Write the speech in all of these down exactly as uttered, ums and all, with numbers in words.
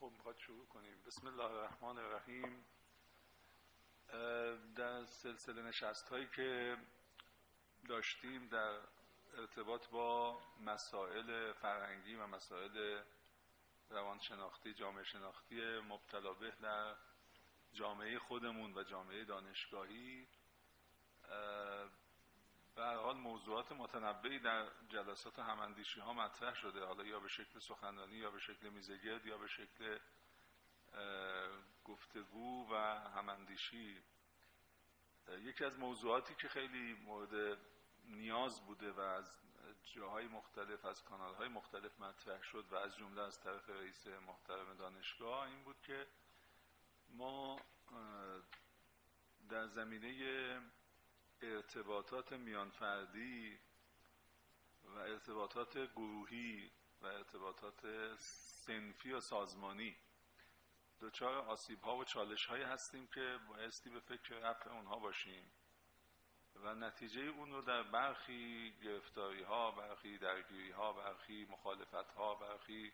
خب میخواد شروع کنیم. بسم الله الرحمن الرحیم. در سلسله نشست هایی که داشتیم در ارتباط با مسائل فرهنگی و مسائل روانشناختی، جامعه شناختی مبتلا به در جامعه خودمون و جامعه دانشگاهی، به هر حال موضوعات متنوعی در جلسات هماندیشی ها مطرح شده، حالا یا به شکل سخنرانی یا به شکل میزگرد یا به شکل گفتگو و هماندیشی. یکی از موضوعاتی که خیلی مورد نیاز بوده و از جاهای مختلف، از کانالهای مختلف مطرح شد و از جمله از طرف رئیس محترم دانشگاه، این بود که ما در زمینه ارتباطات میانفردی و ارتباطات گروهی و ارتباطات صنفی و سازمانی دچار آسیب‌ها و چالش‌هایی هستیم که بایستی به فکر رفع اونها باشیم و نتیجه اون رو در برخی گرفتاری‌ها، برخی درگیری‌ها، برخی مخالفت‌ها، برخی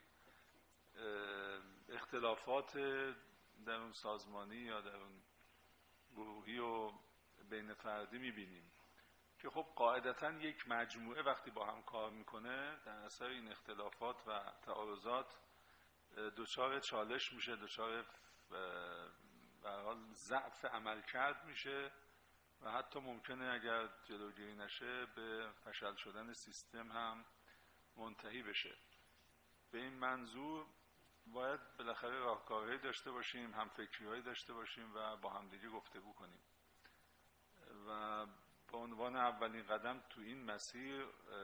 اختلافات در اون سازمانی یا در اون گروهی و بین فردی می‌بینیم که خب قاعدتاً یک مجموعه وقتی با هم کار می‌کنه در اثر این اختلافات و تعارضات دچار چالش میشه، دچار به هر حال ضعف عملکرد میشه و حتی ممکنه اگر جلوگیری نشه به فشل شدن سیستم هم منتهی بشه. به این منظور باید بالاخره راهکارهایی داشته باشیم، همفکری‌هایی داشته باشیم و با همدیگه گفتگو کنیم و به عنوان اولین قدم تو این مسیر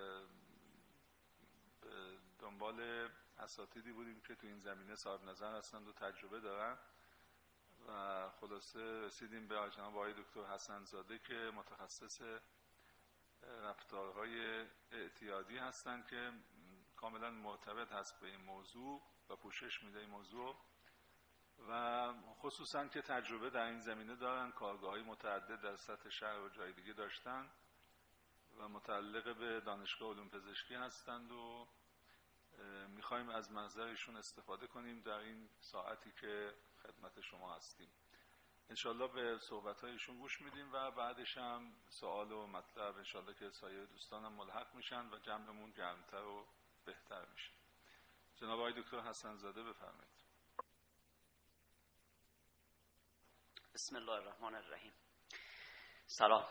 دنبال اساتیدی بودیم که تو این زمینه صاحب نظر هستند و تجربه دارن و خلاصه رسیدیم به جناب آقای دکتر حسن زاده که متخصص رفتارهای اعتیادی هستند که کاملا مرتبط هست به این موضوع و پوشش میده این موضوع و خصوصا که تجربه در این زمینه دارن، کارگاه‌های متعدد در سطح شهر و جای دیگه داشتن و متعلق به دانشگاه علوم پزشکی هستند و میخوایم از محضرشون استفاده کنیم در این ساعتی که خدمت شما هستیم. انشالله به صحبت‌هایشون گوش میدیم و بعدش هم سوال و مطلب انشالله که سایر دوستانم ملحق میشن و جمعمون گرمتر و بهتر میشه. جناب آقای دکتر حسن زاده بفرمایید. بسم الله الرحمن الرحیم. سلام.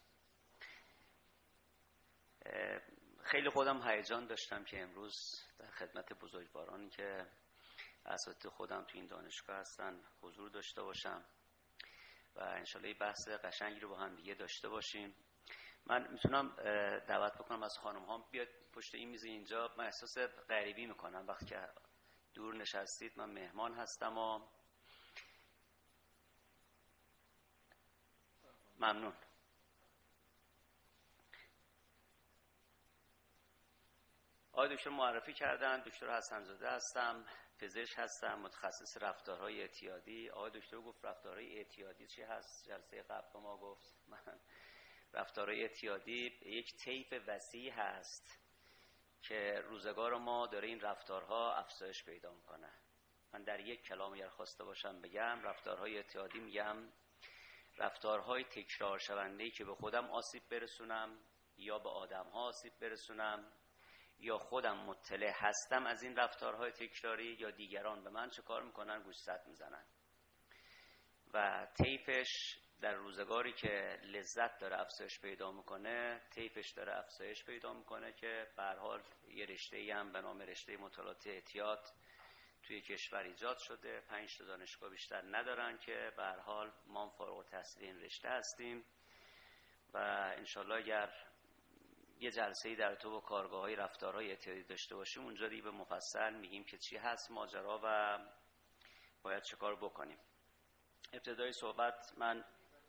خیلی خودم هیجان داشتم که امروز در خدمت بزرگوارانی که اساتید خودم تو این دانشگاه هستن حضور داشته باشم و انشالله یه بحث قشنگی رو با هم دیگه داشته باشیم. من میتونم دعوت بکنم از خانم ها بیاد پشت این میز اینجا. من احساس غریبی میکنم وقتی که دور نشستید، من مهمان هستم و ممنون. آقای دکتر معرفی کردن، دکتر حسن زاده هستم، پزشک هستم، متخصص رفتارهای اعتیادی. آقای دکتر گفت رفتارهای اعتیادی چی هست؟ جلسه قبل به ما گفت. من رفتارهای اعتیادی یک طیف وسیع هست که روزگار ما داره این رفتارها افزایش پیدا میکنه. من در یک کلام اگر خواسته باشم بگم، رفتارهای اعتیادی میگم رفتارهای تکرار شونده‌ای که به خودم آسیب برسونم یا به آدم‌ها آسیب برسونم یا خودم مطلع هستم از این رفتارهای تکراری یا دیگران به من چه کار میکنن، گوشزد میزنن و طیفش در روزگاری که لذت داره افزایش پیدا میکنه، طیفش داره افزایش پیدا میکنه که به هر حال یه رشته‌ای هم به نام رشته مطالعات اعتیاد توی کشور ایجاد شده. پنج تا دانشگاه بیشتر ندارن که به هر حال ما فارغ التحصیل این رشته هستیم و انشالله اگر یه جلسه‌ای در تو با کارگاه‌های رفتارهای اعتیادی داشته باشیم اونجا دیگه به مفصل میگیم که چی هست ماجرا و باید چه کار بکنیم. ابتدای صحبت من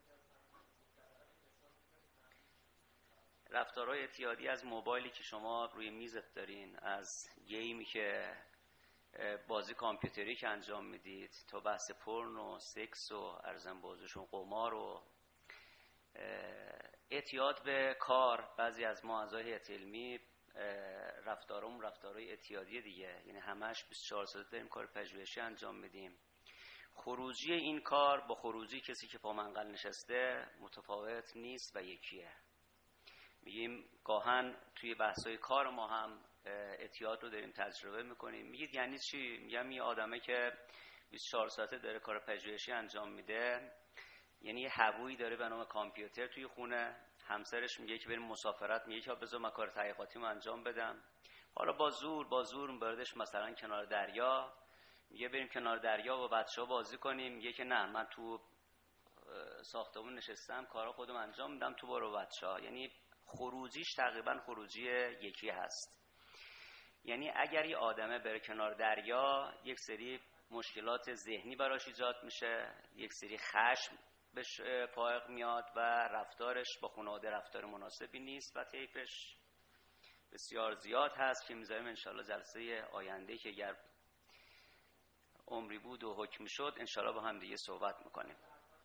رفتارهای اعتیادی از موبایلی که شما روی میزت دارین، از گیمی که بازی کامپیوتری که انجام میدید تا بحث پورن و سکس و ارزم بازشون قمار و اعتیاد به کار. بعضی از ما اعضای هیئت علمی رفتارمون رفتارهای اعتیادی دیگه، یعنی همش بیست و چهار ساعت داریم کار پژوهشی انجام میدیم. خروجی این کار با خروجی کسی که پامنقل نشسته متفاوت نیست و یکیه. میگیم گاهن توی بحث‌های کار ما هم اعتیاد رو داریم تجربه میکنیم. میگید یعنی چی؟ میگم یه آدمه که بیست و چهار ساعته داره کار پژوهشی انجام میده، یعنی یه هوویی داره به نام کامپیوتر توی خونه، همسرش میگه که بریم مسافرت، میگه که بذار من کار تحقیقاتیمو انجام بدم، حالا با زور با زور میبردش مثلا کنار دریا، میگه بریم کنار دریا با بچه‌ها بازی کنیم، میگه که نه من تو ساختمون نشستم کارا خودم انجام میدم، تو برو بچه‌ها. یعنی خروجیش تقریبا خروجی یکی هست. یعنی اگر یه آدمه بره کنار دریا، یک سری مشکلات ذهنی براش ایجاد میشه، یک سری خشم بهش پایق میاد و رفتارش با خانواده رفتار مناسبی نیست و طیفش بسیار زیاد هست که میذاریم انشالله جلسه آینده که اگر عمری بود و حکم شد انشالله با هم دیگه صحبت میکنیم.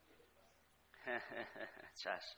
چشم.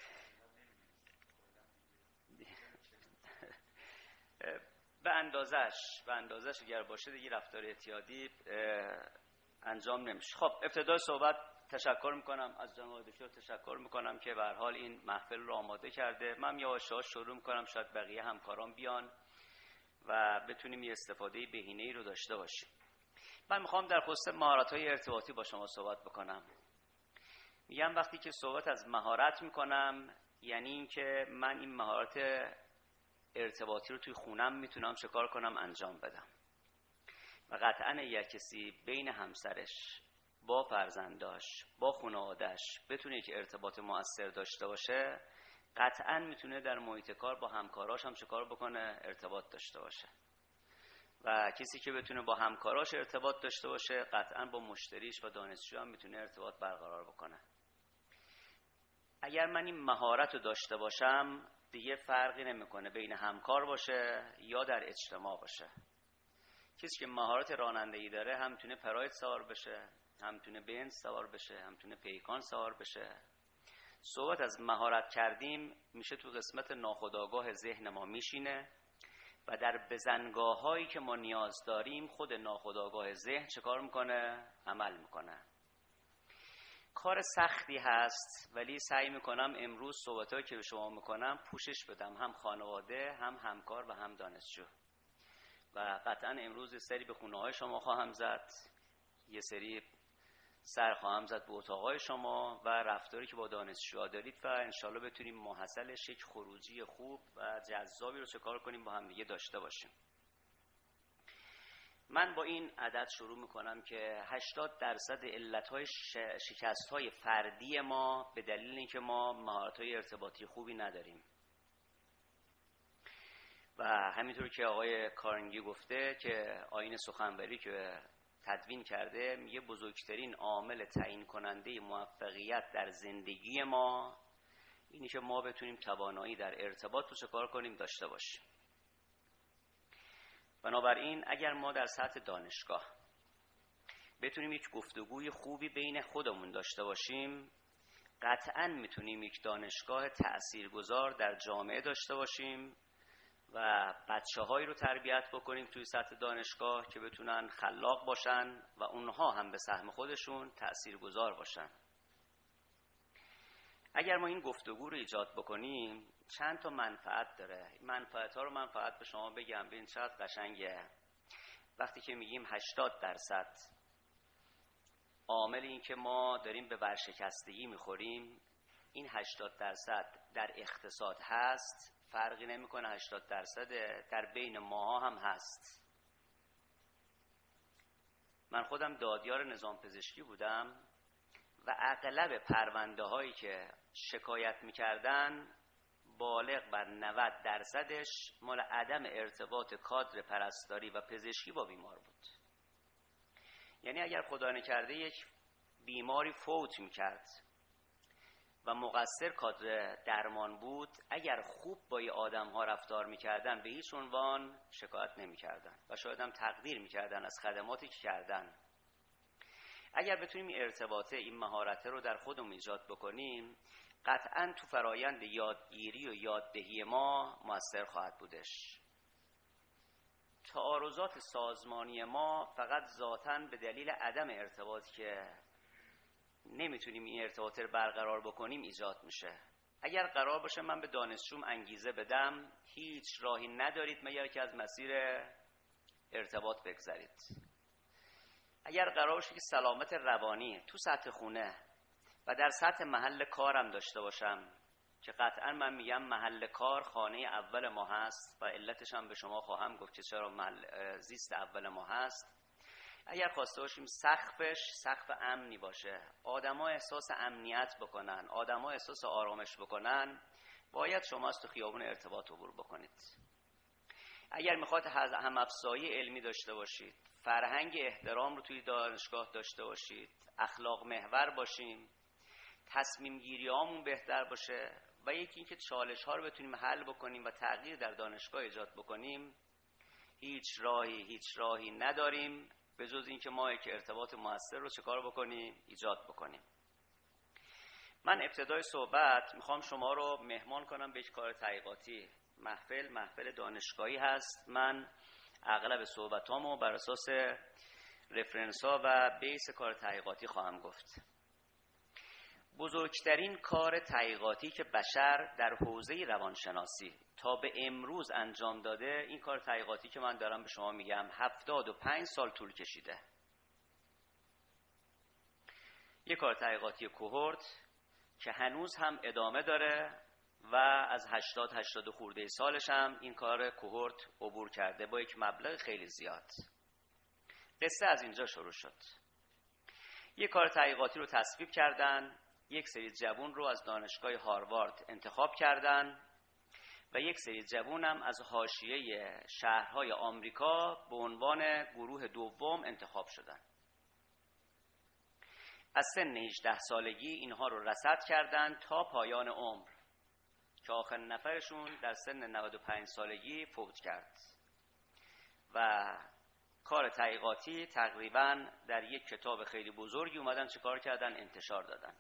به اندازش به اندازش اگر باشه دیگه رفتار اعتیادی انجام نمیشه. خب ابتدای صحبت تشکر میکنم از جناب دکتر، تشکر میکنم که به هر حال این محفل رو آماده کرده. من یواش یواش شروع میکنم، شاید بقیه همکاران بیان و بتونیم یه استفاده بهینه‌ای رو داشته باشیم. من میخوام در خصوص مهارت‌های ارتباطی با شما صحبت بکنم. میگم وقتی که صحبت از مهارت میکنم یعنی این که من این مهارت ارتباطی رو توی خونم میتونم چه کار کنم انجام بدم و قطعاً یک کسی بین همسرش با فرزنداش با خانواده‌اش بتونه که ارتباط مؤثر داشته باشه، قطعاً میتونه در محیط کار با همکاراش هم چه کار بکنه، ارتباط داشته باشه. و کسی که بتونه با همکاراش ارتباط داشته باشه قطعاً با مشتریش و دانشجو هم میتونه ارتباط برقرار بکنه. اگر من این مهارت رو داشته باشم دیگه فرقی نمیکنه بین همکار باشه یا در اجتماع باشه. کسی که مهارت رانندگی داره هم میتونه پراید سوار بشه، هم میتونه بنز سوار بشه، هم میتونه پیکان سوار بشه. صحبت از مهارت کردیم میشه تو قسمت ناخودآگاه ذهن ما میشینه و در بزنگاه هایی که ما نیاز داریم خود ناخودآگاه ذهن چه کار میکنه؟ عمل میکنه. کار سختی هست ولی سعی میکنم امروز صحبتایی که به شما میکنم پوشش بدم، هم خانواده هم همکار و هم دانشجو. و قطعا امروز سری به خونه های شما خواهم زد، یه سری سر خواهم زد به اتاقای شما و رفتاری که با دانشجوها دارید و انشالله بتونیم محصلش یک خروجی خوب و جذابی رو چه کار کنیم با هم دیگه داشته باشیم. من با این عدد شروع میکنم که هشتاد درصد علتهای شکستهای فردی ما به دلیل اینکه ما مهارت‌های ارتباطی خوبی نداریم. و همینطور که آقای کارنگی گفته که آیین سخنوری که تدوین کرده میگه بزرگترین عامل تعیین کننده موفقیت در زندگی ما اینی که ما بتونیم توانایی در ارتباط رو چه کار کنیم داشته باشیم. بنابراین اگر ما در سطح دانشگاه بتونیم یک گفتگوی خوبی بین خودمون داشته باشیم، قطعاً میتونیم یک دانشگاه تأثیرگذار در جامعه داشته باشیم و بچه هایی رو تربیت بکنیم توی سطح دانشگاه که بتونن خلاق باشن و اونها هم به سهم خودشون تأثیرگذار باشن. اگر ما این گفتگو رو ایجاد بکنیم چند تا منفعت داره. منفعت ها رو من فقط به شما بگم، ببین چقدر قشنگه. وقتی که میگیم هشتاد درصد عامل این که ما داریم به ورشکستگی میخوریم، این هشتاد درصد در اقتصاد هست، فرقی نمیکنه هشتاد درصد در بین ماها هم هست. من خودم دادیار نظام پزشکی بودم و اغلب پرونده هایی که شکایت میکردن بالغ بر نود درصدش مال عدم ارتباط کادر پرستاری و پزشکی با بیمار بود. یعنی اگر خدا نکرده یک بیماری فوت میکرد و مقصر کادر درمان بود، اگر خوب با یه آدم ها رفتار میکردن به هیچ عنوان شکایت نمیکردن و شاید هم تقدیر میکردن از خدماتی که کردن. اگر بتونیم این ارتباطه، این مهارت رو در خودمون ایجاد بکنیم، قطعاً تو فرایند یادگیری و یاددهی ما مؤثر خواهد بودش. تعارضات سازمانی ما فقط ذاتاً به دلیل عدم ارتباطی که نمیتونیم این ارتباط رو برقرار بکنیم ایجاد میشه. اگر قرار باشه من به دانشجوم انگیزه بدم، هیچ راهی ندارید مگر که از مسیر ارتباط بگذرید. اگر قرار باشه که سلامت روانی تو سطح خونه و در سطح محل کارم داشته باشم، که قطعا من میگم محل کار خانه اول ما هست و علتش هم به شما خواهم گفت که چرا محل زیست اول ما هست. اگر خواسته باشیم سقفش سقف امنی باشه، آدما احساس امنیت بکنن، آدما احساس آرامش بکنن، باید شما از تو خیابون ارتباط عبور بکنید. اگر میخواد هم افزایی علمی داشته باشید، فرهنگ احترام رو توی دانشگاه داشته باشید، اخلاق محور باشیم، تصمیم گیری هامون بهتر باشه و یکی اینکه چالش ها رو بتونیم حل بکنیم و تغییر در دانشگاه ایجاد بکنیم، هیچ راهی هیچ راهی نداریم به جز اینکه ما یک ارتباط موثر رو چه کار بکنیم؟ ایجاد بکنیم. من ابتدای صحبت میخوام شما رو مهمان کنم به یک کار تحقیقاتی. محفل محفل دانشگاهی هست. من اغلب صحبتامو بر اساس رفرنس ها و بیس کار تحقیقاتی خواهم گفت. بزرگترین کار تحقیقاتی که بشر در حوزه روانشناسی تا به امروز انجام داده، این کار تحقیقاتی که من دارم به شما میگم هفتاد و پنج سال طول کشیده. یک کار تحقیقاتی کوهورت که هنوز هم ادامه داره و از هشتاد هشتاد خورده سالش هم این کار کوهورت عبور کرده با یک مبلغ خیلی زیاد. قصه از اینجا شروع شد. یک کار تحقیقاتی رو تصویب کردن، یک سری جوان رو از دانشگاه هاروارد انتخاب کردن و یک سری جوان هم از حاشیه شهرهای آمریکا به عنوان گروه دوم انتخاب شدن. از سن هجده سالگی اینها رو رصد کردن تا پایان عمر که آخرین نفرشون در سن نود و پنج سالگی فوت کرد و کار تحقیقاتی تقریباً در یک کتاب خیلی بزرگی اومدن چیکار کردن؟ انتشار دادن.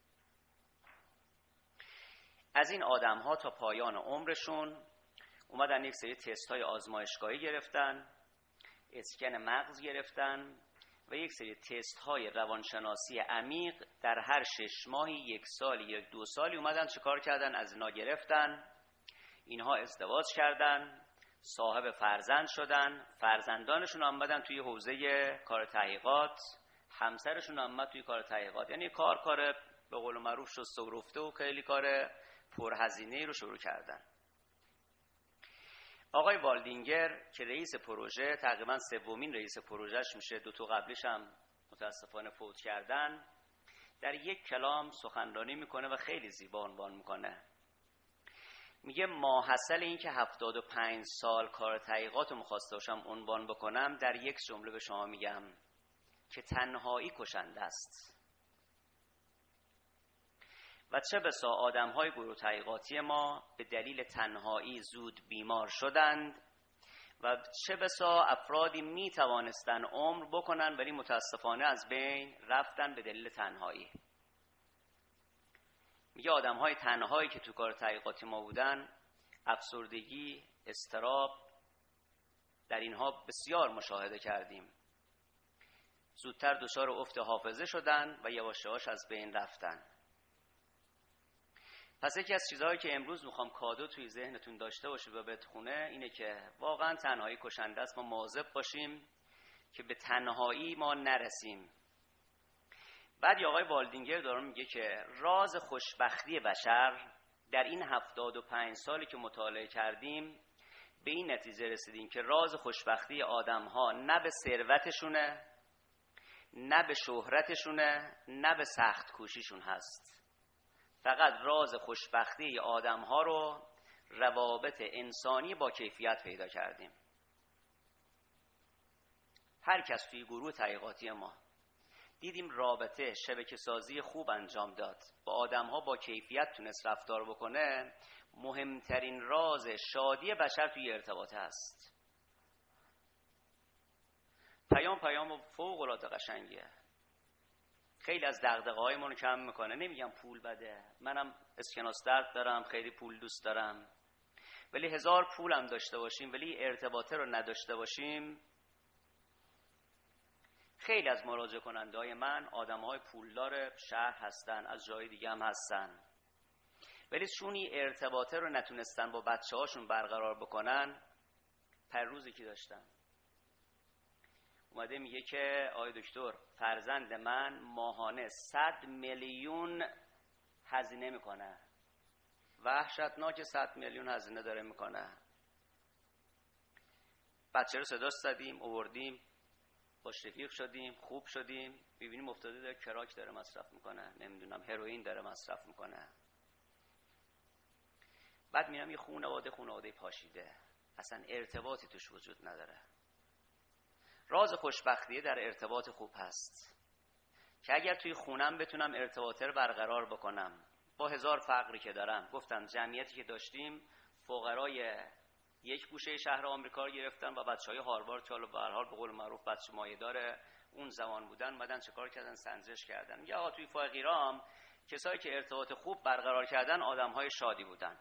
از این آدم ها تا پایان عمرشون اومدن یک سری تست های آزمایشگاهی گرفتن، اسکن مغز گرفتن و یک سری تست های روانشناسی عمیق در هر شش ماهی، یک سالی، یک دو سالی اومدن چیکار کردن؟ از اینا گرفتن. اینها ازدواج کردن، صاحب فرزند شدن، فرزندانشون آمدن توی حوزه کار تحقیقات، همسرشون آمد توی کار تحقیقات. یعنی کار کار به قول معروف شسته و رفته و خیلی کار پرهزینه‌ای رو شروع کردن. آقای والدینگر که رئیس پروژه، تقریبا سومین رئیس پروژهش میشه، دو تا قبلش هم متاسفانه فوت کردن، در یک کلام سخنرانی میکنه و خیلی زیبا عنوان میکنه. میگه ماحصل این که هفتاد و پنج سال کار تحقیقات رو مخواسته باشم عنوان بکنم، در یک جمله به شما میگم که تنهایی کشنده است. و چه بسا آدم‌های گروه تحقیقاتی ما به دلیل تنهایی زود بیمار شدند و چه بسا افرادی می توانستن عمر بکنن ولی متاسفانه از بین رفتن به دلیل تنهایی. میگه آدم‌های تنهایی که تو کار تحقیقاتی ما بودن، افسردگی، اضطراب، در اینها بسیار مشاهده کردیم. زودتر دچار افت حافظه شدن و یواش یواش از بین رفتن. پس یکی از چیزهایی که امروز میخوام کادو توی ذهنتون داشته باشه و بتخونه اینه که واقعا تنهایی کشنده است. ما مواظب باشیم که به تنهایی ما نرسیم. بعد یا آقای والدینگر داره میگه که راز خوشبختی بشر در این هفتاد و پنج سالی که مطالعه کردیم به این نتیجه رسیدیم که راز خوشبختی آدم ها نه به ثروتشونه، نه به شهرتشونه، نه به سخت کوشیشون هست. فقط راز خوشبختی آدم ها رو روابط انسانی با کیفیت پیدا کردیم. هر کس توی گروه تحقیقاتی ما دیدیم رابطه شبکه سازی خوب انجام داد، با آدم ها با کیفیت تونست رفتار بکنه. مهمترین راز شادی بشر توی ارتباطه است. پیام پیام فوق العاده قشنگیه. خیلی از دغدغه‌هایمون رو کم میکنه. نمیگم پول بده، منم اسکناس درد دارم، خیلی پول دوست دارم، ولی هزار پولم داشته باشیم ولی ارتباطه رو نداشته باشیم. خیلی از مراجعه کننده های من آدم های پولدار شهر هستن، از جای دیگه هم هستن، ولی چونی ارتباطه رو نتونستن با بچه هاشون برقرار بکنن. پر روزی که داشتن اومده میگه که آقای دکتر فرزند من ماهانه صد میلیون هزینه میکنه. وحشتناک، صد میلیون هزینه داره میکنه. بچه رو صدا زدیم، آوردیم، باش رفیق شدیم، خوب شدیم، ببینیم افتاده داره کراک داره مصرف میکنه، نمیدونم هروئین داره مصرف میکنه. بعد میرم یه خانواده خانواده پاشیده، اصلا ارتباطی توش وجود نداره. راز خوشبختیه در ارتباط خوب هست که اگر توی خونم بتونم ارتباطه رو برقرار بکنم با هزار فقری که دارم. گفتم جمعیتی که داشتیم فقرای یک گوشه شهر آمریکا رو گرفتن و بچهای هاروارد که حالا به هر حال به قول معروف بچه مایه‌دار اون زمان بودن، اومدن چیکار کردن؟ سنجش کردن. میگه آقا توی فقیرام کسایی که ارتباط خوب برقرار کردن آدم‌های شادی بودن.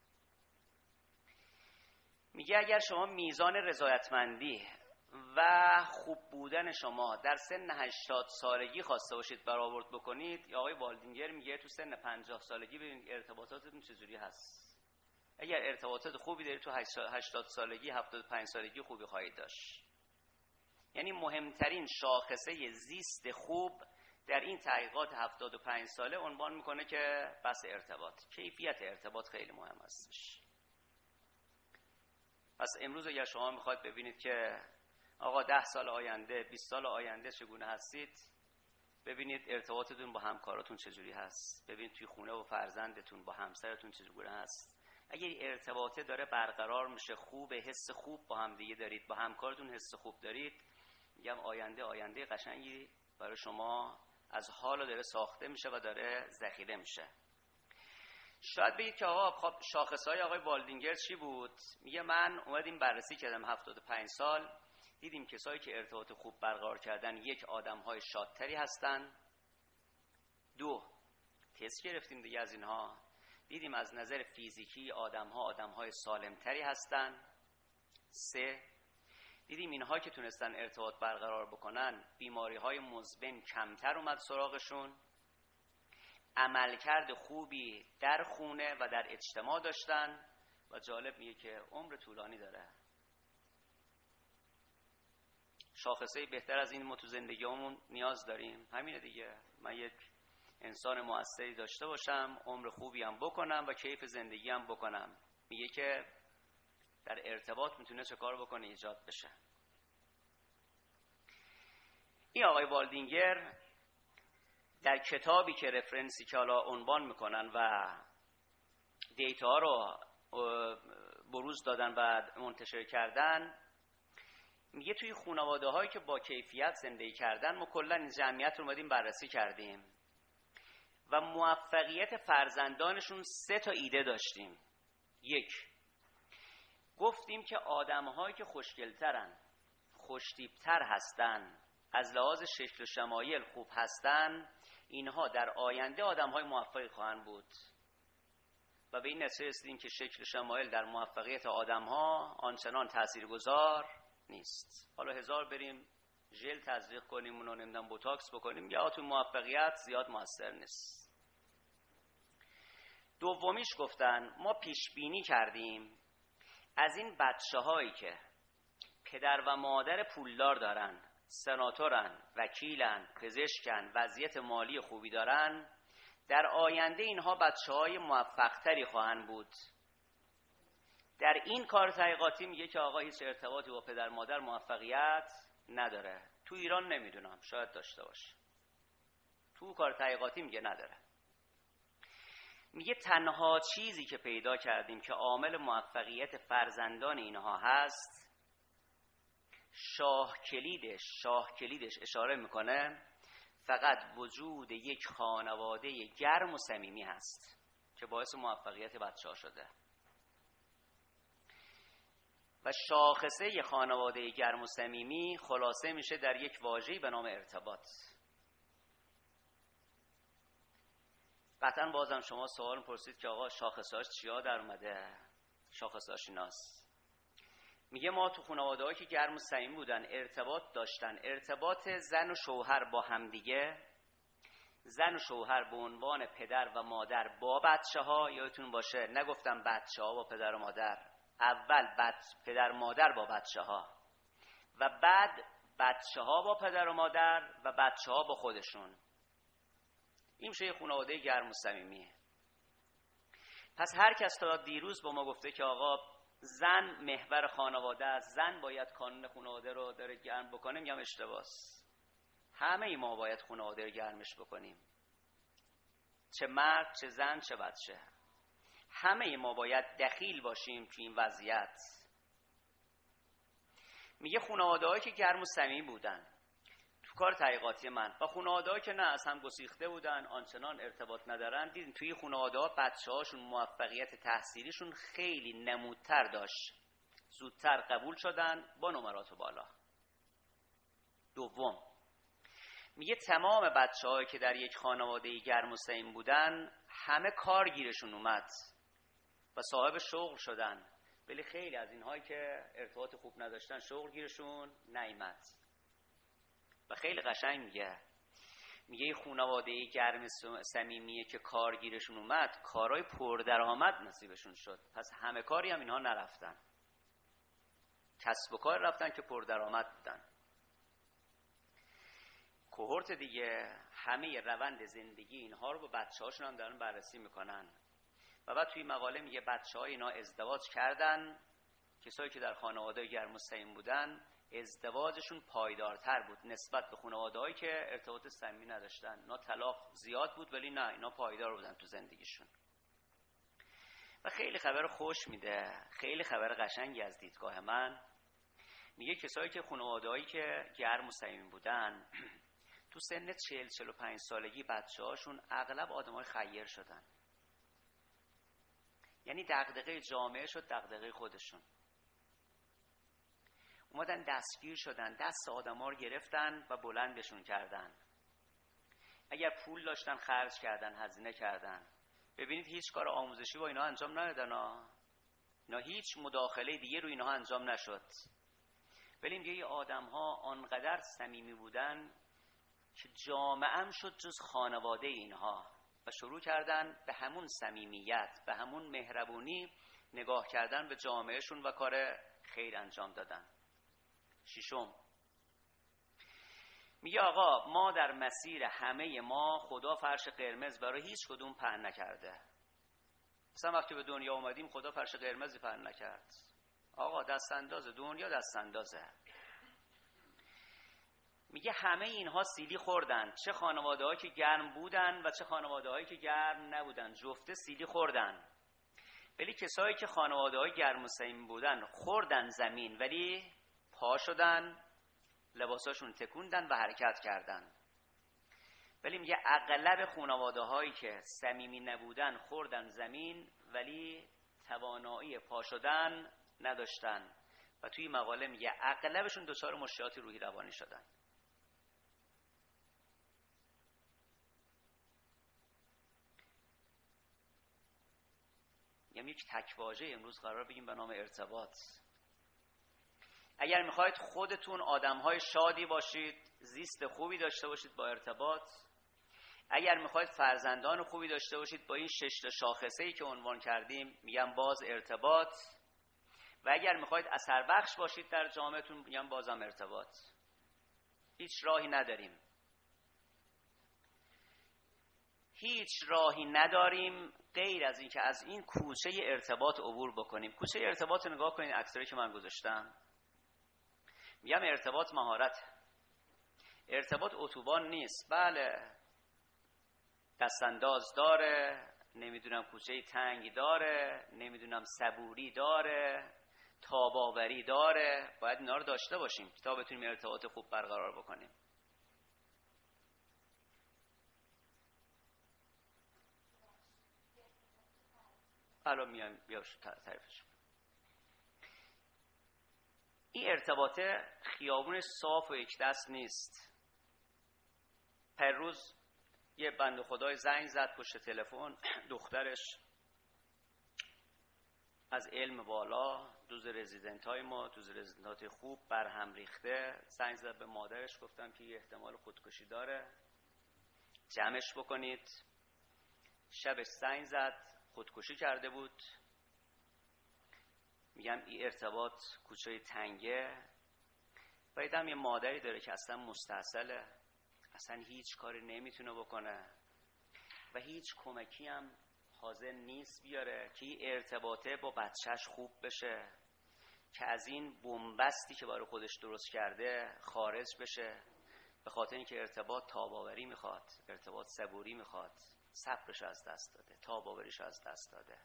میگه اگر شما میزان رضایتمندی و خوب بودن شما در سن هشتاد سالگی خواسته باشید برآورد بکنید، یا آقای والدینگر میگه تو سن پنجاه سالگی ببینید ارتباطاتتون چجوری هست. اگر ارتباطات خوبی دارید تو هشتاد سالگی، هفتاد و پنج سالگی خوبی خواهید داشت. یعنی مهمترین شاخصه زیست خوب در این تحقیقات هفتاد و پنج ساله عنوان میکنه که بس ارتباط، کیفیت ارتباط خیلی مهم هستش. پس امروز اگر شما میخواید ببینید که آقا ده سال آینده، بیست سال آینده چگونه هستید، ببینید ارتباطتون با همکاراتون چجوری هست، ببینید توی خونه و فرزندتون با همسرتون چجوری هست. اگر ارتباطه داره برقرار میشه، خوب، حس خوب با هم دیگه دارید، با همکارتون حس خوب دارید، میگم آینده آینده قشنگی برای شما از حالا داره ساخته میشه و داره ذخیره میشه. شاید بگید که آقا خب شاخصهای آقای والدینگر چی بود؟ میگه من اومدیم بررسی کردم هفتاد و پنج سال، دیدیم کسایی که ارتباط خوب برقرار کردن یک آدم‌های شادتری هستن. دو، تست گرفتیم دیگه از اینها، دیدیم از نظر فیزیکی آدم‌ها آدم‌های سالمتری هستن. سه، دیدیم اینها که تونستن ارتباط برقرار بکنن بیماری‌های مزمن کمتر اومد سراغشون، عملکرد خوبی در خونه و در اجتماع داشتن و جالب میگه که عمر طولانی داره. شاخصه بهتر از این ما تو زندگیمون نیاز داریم. همینه دیگه، من یک انسان موثری داشته باشم، عمر خوبی هم بکنم و کیف زندگی هم بکنم. میگه که در ارتباط میتونه چه کار بکنه؟ ایجاد بشه. این آقای والدینگر در کتابی که رفرنسی که حالا عنوان میکنن و دیتا ها رو بروز دادن و منتشر کردن، میگه توی خانواده هایی که با کیفیت زندگی کردن ما کلا این جمعیت رو اومدیم بررسی کردیم و موفقیت فرزندانشون سه تا ایده داشتیم. یک، گفتیم که آدم هایی که خوشگلترن، خوشتیپتر هستن، از لحاظ شکل و شمایل خوب هستن، اینها در آینده آدم های موفقی خواهند بود و به این نتیجه رسیدیم که شکل و شمایل در موفقیت آدم ها آنچنان تاثیرگذار نیست. حالا هزار بریم ژل تزریق کنیم اونو نمیدونم بوتاکس بکنیم، یا تو موفقیت زیاد موثر نیست. دومیش گفتن ما پیش بینی کردیم از این بچه هایی که پدر و مادر پولدار دارن، سناتورن، وکیلن، پزشکن، وضعیت مالی خوبی دارن، در آینده اینها بچه های موفقتری خواهند بود. در این کار تحقیقاتی میگه که آقا هیچ ارتباطی با پدر مادر موفقیت نداره. تو ایران نمیدونم، شاید داشته باشه. تو کار تحقیقاتی میگه نداره. میگه تنها چیزی که پیدا کردیم که عامل موفقیت فرزندان اینها هست، شاه کلیدش شاه کلیدش اشاره میکنه فقط وجود یک خانواده گرم و صمیمی هست که باعث موفقیت بچه ها شده. و شاخصه خانواده گرم و صمیمی خلاصه میشه در یک واژه‌ای به نام ارتباط. قطعا بازم شما سوال پرسید که آقا شاخصهاش چیا در اومده؟ شاخصهاش ایناست. میگه ما تو خانواده‌هایی که گرم و صمیمی بودن، ارتباط داشتن، ارتباط زن و شوهر با همدیگه، زن و شوهر به عنوان پدر و مادر با بچه ها، یادتون باشه نگفتم بچه ها با پدر و مادر، اول بچ... پدر مادر با بچه ها و بعد بچه ها با پدر و مادر و بچه ها با خودشون. این میشه یه خانواده گرم و صمیمیه. پس هر کس تا دیروز با ما گفته که آقا زن محور خانواده است، زن باید کانون خانواده رو داره گرم بکنه، میگم اشتباهه. همه ای ما باید خانواده رو گرمش بکنیم، چه مرد چه زن چه بچه، همه ای ما باید دخیل باشیم تو این وضعیت. میگه خانواده‌هایی که گرم و صمیمی بودن تو کار تحقیقاتی من و خانواده‌هایی که نه از هم گسیخته بودن، آنچنان ارتباط ندارن، دیدین توی خانواده‌ها بچه‌هاشون موفقیت تحصیلیشون خیلی نمودتر داشت، زودتر قبول شدن با نمرات بالا. دوم میگه تمام بچه‌هایی که در یک خانواده گرم و صمیمی بودن همه کار گیرشون اومد و صاحب شغل شدن، ولی خیلی از اینهایی که ارتباط خوب نداشتن شغل گیرشون نیامد. و خیلی قشنگ میگه میگه این خانواده گرم صمیمیه که کار گیرشون اومد، کارهای پردرآمد نصیبشون شد. پس همه کاری هم اینها نرفتن، کسب و کار رفتن که پردرآمد بودن. کوهورت دیگه همه روند زندگی اینها رو با بچه‌هاشون هم دارن بررسی میکنن و بعد توی مقاله میگه بچه‌ها اینا ازدواج کردن، کسایی که در خانواده گرم و صمیمی بودن ازدواجشون پایدارتر بود نسبت به خانواده‌هایی که ارتباط صمیمی نداشتن. اینا طلاق زیاد بود ولی نه، اینا پایدار بودن تو زندگیشون. و خیلی خبر خوش میده، خیلی خبر قشنگی از دیدگاه من. میگه کسایی که خانواده‌هایی که گرم و صمیمی بودن تو سن چهل چهل و پنج سالگی بچه‌هاشون اغلب آدمای خیر شدن، یعنی دغدغه جامعه شد دغدغه خودشون، اومدن دستگیر شدن، دست آدما رو گرفتن و بلندشون کردن. اگر پول داشتن خرج کردن، هزینه کردن. ببینید هیچ کار آموزشی با اینا انجام ندادن ها. اینا هیچ مداخله دیگه رو اینها انجام نشد. ولی میگه این آدم‌ها آنقدر صمیمی بودن که جامعه هم شد جز خانواده اینها و شروع کردن به همون صمیمیت، به همون مهربونی نگاه کردن به جامعهشون و کار خیر انجام دادن. ششم میگه آقا ما در مسیر همه ما خدا فرش قرمز برای هیچ کدوم پهن نکرده. مثلا وقتی به دنیا اومدیم خدا فرش قرمزی پهن نکرد. آقا دست اندازه، دنیا دست اندازه. میگه همه اینها سیلی خوردن، چه خانواده هایی که گرم بودن و چه خانواده هایی که گرم نبودن، جفته سیلی خوردن. ولی کسایی که خانواده های گرم و صمیمی بودن خوردن زمین ولی پا شدن، لباساشون تکوندن و حرکت کردن. ولی میگه اغلب خانواده هایی که صمیمی نبودن خوردن زمین ولی توانایی پا شدن نداشتن و توی مقاله میگه اغلبشون دچار مشکلات روحی روانی شدن. یعنی یک تکواژه امروز قرار بگیم به نام ارتباط. اگر میخواید خودتون آدمهای شادی باشید، زیست خوبی داشته باشید با ارتباط، اگر میخواید فرزندان خوبی داشته باشید با این شش تا شاخصه‌ای که عنوان کردیم، میگم باز ارتباط، و اگر میخواید اثر بخش باشید در جامعهتون، میگم بازم ارتباط. هیچ راهی نداریم، هیچ راهی نداریم غیر از این که از این کوچه ارتباط عبور بکنیم. کوچه ارتباط رو نگاه کنید، عکسایی که من گذاشتم. میگم ارتباط مهارت، ارتباط اتوبان نیست. بله دستانداز داره، نمیدونم کوچه تنگی داره، نمیدونم صبوری داره، تاباوری داره، باید اینا رو داشته باشیم تا بتونیم ارتباط خوب برقرار بکنیم. الان میام بیاش تعریفش. این ارتباط خیابون صاف و یک دست نیست. پر روز یه بنده خدای زنگ زد پشت تلفن، دخترش از علم بالا، دوز رزیدنت های ما، دوز رزیدنت خوب برهم ریخته، زنگ زد به مادرش، گفتم که یه احتمال خودکشی داره، جمعش بکنید. شبش زنگ زد، خودکشی کرده بود. میگم این ارتباط کوچه تنگه. بایدم یه مادری داره که اصلا مستحصله، اصلا هیچ کاری نمیتونه بکنه و هیچ کمکی هم حاضر نیست بیاره که این ارتباطه با بچهش خوب بشه، که از این بنبستی که برای خودش درست کرده خارج بشه، به خاطر اینکه ارتباط تاباوری میخواد، ارتباط صبوری میخواد. صبرش از دست داده، تاباوریش از دست داده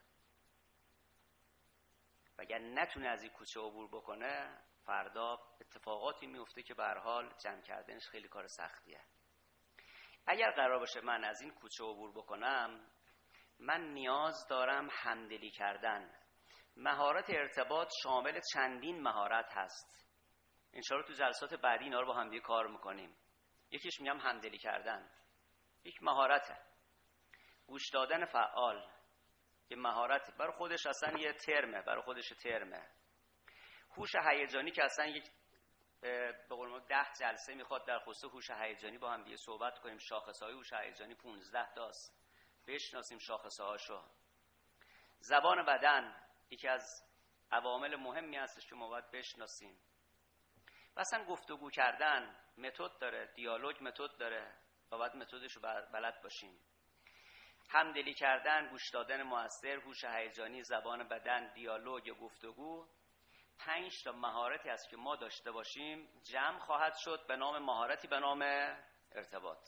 و اگر نتونه از این کوچه عبور بکنه، فردا اتفاقاتی میفته که به هر حال جمع کردنش خیلی کار سختیه. اگر قرار باشه من از این کوچه عبور بکنم، من نیاز دارم همدلی کردن. مهارت ارتباط شامل چندین مهارت هست. انشاءالله تو جلسات بعدی اینا رو با هم دیگه کار میکنیم. یکیش میگم همدلی کردن، یک مهارته. گوش دادن فعال، یه مهارت برای خودش، اصلا یه ترمه، برای خودش ترمه. هوش هیجانی که اصلا یک به قول ما ده جلسه میخواد در خصوص هوش هیجانی با هم دیگه صحبت کنیم. شاخصهای هوش هیجانی پانزده تاست، بشناسیم شاخصه هاشو. زبان بدن یکی از عوامل مهمی هستش که ما باید بشناسیم. و اصلا گفتگو کردن متد داره، دیالوگ متد داره و باید متدش رو بلد باشیم. همدلی کردن، گوش دادن مؤثر، هوش هیجانی، زبان بدن، دیالوگ یا گفتگو، پنج تا مهارتی است که ما داشته باشیم جمع خواهد شد به نام مهارتی به نام ارتباط.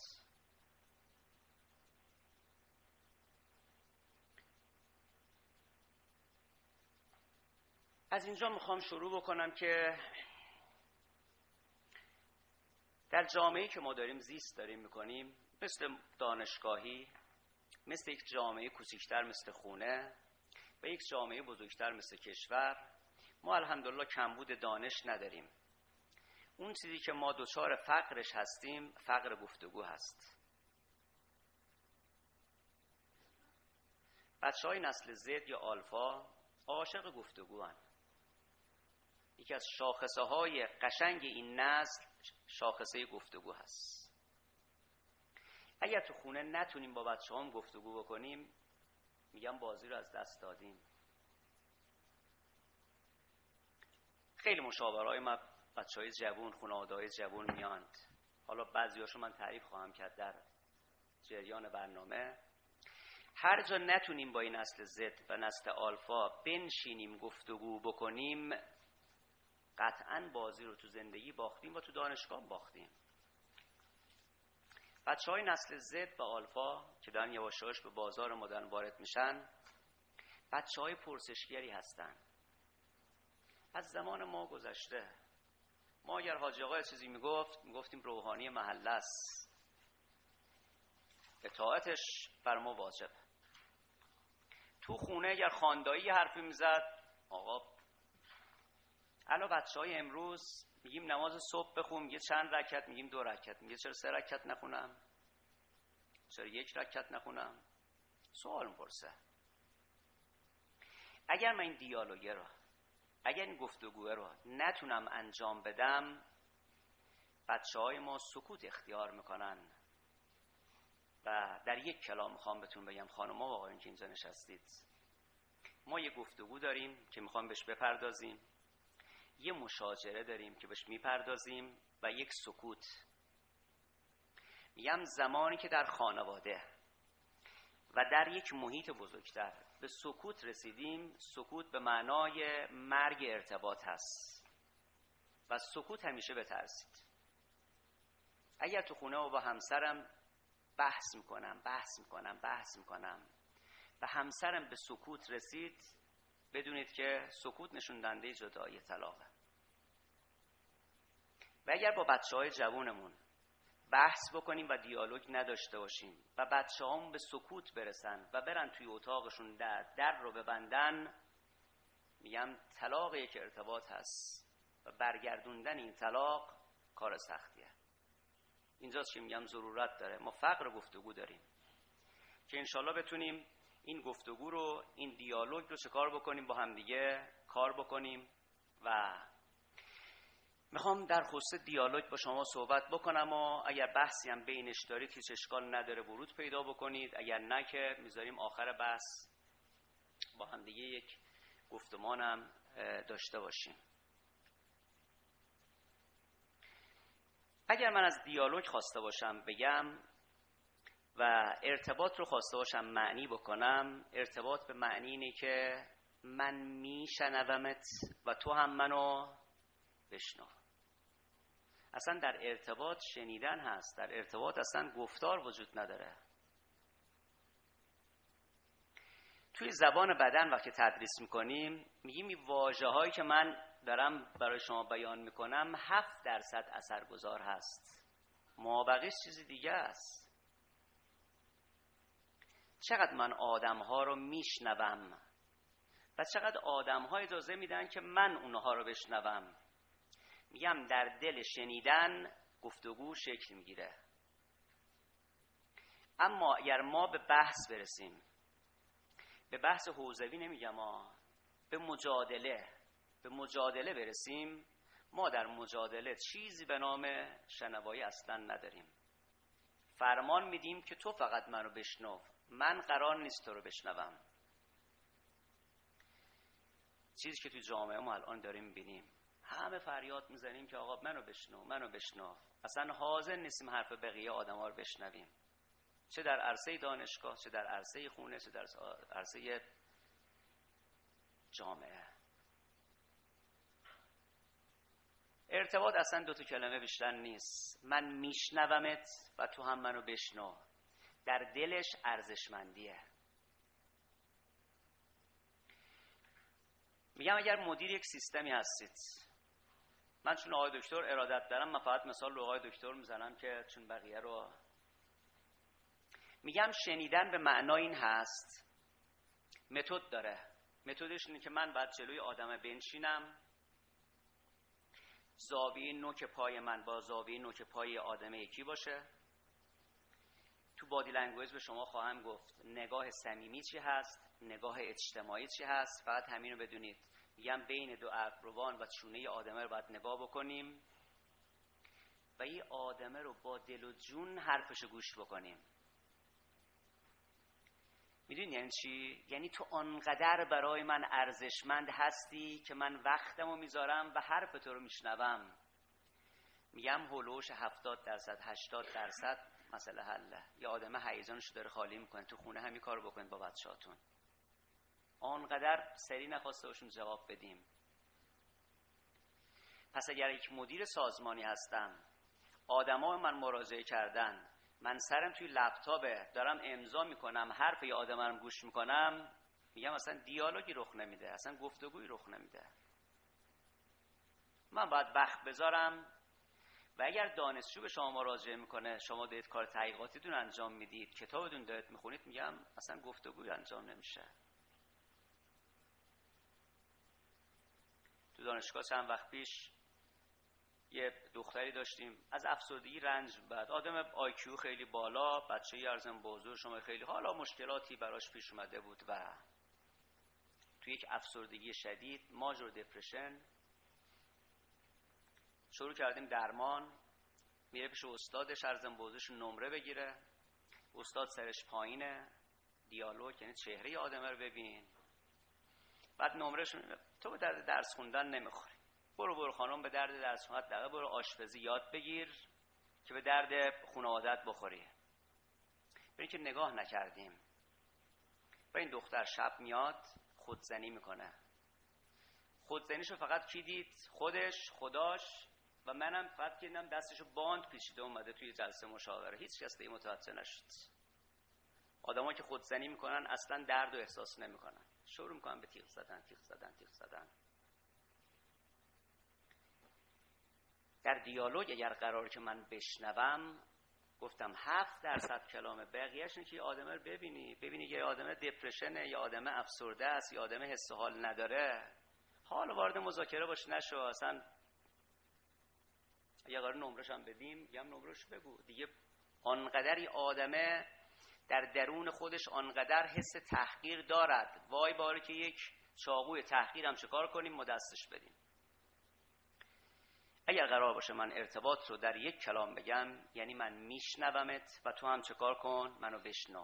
از اینجا میخوام شروع بکنم که در جامعه‌ای که ما داریم زیست داریم میکنیم، مثل دانشگاهی، مثل یک جامعه کوچکتر مثل خونه و یک جامعه بزرگتر مثل کشور، ما الحمدلله کمبود دانش نداریم. اون چیزی که ما دوچار فقرش هستیم، فقر گفتگو هست. بچه‌های نسل زد یا آلفا عاشق گفتگو هن. یکی از شاخصه های قشنگ این نسل شاخصه گفتگو هست. اگر تو خونه نتونیم با بچه هم گفتگو بکنیم، میگم بازی رو از دست دادیم. خیلی مشاورهای ما بچه های جوون، خانواده های جوون میاند. حالا بعضی هاشو من تعریف خواهم کرد در جریان برنامه. هر جا نتونیم با این نسل زد و نسل آلفا بنشینیم گفتگو بکنیم، قطعاً بازی رو تو زندگی باختیم و تو دانشگاه باختیم. بچه های نسل زد و آلفا که دارن یواش یواش به بازار مدرن وارد میشن، بچه های پرسشگری هستن. از زمان ما گذشته. ما اگر حاجی آقا چیزی میگفت، میگفتیم روحانی محله است، اطاعتش بر ما واجب. تو خونه اگر خاندایی حرفی میزد، آقا الان بچهای امروز میگیم نماز صبح بخون، میگه چند رکعت، میگیم دو رکعت، میگه چرا سه رکعت نخونم، چرا یک رکعت نخونم. سوال میپرسه. اگر من این دیالوگه رو، اگر این گفتگوه رو نتونم انجام بدم، بچه های ما سکوت اختیار میکنن. و در یک کلام میخوام بهتون بگم خانم و آقایون که اینجا نشستید، ما یه گفتگو داریم که میخوام بهش بپردازیم، یه مشاجره داریم که بهش میپردازیم و یک سکوت. میگم زمانی که در خانواده و در یک محیط بزرگتر به سکوت رسیدیم، سکوت به معنای مرگ ارتباط هست و سکوت همیشه بترسید. اگر تو خونه و با همسرم بحث میکنم بحث میکنم بحث میکنم و همسرم به سکوت رسید، بدونید که سکوت نشون دهنده جدایی، طلاقه. و اگر با بچه های جوانمون بحث بکنیم و دیالوگ نداشته باشیم و بچه هامون به سکوت برسن و برن توی اتاقشون در, در رو ببندن، میگم طلاق یک ارتباط هست و برگردوندن این طلاق کار سختیه. اینجاست که میگم ضرورت داره ما فقر گفتگو داریم که انشالله بتونیم این گفتگو رو، این دیالوگ رو چکار بکنیم، با هم دیگه کار بکنیم. و میخوام در خصوص دیالوگ با شما صحبت بکنم و اگر بحثی هم بینش دارید هیچ اشکال نداره ورود پیدا بکنید، اگر نه که میذاریم آخر بحث با هم دیگه یک گفتمانم داشته باشیم. اگر من از دیالوگ خواسته باشم بگم و ارتباط رو خواسته باشم معنی بکنم، ارتباط به معنی اینه که من میشنومت و تو هم منو بشنو. اصلا در ارتباط شنیدن هست، در ارتباط اصلا گفتار وجود نداره. توی زبان بدن وقتی تدریس میکنیم میگیم این واژه هایی که من دارم برای شما بیان میکنم هفت درصد اثرگذار هست، مابقیش چیزی دیگه است. چقدر من آدم ها رو میشنوم و چقدر آدم ها اجازه میدن که من اونها رو بشنوم. میگم در دل شنیدن گفتگو شکل میگیره. اما اگر ما به بحث برسیم، به بحث حوزوی نمیگم ها، به مجادله به مجادله برسیم، ما در مجادله چیزی به نام شنوایی اصلا نداریم. فرمان میدیم که تو فقط منو بشنو، من قرار نیست تو رو بشنوم. چیزی که توی جامعه ما الان داریم میبینیم، همه فریاد میزنیم که آقا منو بشنو منو بشنو، اصلا حاضر نیستیم حرف بقیه آدما رو بشنویم، چه در عرصه دانشگاه، چه در عرصه خونه، چه در عرصه جامعه. ارتباط اصلا دو تا کلمه بیشتر نیست. من میشنومت و تو هم منو بشنو. در دلش ارزشمندیه. میگم اگر مدیر یک سیستمی هستید، من چون آقای دکتر ارادت دارم، من فقط مثال رو آقای دکتر میزنم که چون بقیه رو میگم شنیدن به معنای این هست، متد داره. متدش اینه که من بعد جلوی آدم بنشینم، زاویه نوک پای من با زاویه نوک پای آدم یکی باشه. تو بادی لنگویج به شما خواهم گفت نگاه صمیمی چی هست، نگاه اجتماعی چی هست. فقط همین رو بدونید. میگم بین دو ابروان و چونه آدمه رو باید نگاه بکنیم و این آدمه رو با دل و جون حرفش گوش بکنیم. میدونی یعنی چی؟ یعنی تو آنقدر برای من ارزشمند هستی که من وقتمو میذارم و حرف تو رو میشنوم. میگم هولوش هفتاد درصد هشتاد درصد مسئله حله. یه آدمه هیجانشو داره خالی میکنه، تو خونه همین کارو بکنید با بچه‌هاتون. آنقدر سری نخواسته باشیم جواب بدیم. پس اگر یک مدیر سازمانی هستم، آدما به من مراجعه کردن، من سرم توی لپتاپه دارم امضا میکنم، حرف یه آدم رو گوش میکنم، میگم اصلا دیالوگی رخ نمیده، اصلا گفتگویی رخ نمیده. من باید وقت بذارم و اگر دانشجو به شما مراجعه میکنه، شما دارید کار تحقیقاتیتون انجام میدید، کتابتون دارید میخونید، میگم اصلا گفتگویی انجام نمیشه. تو دانشگاه چند وقت پیش یه دختری داشتیم از افسردگی رنج بعد، آدم آی کیو خیلی بالا، بچه‌ای ارزم بزرگ، شما خیلی حالا مشکلاتی براش پیش اومده بود و تو یک افسردگی شدید، ماژور دپرشن، شروع کردیم درمان. میره پیش استادش، ارزم بزرگش نمره بگیره، استاد سرش پایینه، دیالوگ یعنی چهره آدمه رو ببین، بعد نمرهش تو به درد درس خوندن نمیخوری، برو برو خانم به درد درس خوندن دقیقه برو آشپزی یاد بگیر که به درد خانواده‌ات بخوری. ببین که نگاه نکردیم و این دختر شب میاد خودزنی میکنه. خودزنیشو فقط کی دید؟ خودش، خداش و منم فقط که دیدم دستشو باند پیچیده اومده توی جلسه مشاوره. هیچ کس دیگه متوجه نشد. آدمایی که خودزنی میکنن اصلا درد و احساس نمیکنن، شروع میکنن به تیغ زدن تیغ زدن تیغ زدن. در دیالوگ اگر قرار که من بشنوم، گفتم هفت درصد کلامه، بقیه‌اش اینه که یه آدمه رو ببینی ببینی یه آدمه دپرشنه، یه آدمه افسرده است، یه آدمه حس و حال نداره، حالا وارد مذاکره باش نشو، اصلا اگه قرار نمرش هم بدیم میگم نمرش بگو دیگه. آنقدری آدمه در درون خودش آنقدر حس تحقیر دارد، وای باره که یک چاقوی تحقیر هم چکار کنیم ما دستش بدیم. اگر قرار باشه من ارتباط رو در یک کلام بگم یعنی من میشنومت و تو هم چکار کن منو بشنو.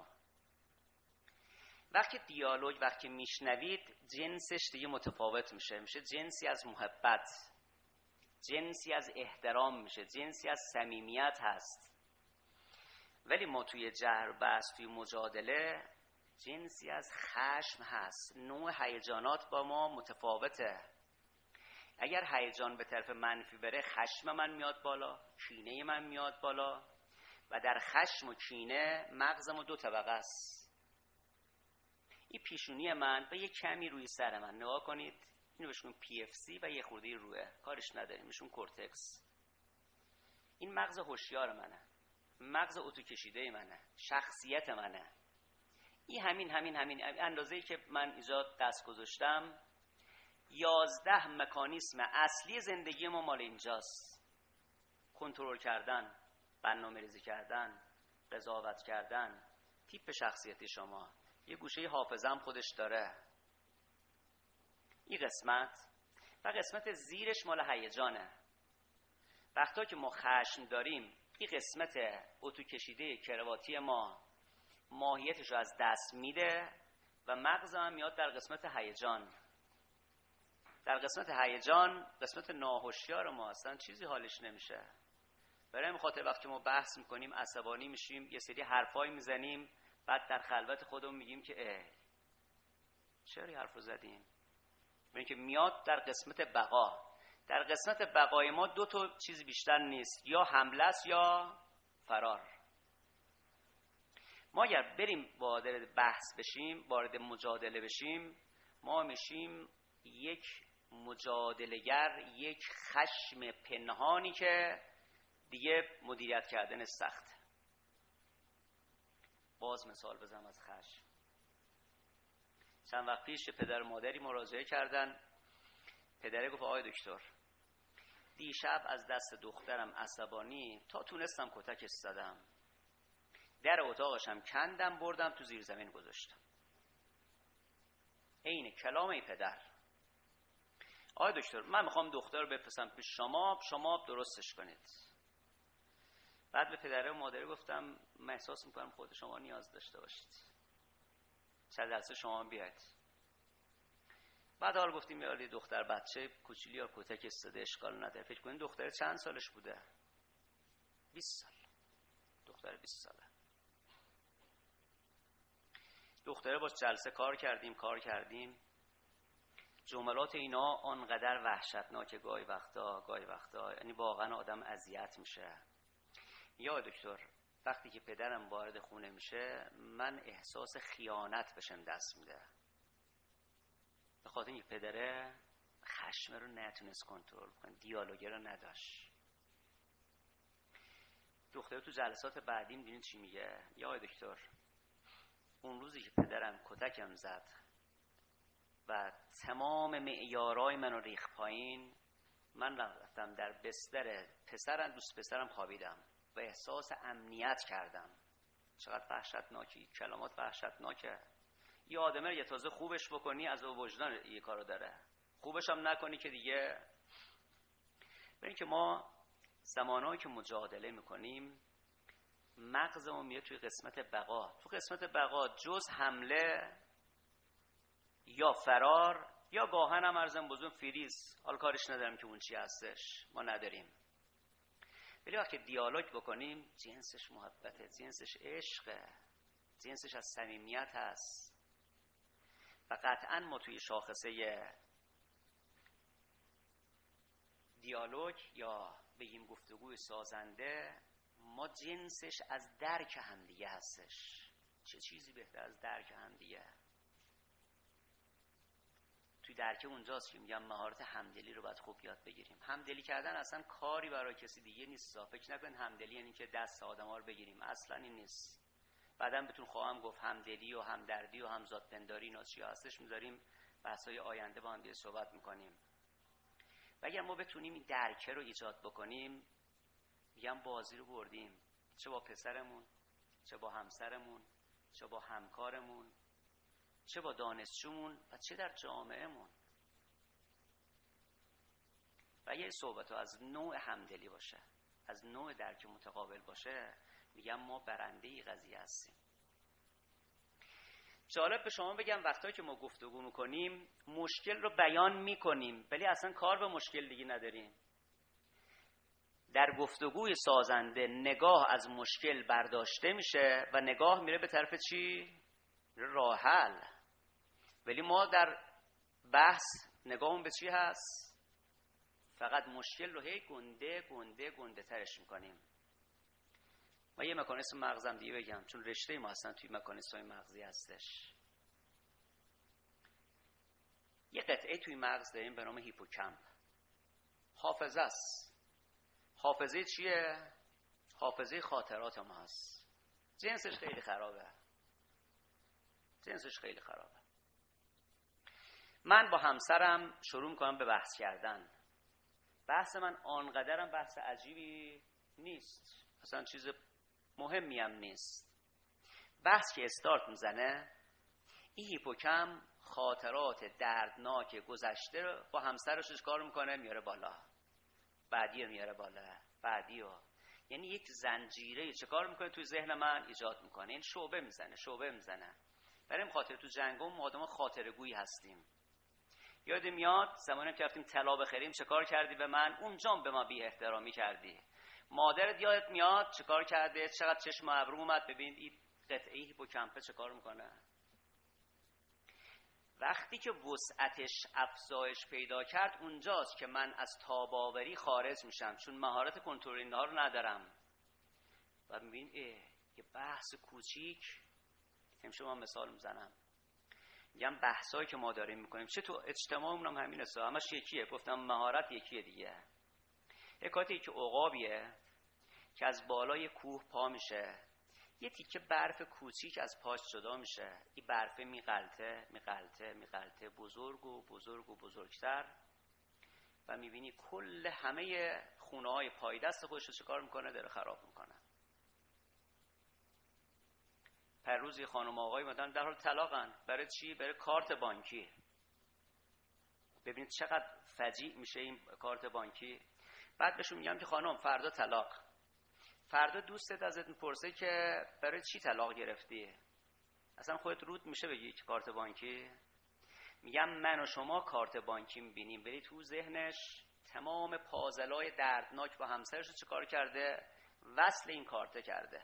وقتی دیالوگ وقتی میشنوید جنسش دیگه متفاوت میشه، میشه جنسی از محبت، جنسی از احترام میشه، جنسی از صمیمیت هست. ولی ما توی جهر بحث توی مجادله جنسی از خشم هست، نوع هیجانات با ما متفاوته. اگر هیجان به طرف منفی بره خشم من میاد بالا، کینه من میاد بالا و در خشم و کینه مغزم دو طبقه است. این پیشونی من و یه کمی روی سر من نگاه کنید، اینو بهش میگن پی اف سی و یه خورده روه، کارش نداریم، میشون کورتکس. این مغز هوشیار منه، مغز اتو کشیده منه، شخصیت منه. این همین همین همین اندازه‌ای که من ایجاد دست گذاشتم، یازده مکانیسم اصلی زندگی ما مال اینجاست. کنترل کردن، برنامه‌ریزی کردن، قضاوت کردن، تیپ شخصیتی شما. یه گوشه حافظه هم خودش داره. این قسمت و قسمت زیرش مال هیجانه. وقتا که ما خشم داریم این قسمت اتو کشیده کرواتی ما ماهیتش رو از دست میده و مغز هم میاد در قسمت هیجان. در قسمت هیجان قسمت ناهوشیار ما اصلا چیزی حالش نمیشه. برای همین خاطر وقتی ما بحث میکنیم عصبانی میشیم، یه سری حرفایی میزنیم، بعد در خلوت خودمون میگیم که اه چرا این حرفو زدیم؟ برای اینکه میاد در قسمت بقا. در قسمت بقای ما دو تا چیز بیشتر نیست، یا حمله است یا فرار. ما اگر بریم وارد بحث بشیم، وارد مجادله بشیم، ما میشیم یک مجادله‌گر، یک خشم پنهانی که دیگه مدیریت کردن سخته. باز مثال بزنم از خشم. چند وقت پیش پدر و مادری مراجعه کردن. پدره گفت آقای دکتر دیشب از دست دخترم عصبانی تا تونستم کتکش زدم، در اتاقشم کندم بردم تو زیر زمین گذاشتم. عین کلام ای پدر. آقای دکتر من میخوام دختر رو بفرستم پیش شما، شما درستش کنید. بعد به پدره و مادره گفتم من احساس میکنم خود شما نیاز داشته باشید، چند جلسه شما بیاید. بعد حال گفتیم یالی دختر بچه کوچولی یا کتک استاده اشکال نداره. فکر کنید دختر چند سالش بوده؟ بیست سال. دختر بیست ساله. دختره با جلسه کار کردیم کار کردیم جملات اینا آنقدر وحشتناکه گاهی وقتا گاهی وقتا یعنی واقعا آدم اذیت میشه. یا دکتر وقتی که پدرم وارد خونه میشه من احساس خیانت بشم دست میده، به خاطر اینکه پدره خشم رو نتونست کنترل کنه، دیالوگ رو نداشت. دختر تو جلسات بعدی میدونید چی میگه؟ یا دکتر اون روزی که پدرم کتکم زد و تمام معیارای منو ریخت پایین، من رفتم در بستر پسرم دوست پسرم خوابیدم و احساس امنیت کردم. چقدر وحشتناکی، کلمات وحشتناکه. یه آدمه یه تازه خوبش بکنی از او وجدان یه کارو داره، خوبش هم نکنی که دیگه. ببین که ما زمانهایی که مجادله میکنیم مغزمون میاد توی قسمت بقا. تو قسمت بقا جز حمله یا فرار یا گاهن هم ارزم بزرگ فریز، حال کارش ندارم که اون چی هستش، ما نداریم. ولی وقتی دیالوگ بکنیم جنسش محبته، جنسش عشقه، جنسش از صمیمیت هست. و قطعا ما توی شاخصه دیالوگ یا بگیم گفتگوی سازنده ما جنسش از درک همدیگه هستش. چه چیزی بهتر از درک همدیگه؟ توی درک اونجاست که میگم مهارت همدلی رو باید خوب یاد بگیریم. همدلی کردن اصلا کاری برای کسی دیگه نیست. فکر نکن همدلی یعنی که دست آدم‌ها رو بگیریم، اصلا این نیست. بعداً بهتون خواهم گفت همدلی و همدردی و همزادپنداری اینا چی هستش، میذاریم بحث‌های آینده با هم دیگه صحبت میکنیم. و اگر ما بتونیم این درک رو ایجاد بکنیم میگم بازی رو بردیم، چه با پسرمون، چه با همسرمون، چه با همکارمون، چه با دانشجومون و چه در جامعهمون. و یه صحبت از نوع همدلی باشه، از نوع درک متقابل باشه، میگم ما برنده ای قضیه هستیم. جالب به شما بگم وقتایی که ما گفتگو میکنیم مشکل رو بیان میکنیم ولی اصلا کار به مشکل دیگه نداریم. در گفتگوی سازنده نگاه از مشکل برداشته میشه و نگاه میره به طرف چی؟ راه حل. ولی ما در بحث نگاهمون به چی هست؟ فقط مشکل رو هی گنده گنده گنده ترش میکنیم. ما یه مکانیسم مغزم دیگه بگم، چون رشته ما اصلا توی مکانیسم مغزی هستش. یه قطعه توی مغز داریم به نام هیپوکامپ. حافظه است. حافظه چیه؟ حافظه خاطرات ما هست. جنسش خیلی خرابه. جنسش خیلی خرابه. من با همسرم شروع میکنم به بحث کردن. بحث من آنقدرم بحث عجیبی نیست. اصلا چیز مهمی هم نیست. بحث که استارت میزنه، این هیپوکامپ خاطرات دردناک گذشته رو با همسرش چیکار میکنه؟ میاره بالا. بعدی رو میاره بالا. بعدی رو. یعنی یک زنجیره چیکار میکنه توی ذهن من ایجاد میکنه. این شعبه میزنه، شعبه میزنه. برای خاطر تو جنگم ما آدم خاطرگویی هستیم. یاد میاد زمانی که رفتیم طلا بخریم چیکار کردی به من؟ اونجا به ما بی احترامی کردی. مادرت یادت میاد چیکار کرده؟ چقدر چشم ابرو اومد. ببین این قطعه هیپوکامپ چیکار میکنه. وقتی که وسعتش افزایش پیدا کرد اونجاست که من از تاباوری خارج میشم، چون مهارت کنترل اینها رو ندارم. و ببین یه بحث کوچیک، امشب من مثال میزنم، میگم بحثایی که ما داریم میکنیم چه تو اجتماعمون هم همین است، همش یکیه. گفتم مهارت یکیه دیگه. حکایتی که عقابیه که از بالای کوه پا میشه، یه تیکه برف کوچیک از پاش جدا میشه. این برفه میغلطه میغلطه میغلطه بزرگ و بزرگ و بزرگتر و میبینی کل همه خونه های پای دست خودش رو چکار میکنه؟ داره خراب میکنه. هر روز یه خانم آقای مدن در حال طلاقن. برای چی؟ برای کارت بانکی. ببینید چقدر فجیع میشه این کارت بانکی. بعد بهشون میگم که خانم فردا طلاق. فردا دوستت ازت میپرسه که برای چی طلاق گرفتی؟ اصلا خودت رود میشه بگی که کارت بانکی؟ میگم من و شما کارت بانکی میبینیم ولی تو ذهنش تمام پازلای دردناک با همسرش رو چه کار کرده؟ وصل این کارت کرده.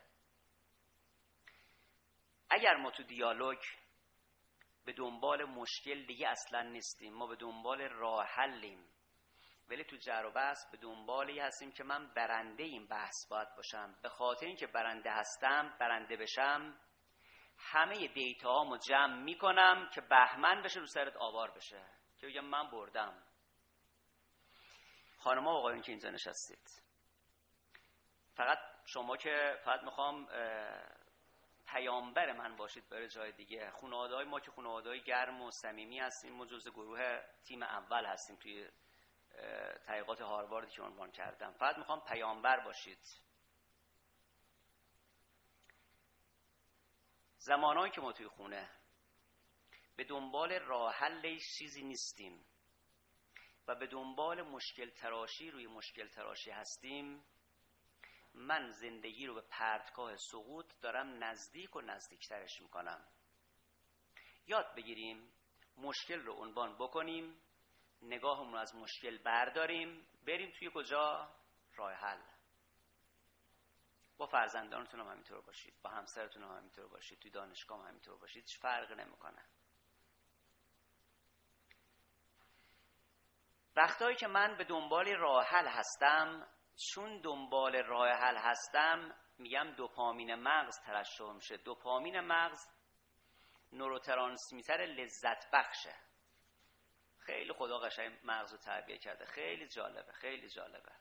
اگر ما تو دیالوگ به دنبال مشکل دیگه اصلا نیستیم، ما به دنبال راه حلیم، ولی تو جر و بحث به دنبالی هستیم که من برنده این بحث باید باشم. به خاطر اینکه برنده هستم، برنده بشم، همه دیتا هامو جمع میکنم که بهمن بشه رو سرت آوار بشه که بگم من بردم. خانم ها آقایون که اینجا نشستید، فقط شما که فقط میخوام پیامبر من باشید برای جای دیگه. خانواده‌های ما که خانواده‌های گرم و صمیمی هستیم، ما جزء گروه تیم اول هستیم توی تحقیقات هارواردی که عنوان کردم. فقط میخوام پیامبر باشید. زمانهایی که ما توی خونه به دنبال راه حل چیزی نیستیم و به دنبال مشکل تراشی روی مشکل تراشی هستیم، من زندگی رو به پرتگاه سقوط دارم نزدیک و نزدیکترش میکنم. یاد بگیریم مشکل رو عنوان بکنیم، نگاهمون رو از مشکل برداریم، بریم توی کجا؟ راه حل. با فرزندانتون هم همینطور باشید، با همسرتون هم همینطور باشید، توی دانشگاه هم همینطور باشید، هیچ فرق نمیکنه. وقتایی که من به دنبال راه حل هستم، چون دنبال راه حل هستم، میگم دوپامین مغز ترشح میشه. دوپامین مغز نوروترانسمیتر لذت بخشه. خیلی خدا قشنگ مغز رو تربیت کرده. خیلی جالبه، خیلی جالبه.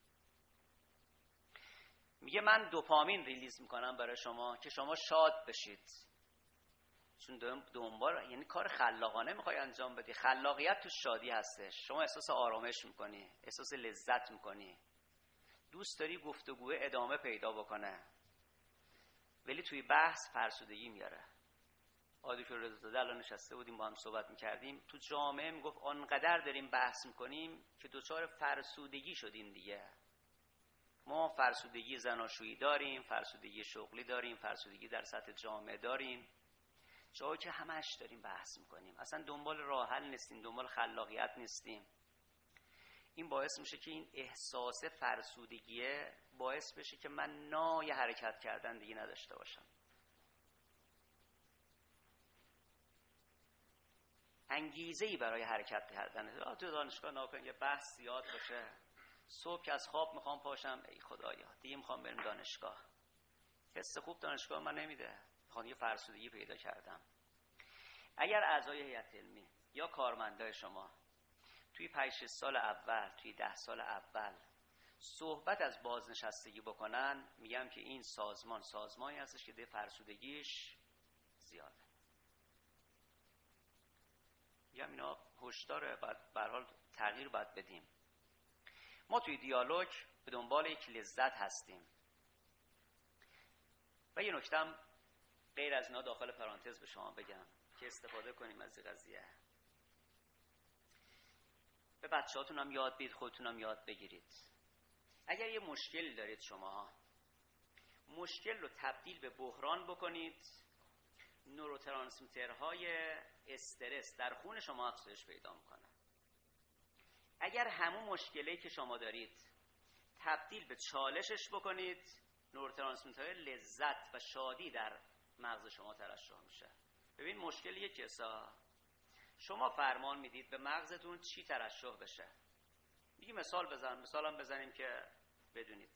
میگه من دوپامین ریلیز میکنم برای شما که شما شاد بشید. چون دنبال، یعنی کار خلاقانه میخوای انجام بدی. خلاقیت تو شادی هستش. شما احساس آرامش میکنی، احساس لذت میکنی. دوست داری گفتگو ادامه پیدا بکنه، ولی توی بحث فرسودگی میاره. آقای دکتر رضازاده الان نشسته بودیم با هم صحبت میکردیم، تو جامعه میگفت آنقدر داریم بحث میکنیم که دوچار فرسودگی شدیم دیگه. ما فرسودگی زناشویی داریم، فرسودگی شغلی داریم، فرسودگی در سطح جامعه داریم، جایی که همش داریم بحث میکنیم، اصلا دنبال راه حل نیستیم، دنبال خلاقیت نیستیم. این باعث میشه که این احساس فرسودگیه باعث بشه که من نای حرکت کردن دیگه نداشته باشم. انگیزه‌ای برای حرکت کردن. تو دانشگاه ناکن یه بحث زیاد باشه، صبح که از خواب میخوام پاشم، ای خدایا دیگه میخوام بریم دانشگاه. حس خوب دانشگاه من نمیده، میخوام یه فرسودگی پیدا کردم. اگر اعضای هیئت علمی یا کارمندای شما توی پنج شش سال اول، توی ده سال اول صحبت از بازنشستگی بکنن، میگم که این سازمان سازمانی هستش که ده فرسودگیش زیاده. میگم اینا هشداره، بعد به هر حال تغییر باید بدیم. ما توی دیالوگ به دنبال یک لذت هستیم. و یه نکتم غیر از اینا داخل پرانتز به شما بگم که استفاده کنیم از این قضیه. به بچه هاتون هم یاد بدید، خودتون هم یاد بگیرید. اگر یه مشکل دارید شما، مشکل رو تبدیل به بحران بکنید، نوروترانسمیترهای استرس در خون شما افزایش پیدا میکنه. اگر همون مشکلی که شما دارید تبدیل به چالشش بکنید، نوروترانسمیترهای لذت و شادی در مغز شما ترشح میشه. ببین مشکل یک کسا شما فرمان میدید به مغزتون چی ترشح بشه. میگی مثال بزن، مثالم بزنیم که بدونید.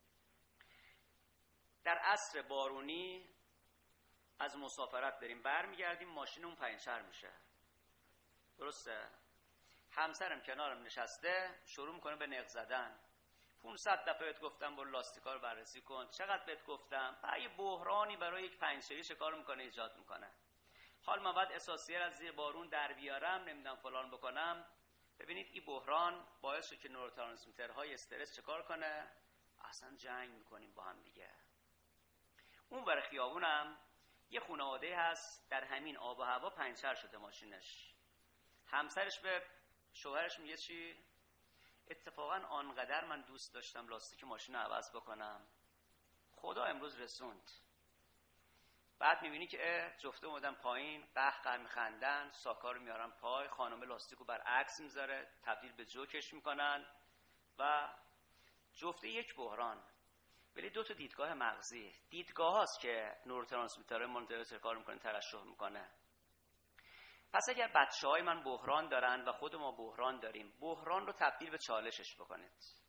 در عصر بارونی از مسافرت بریم برمیگردیم، ماشینمون پنچر میشه، درسته؟ همسرم کنارم نشسته شروع میکنه به نق زدن. پانصد دفعه بهت گفتم برو لاستیکا رو بررسی کن، چقدر بهت گفتم. یه بحرانی برای یک پنچری چه کار میکنه؟ ایجاد میکنه. حال من بعد اساسیه از زیر بارون در بیارم، نمیدونم فلان بکنم. ببینید این بحران باعث شد که نوروترانسمیترهای استرس چه کار کنه؟ اصلا جنگ میکنیم با هم دیگه. اون ور خیابونم یه خانواده هست در همین آب و هوا پنچر شده ماشینش. همسرش به شوهرش میگه چی؟ اتفاقا آنقدر من دوست داشتم لاستیک ماشین رو عوض بکنم، خدا امروز رسوند. بعد میبینی که جفته اومدن پایین، قهقه میخندن، ساکا رو میارن پای، خانم لاستیک رو برعکس میذاره، تبدیل به جوکش میکنن و جفته یک بحران. ولی دو تا دیدگاه مغزی، دیدگاه هاست که نوروترانسمیترهای منتظر کار میکنه، ترشح میکنه. پس اگر بچه های من بحران دارن و خود ما بحران داریم، بحران رو تبدیل به چالشش بکنید.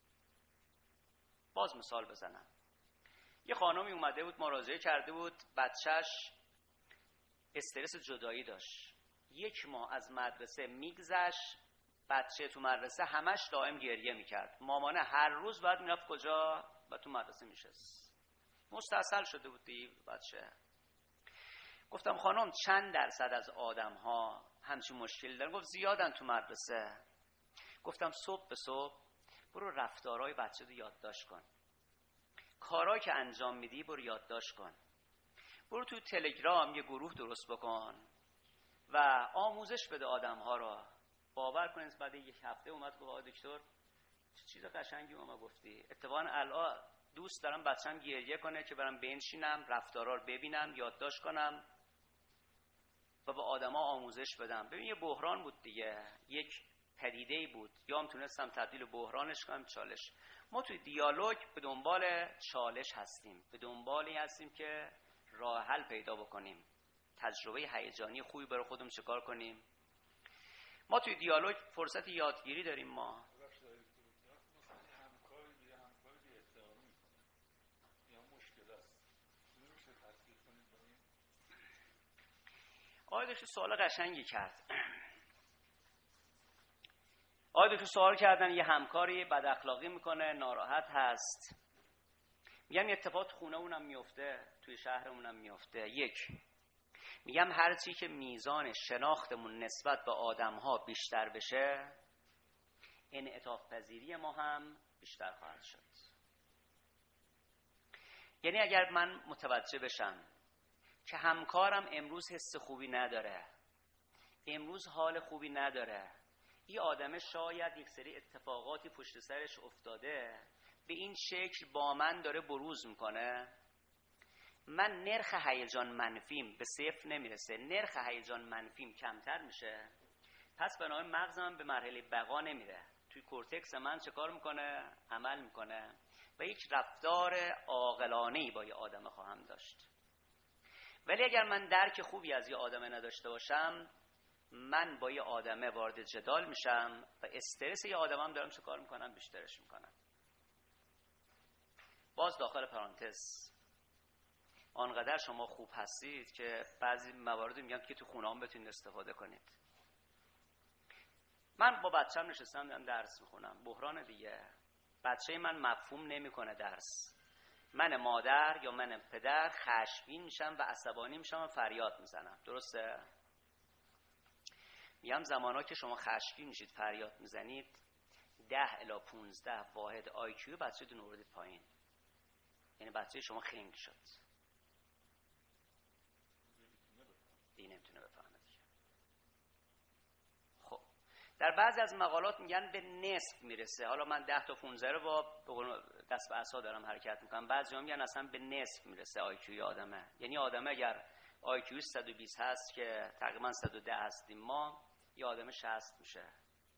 باز مثال بزنم. یه خانمی اومده بود مراجعه کرده بود، بچهش استرس جدایی داشت. یک ماه از مدرسه میگذشت، بچه تو مدرسه همش دائم گریه میکرد. مامانه هر روز باید میرفت کجا؟ و تو مدرسه میشست. مستاصل شده بود دیگه بچه. گفتم خانم چند درصد از آدم ها همچین مشکلی دارن؟ گفت زیادن تو مدرسه. گفتم صبح به صبح برو رفتارهای بچه رو یادداشت کن، کارهایی که انجام میدی برو یادداشت کن، برو تو تلگرام یه گروه درست بکن و آموزش بده آدم ها را. باور کنید بعد یک هفته اومد گفت آقای دکتر چه چیز قشنگی اومد گفتی. اتفاقا الان دوست دارم بچه‌م گریه کنه که برم بنشینم رفتارا رو ببینم، یادداشت کنم و به آدما آموزش بدم. ببین یه بحران بود دیگه، یک پدیده‌ای بود، یا هم تونستم تبدیل بحرانش کنم چالش. ما توی دیالوگ به دنبال چالش هستیم، به دنبالی هستیم که راه حل پیدا بکنیم، تجربه هیجانی خوبی برای خودمون چکار کنیم. ما توی دیالوگ فرصت یادگیری داریم. ما آقای دکتر سوال قشنگی کرد. آقای دکتر سوال کردن یه همکاری بد اخلاقی میکنه، ناراحت هست. میگم یه اتفاق خونه اونم میفته، توی شهرمونم میفته. یک، میگم هر چی که میزان شناختمون نسبت به آدم‌ها بیشتر بشه، انعطاف پذیری ما هم بیشتر خواهد شد. یعنی اگر من متوجه بشم که همکارم امروز حس خوبی نداره، امروز حال خوبی نداره، این آدم شاید یک سری اتفاقاتی پشت سرش افتاده به این شکل با من داره بروز میکنه، من نرخ هیجان منفیم به صفر نمیرسه، نرخ هیجان منفیم کمتر میشه، پس بنابراین مغزم به مرحله بقا نمیره، توی کورتکس من چه کار میکنه؟ عمل میکنه و یک رفتار عاقلانه‌ای با یه آدم خواهم داشت. ولی اگر من درک خوبی از یه آدم نداشته باشم، من با یه آدمه وارد جدال میشم و استرس یه آدمم دارم چه کار میکنم؟ بیشترش میکنم. باز داخل پرانتز، آنقدر شما خوب هستید که بعضی مواردی میگم که تو خونه هم بتونید استفاده کنید. من با بچه‌م نشستم دارم درس میخونم، بحران دیگه، بچه من مفهوم نمیکنه درس، من مادر یا من پدر خشمگین میشم و عصبانی میشم و فریاد میزنم، درسته؟ میگم زمانا که شما خشمگین میشید فریاد میزنید، ده الی پونزده واحد آی کیو بچه دون آوردید پایین، یعنی بچه شما خنگ شد، دیگه نمیتونه بفهمه دیگه. خب در بعضی از مقالات میگن به نصف میرسه، حالا من ده تا پونزده رو با دست به عصا دارم حرکت میکنم، بعضی هم میگن اصلا به نصف میرسه آی کیوی آدمه، یعنی آدمه اگر آی کیو صد و بیست هست که تقریبا صد و ده هستیم ما، یه آدم شصت میشه.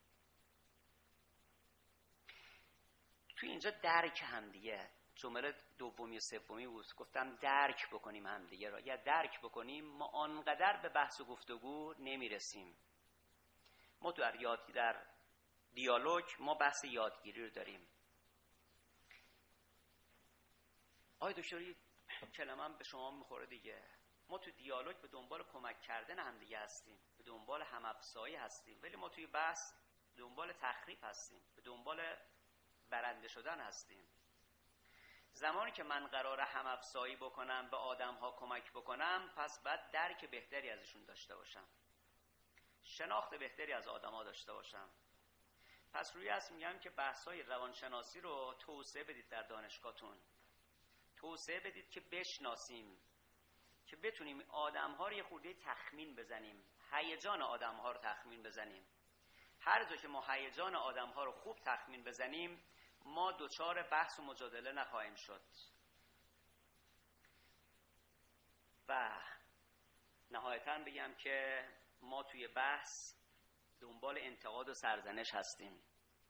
تو اینجا درک هم دیگه، جمله دومی و سومی بود، گفتم درک بکنیم هم دیگه را، یا درک بکنیم، ما آنقدر به بحث و گفتگو نمیرسیم. ما در یاد در دیالوگ ما بحث یادگیری رو داریم. آقای دکتری کلمه‌ام به شما میخوره دیگه، ما تو دیالوگ به دنبال کمک کردن هم دیگه هستیم، به دنبال هم‌افزایی هستیم، ولی ما توی بحث به دنبال تخریب هستیم، به دنبال برنده شدن هستیم. زمانی که من قراره هم‌افزایی بکنم، به آدم‌ها کمک بکنم، پس باید درک بهتری ازشون داشته باشم، شناخت بهتری از آدم‌ها داشته باشم. پس روی اصل میگم که بحث‌های روانشناسی رو توسعه بدید در دانشگاهتون، توسعه بدید که بشناسیم، که بتونیم آدم‌ها رو یه خورده تخمین بزنیم، هیجان آدم‌ها رو تخمین بزنیم. هر جا که ما هیجان آدم‌ها رو خوب تخمین بزنیم، ما دوچار بحث و مجادله نخواهیم شد. و نهایتاً بگم که ما توی بحث دنبال انتقاد و سرزنش هستیم.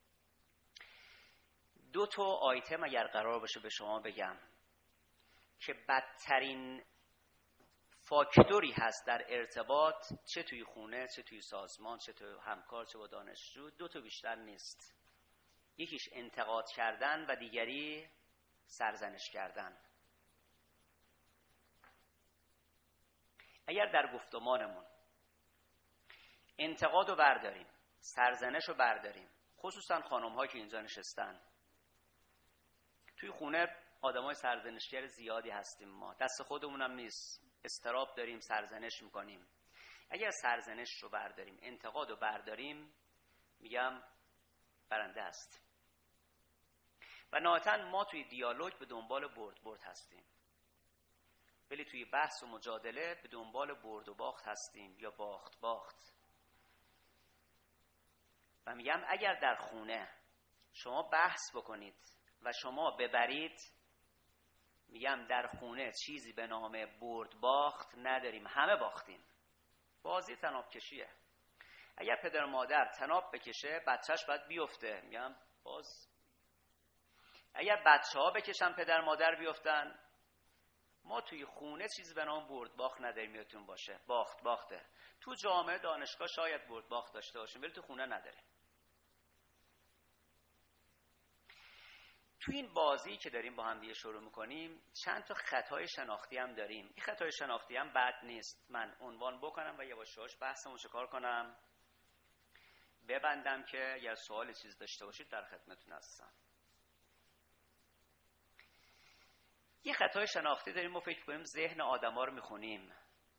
دو تا آیتم اگر قرار باشه به شما بگم که بدترین فاکتوری هست در ارتباط، چه توی خونه، چه توی سازمان، چه توی همکار، چه با دانشجو، دو تا بیشتر نیست. یکیش انتقاد کردن و دیگری سرزنش کردن. اگر در گفتمانمون انتقاد رو برداریم، سرزنش رو برداریم، خصوصا خانم ها که اینجا نشستن، توی خونه آدم های سرزنشگر زیادی هستیم، ما دست خودمونم نیست، استراب داریم، سرزنش میکنیم. اگر سرزنش رو برداریم، انتقاد رو برداریم، میگم برنده است. و نهایتاً ما توی دیالوگ به دنبال برد برد هستیم، ولی توی بحث و مجادله به دنبال برد و باخت هستیم یا باخت باخت. و میگم اگر در خونه شما بحث بکنید و شما ببرید، میگم در خونه چیزی به نام برد باخت نداریم، همه باختیم. بازی تناب کشیه. اگر پدر و مادر تناب بکشه، بچهش باید بیفته، میگم باز. اگر بچه ها بکشن پدر مادر بیفتن، ما توی خونه چیزی به نام برد باخت نداریم. یادتون باشه باخت باخته. تو جامعه دانشگاه شاید برد باخت داشته باشیم، ولی تو خونه نداریم. تو این بازی که داریم با هم دیگه شروع میکنیم، چند تا خطای شناختی هم داریم. این خطای شناختی هم بد نیست من عنوان بکنم و یواش یواش بحثمو چکار کنم، ببندم که اگر سوال چیز داشته باشید در خدمتتون هستم. یه خطای شناختی داریم، ما فکر کنیم ذهن آدما رو میخونیم.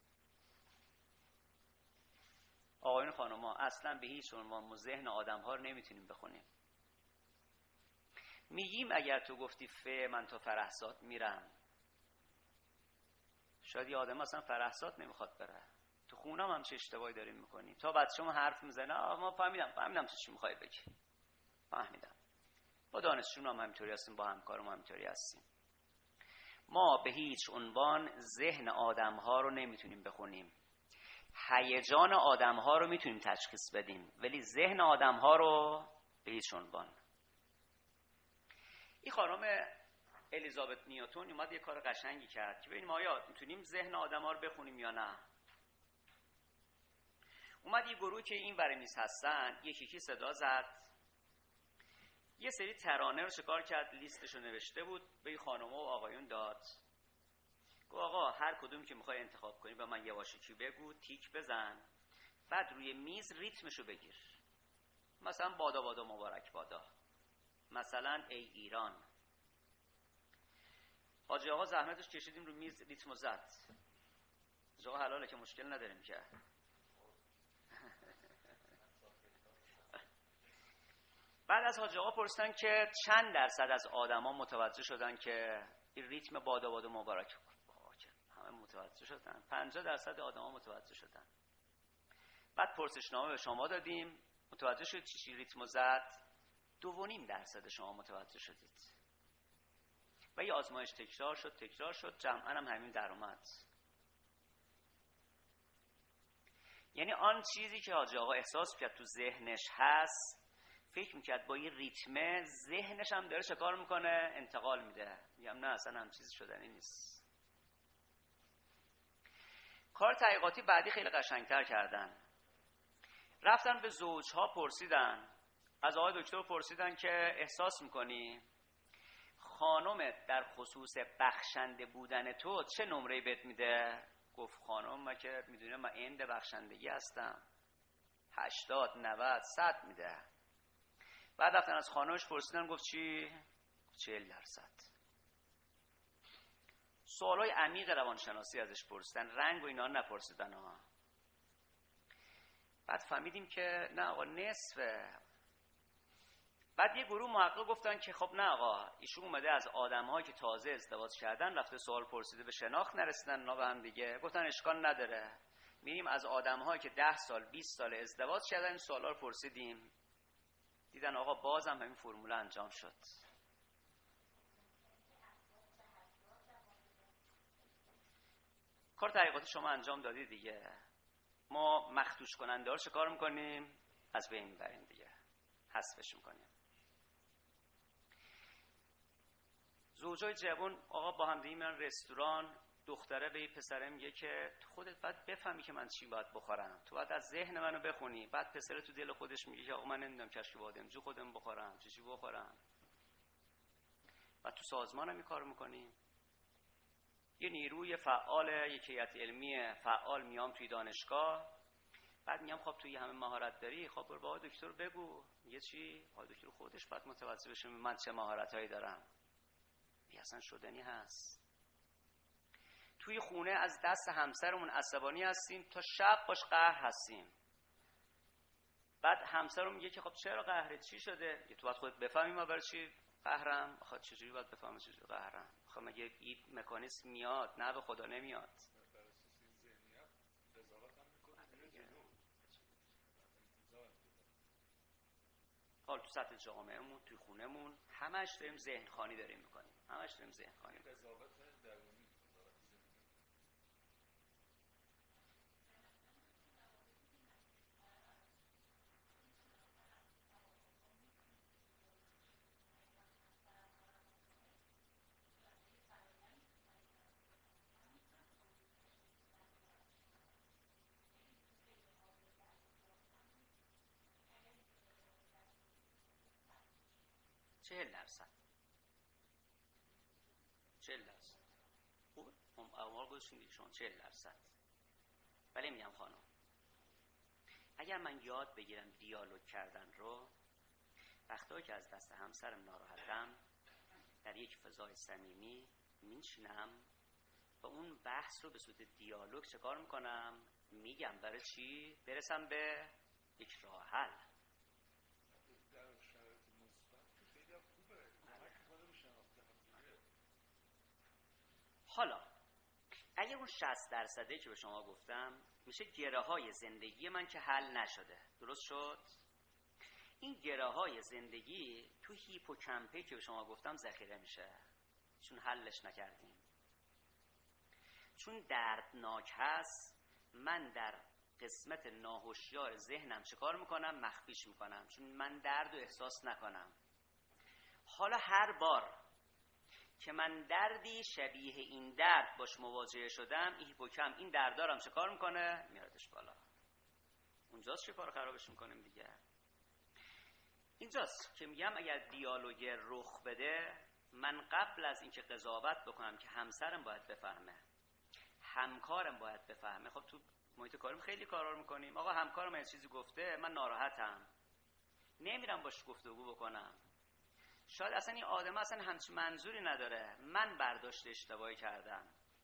آقایون خانوما، اصلا به هیچ عنوان ما ذهن آدم‌ها رو نمیتونیم بخونیم. میگیم اگر تو گفتی ف من تا فرهزاد میرم، شاید یه آدم اصلا فرحزاد نمیخواد بره. تو خونه هم چه اشتباهی داریم میکنیم. تا بچه‌مون حرف میزنه آقا ما فهمیدم فهمیدم تو چی میخوای بگی. فهمیدم. با دانشجویان هم همینطوری هستیم، با همکارم هم همینطوری هستیم. ما به هیچ عنوان ذهن آدم‌ها رو نمیتونیم بخونیم. هیجان آدم‌ها رو میتونیم تشخیص بدیم، ولی ذهن آدم‌ها رو به هیچ عنوان. این خانم الیزابت نیوتن اومد یه کار قشنگی کرد که ببینیم آیا میتونیم ذهن آدم‌ها رو بخونیم یا نه. اومد یه گروه که این ور میز هستن یکی یکی صدا زد، یه سری ترانه رو شکار کرد، لیستش رو نوشته بود، به این خانم‌ها و آقایون داد. گفت آقا هر کدوم که میخوای انتخاب کنی به من یواشکی بگو، تیک بزن، بعد روی میز ریتمشو بگیر. مثلا بادا بادا مبارک بادا، مثلا ای ایران. حاجی آقا زحمتش کشیدیم رو میز ریتمو زد. حاجی آقا حلاله که مشکل نداریم که. بعد از حاجی آقا پرسیدن که چند درصد از آدما متوجه شدن که این ریتم بادا بادا مبارک. همه متوجه شدن. پنجاه درصد آدما متوجه شدن. بعد پرسشنامه به شما دادیم، متوجه شدید چی ریتمو زد؟ دو و نیم درصد شما متوجه شدید. و یه آزمایش تکرار شد تکرار شد جمعاً هم همین در اومد. یعنی آن چیزی که حاجی آقا احساس کرد تو ذهنش هست، فکر میکرد با این ریتمه ذهنش هم داره چه کار میکنه؟ انتقال میده. میگم نه اصلا هم چیزی شدنی نیست. کار تحقیقاتی بعدی خیلی قشنگتر کردن. رفتن به زوجها پرسیدن، از آقای دکتر پرسیدن که احساس میکنی خانومت در خصوص بخشنده بودن تو چه نمره بهت میده؟ گفت خانم ما که میدونه من عند بخشندگی هستم، هشتاد نود صد میده. بعد رفتن از خانمش پرسیدن، گفت چی؟ چهل درصد. سوالای عمیق روانشناسی ازش پرسیدن، رنگ و اینا نپرسیدن ها. بعد فهمیدیم که نه آقا نصفه. بعد یه گروه محقق گفتن که خب نه آقا ایشون اومده از آدم‌هایی که تازه ازدواج کردن رفته سوال پرسیده، به شناخت نرسیدن اونا به هم دیگه. گفتن اشکال نداره، میریم از آدم‌هایی که ده سال بیست سال ازدواج کردن این سوالا رو پرسیدیم. دیدن آقا بازم همین فرمول انجام شد. کار تحقیقاتی شما انجام دادی دیگه. ما مخدوش کننده ها رو چه کار میکنیم؟ از بین میبریم دیگه، حذفش میکنیم. زوجای جوان آقا با هم دیگه میرن رستوران، دختره به پسره میگه که خودت باید بفهمی که من چی باید بخورم، تو باید از ذهن منو بخونی. بعد پسره تو دل خودش میگه که آقا من نمیدونم کشک بادمجو خودم بخورم، چی چی بخورم. بعد تو سازمان هم این کارو میکنیم. یه نیروی فعال، یک هیئت علمی فعال میام توی دانشگاه، بعد میگم خب توی همه مهارت داری، خب برو با دکتر بگو. میگه چی؟ آقای دکتر خودش بعد متوجه بشه من چه مهارتایی دارم. میگه اصلا شدنی هست. توی خونه از دست همسرمون عصبانی هستیم تا شب باش قهر هستیم. بعد همسرم میگه که خب چرا قهرت چی شده؟ میگه تو باید خودت بفهمی ما برای چی قهرم. آخه چجوری باید بفهمم چجوری قهرم؟ آخه مگه این مکانیزم میاد؟ نه به خدا نمیاد. حالا تو سطح جامعهمون، توی خونهمون همش داریم ذهن خوانی داریم میکنیم. همش داریم ذهن خوانی. چهل درصد چهل درصد خوبه. هم اول گذاشتیم دیگه شما چهل درصد. ولی میگم خانم اگر من یاد بگیرم دیالوگ کردن رو، وقتایی که از دست همسرم ناراحتم در یک فضای صمیمی میشینم و اون بحث رو به صورت دیالوگ چه کار میکنم؟ میگم برای چی؟ برسم به یک راه حل. حالا اگه اون شصت درصده که به شما گفتم میشه گره های زندگی من که حل نشده. درست شد؟ این گره های زندگی تو هیپوکامپه که به شما گفتم ذخیره میشه، چون حلش نکردیم، چون دردناک هست. من در قسمت ناهوشیار ذهنم چه کار میکنم؟ مخفیش میکنم، چون من درد رو احساس نکنم. حالا هر بار که من دردی شبیه این درد باش مواجه شدم، این هیپوکامپ این دردارم چه کار میکنه؟ میاردش بالا. اونجاست که کار خرابش میکنیم دیگه. اینجاست که میگم اگر دیالوگ رخ بده، من قبل از اینکه قضاوت بکنم که همسرم باید بفهمه، همکارم باید بفهمه. خب تو محیط کاریم خیلی کارا رو میکنیم. آقا همکارم یه چیزی گفته، من ناراحتم، نمیرم باش گفتگو بکنم. شاید اصلا این آدم اصلا همچین منظوری نداره، من برداشت اشتباهی کردم،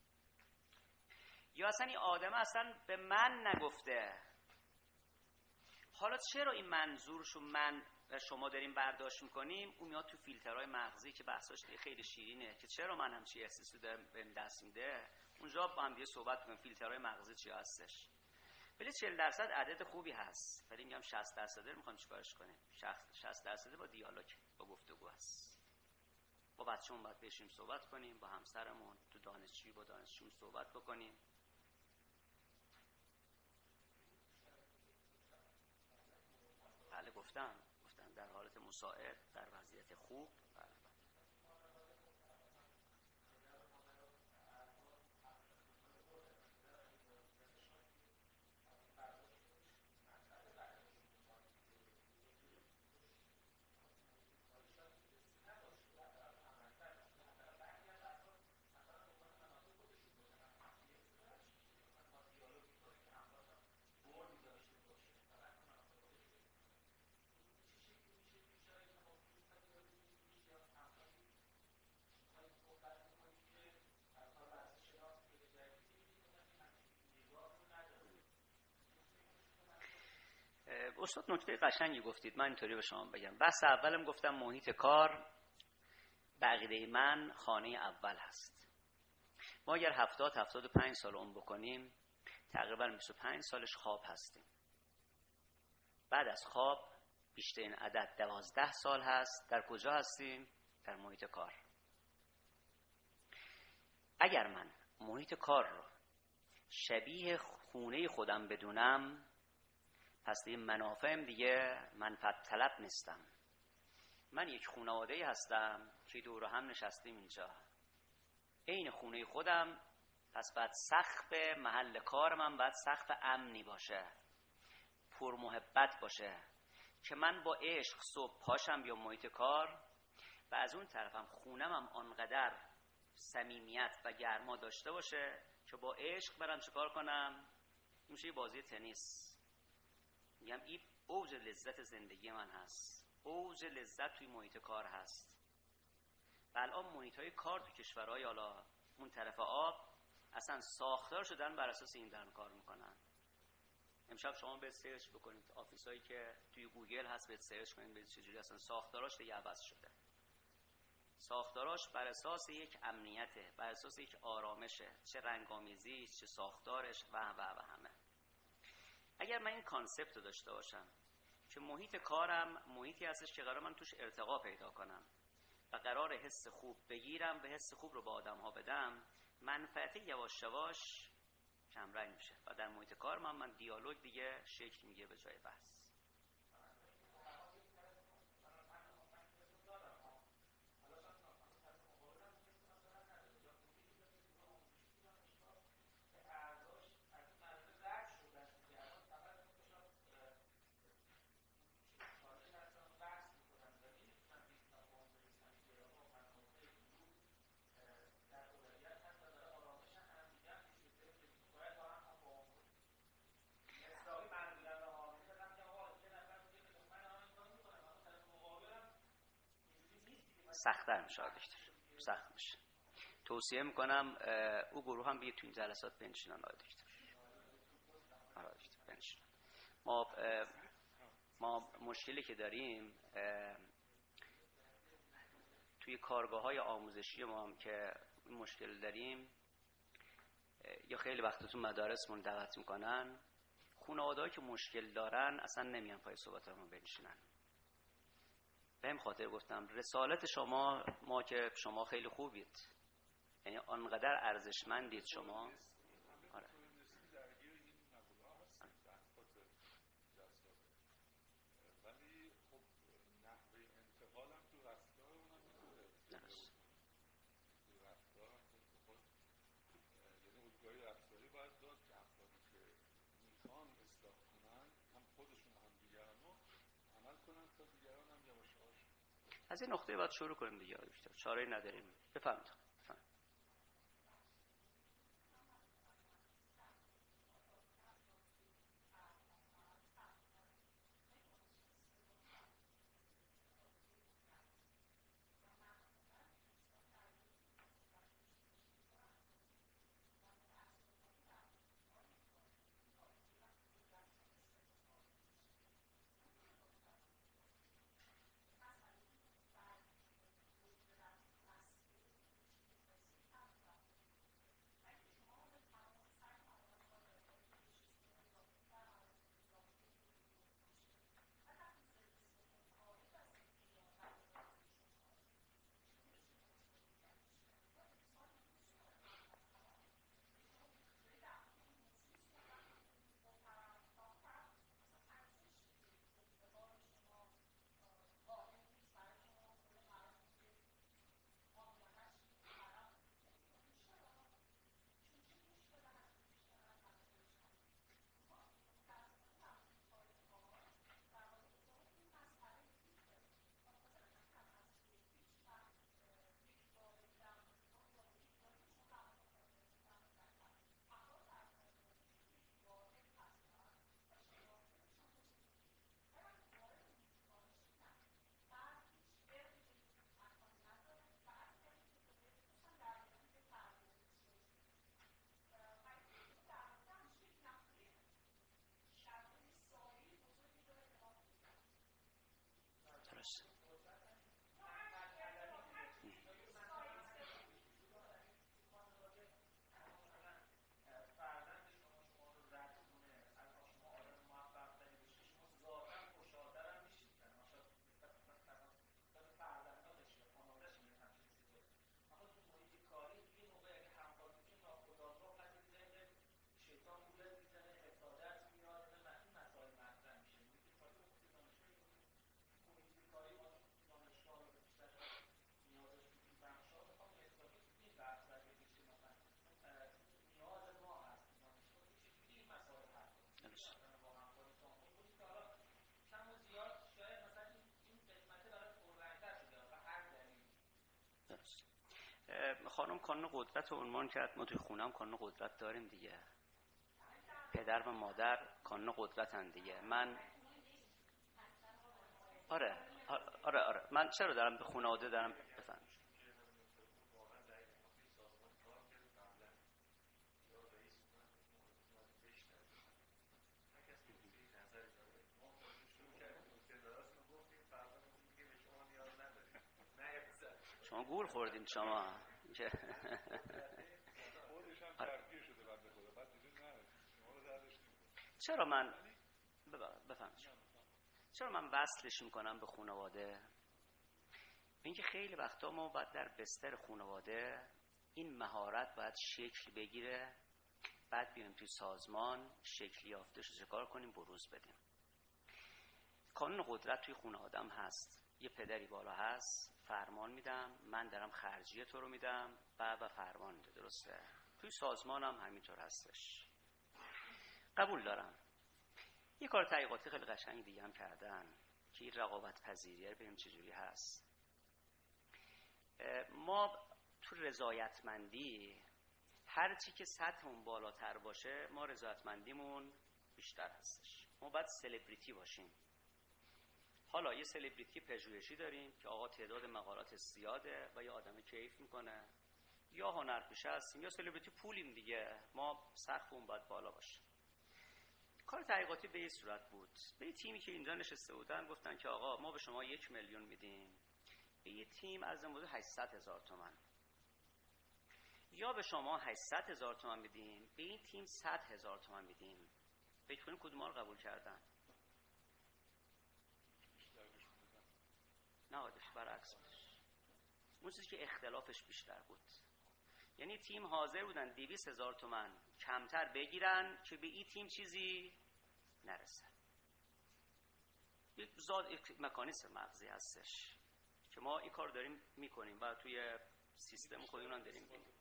یا اصلا این آدم اصلا به من نگفته. حالا چرا این منظورشو من و شما داریم برداشت میکنیم؟ اون میاد تو فیلترهای مغزی که بحثاش خیلی شیرینه که چرا من همچین احساسی دارم بهم دست میده. اونجا با هم دیگه صحبت کنیم فیلترهای مغزی چی هستش. ولی چهل درصد عدد خوبی هست، ولی میگم شصت درصد رو میخوایم چیکارش کنیم؟ شصت درصد با دیالوگ، با گفتگو هست. با بچه‌مون باید بشیم صحبت کنیم، با همسرمون، تو دانشجویی با دانشجویون صحبت بکنیم. بله گفتم گفتم در حالت مساعد، در وضعیت خوب. بله. استاد نکته قشنگی گفتید، من اینطوری به شما بگم. بحث اولم گفتم محیط کار بقیده من خانه اول هست. ما اگر هفتاد هفتاد و پنج سال عمر بکنیم، تقریبا بیست و پنج سالش خواب هستیم. بعد از خواب بیشترین عدد دوازده سال هست. در کجا هستیم؟ در محیط کار. اگر من محیط کار رو شبیه خونه خودم بدونم، پس دیگه منافعم دیگه منفعت طلب نیستم. من یک خانواده هستم که دور هم نشستیم اینجا، عین خونه خودم. پس بعد سقف محل کار من باید سقف امنی باشه، پر محبت باشه، که من با عشق صبح پاشم بیام محیط کار و از اون طرفم خونم هم آنقدر صمیمیت و گرما داشته باشه که با عشق برم چیکار کنم؟ این میشه بازی تنیس. میگم این اوج لذت زندگی من هست، اوج لذت توی محیط کار هست. و الان محیط های کار تو کشورهای حالا اون طرف آب اصلا ساختار شدن بر اساس این دارن کار میکنن. امشب شما به سرچ بکنید آفیس هایی که توی گوگل هست، به سرچ کنید به چجوری اصلا ساختاراش دیگه عوض شده. ساختاراش بر اساس یک امنیته، بر اساس یک آرامشه، چه رنگامیزی، چه ساختارش و و و همه. اگر من این کانسپت رو داشته باشم که محیط کارم محیطی هستش که قرار من توش ارتقا پیدا کنم و قرار حس خوب بگیرم و حس خوب رو به آدم ها بدم، منفعت یواش یواش کم رنگ میشه و در محیط کار من من دیالوگ دیگه شکل میگه به جای بحث. سخت‌تر میشه دکتر، سخت میشه. توصیه میکنم او گروه هم بیاد تو این جلسات بنشینن. آقای دکتر آقای دکتر بنشینن. ما ما مشکلی که داریم توی کارگاه‌های آموزشی ما هم که این مشکل داریم، یا خیلی وقتا تو مدارسمون دعوت میکنن، خانواده‌ای که مشکل دارن اصلا نمیان پای صحبتمون بنشینن. به این خاطر گفتم رسالت شما، ما که شما خیلی خوبید، یعنی آنقدر ارزشمندید شما. آره. ولی خب نحوه انتقالم تو رفتار اونم میتونه درست. تو رفتار خود یعنی الگوهای رفتاری باید داد که افرادی که میخوان اصلاح کنن هم خودشون هم دیگران رو عمل کنن تا دیگران هم یواش یواش از این نقطه باید شروع کنیم دیگه. چاره‌ای نداریم. بفهمید. خانم کانون قدرت رو عنوان کرد. ما توی خونم کانون قدرت داریم دیگه. پدر و مادر کانون قدرتن دیگه. من آره آره آره من چرا دارم به خانواده دارم بفهم. شما گول خوردین شما. چرا من بفهم چرا من وصلش میکنم به خانواده؟ اینکه خیلی وقتا ما باید در بستر خانواده این مهارت باید شکل بگیره، بعد بیایم توی سازمان شکل یافته‌اش رو چکار کنیم، بروز بدیم. کانون قدرت توی خانواده هم هست. یه پدری بالا هست، فرمان میدم، من دارم خرجیه تو رو میدم، بابا فرمان میده. درسته؟ توی سازمان هم همینطور هستش. قبول دارم. یه کار تحقیقاتی خیلی قشنگ دیگه هم کردن که این رقابت پذیریه رو ببینیم چجوری هست. ما تو رضایتمندی هر چی که سطحمون بالاتر باشه ما رضایتمندیمون بیشتر هستش. ما باید سلبریتی باشیم. حالا یه سلبریتی پژوهشی داریم که آقا تعداد مقالات زیاده و یه آدم کیف میکنه، یا هنرپیشه هستیم یا سلبریتی پولیم دیگه. ما سقفمون باید بالا باشه. کار تحقیقاتی به این صورت بود. به یه تیمی که اینجا نشسته بودن گفتن که آقا ما به شما یک میلیون میدیم، به یه تیم از حدود هشتصد هزار تومان. یا به شما هشتصد هزار تومان میدیم، به این تیم صد هزار تومان میدیم. فکر کنید کدوم رو قبول کردن؟ نه آدش برعکس بود. اون چیزی که اختلافش بیشتر بود. یعنی تیم حاضر بودن دویست هزار تومان کمتر بگیرن که به این تیم چیزی نرسه. یک زاد یک مکانیزم مغزی هستش که ما این کار داریم میکنیم و توی سیستم خودمون داریم می‌بینیم.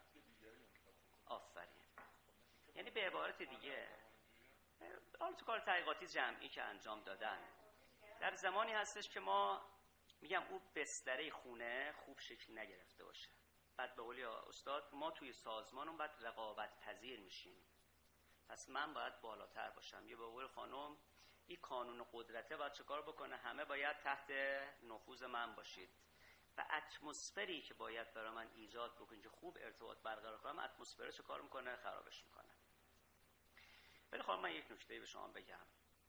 آفرین. یعنی به عبارت دیگه حالا تو کار تحقیقاتی جمعی که انجام دادن در زمانی هستش که ما میگم اون بستره خونه خوب شکل نگرفته باشه، بعد به قولی استاد ما توی سازمانم باید رقابت پذیر میشیم، پس من باید بالاتر باشم. یا به قول خانم این قانون قدرته باید چه کار بکنه؟ همه باید تحت نفوذ من باشید و اتمسفری که باید برای من ایجاد بکنه که خوب ارتباط برقرار کنم، اتمسفر چه کار میکنه؟ خرابش میکنه. ولی خب من یک نکته به شما بگم،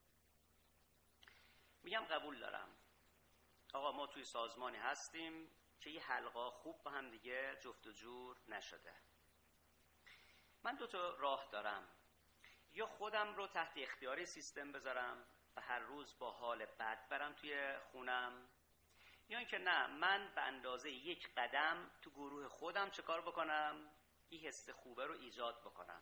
میگم قبول دارم آقا ما توی سازمانی هستیم که یه حلقه خوب با هم دیگه جفت و جور نشده. من دو تا راه دارم، یا خودم رو تحت اختیار سیستم بذارم و هر روز با حال بد برم توی خونم، یا اینکه نه من به اندازه یک قدم تو گروه خودم چه کار بکنم؟ این حس خوبه رو ایجاد بکنم.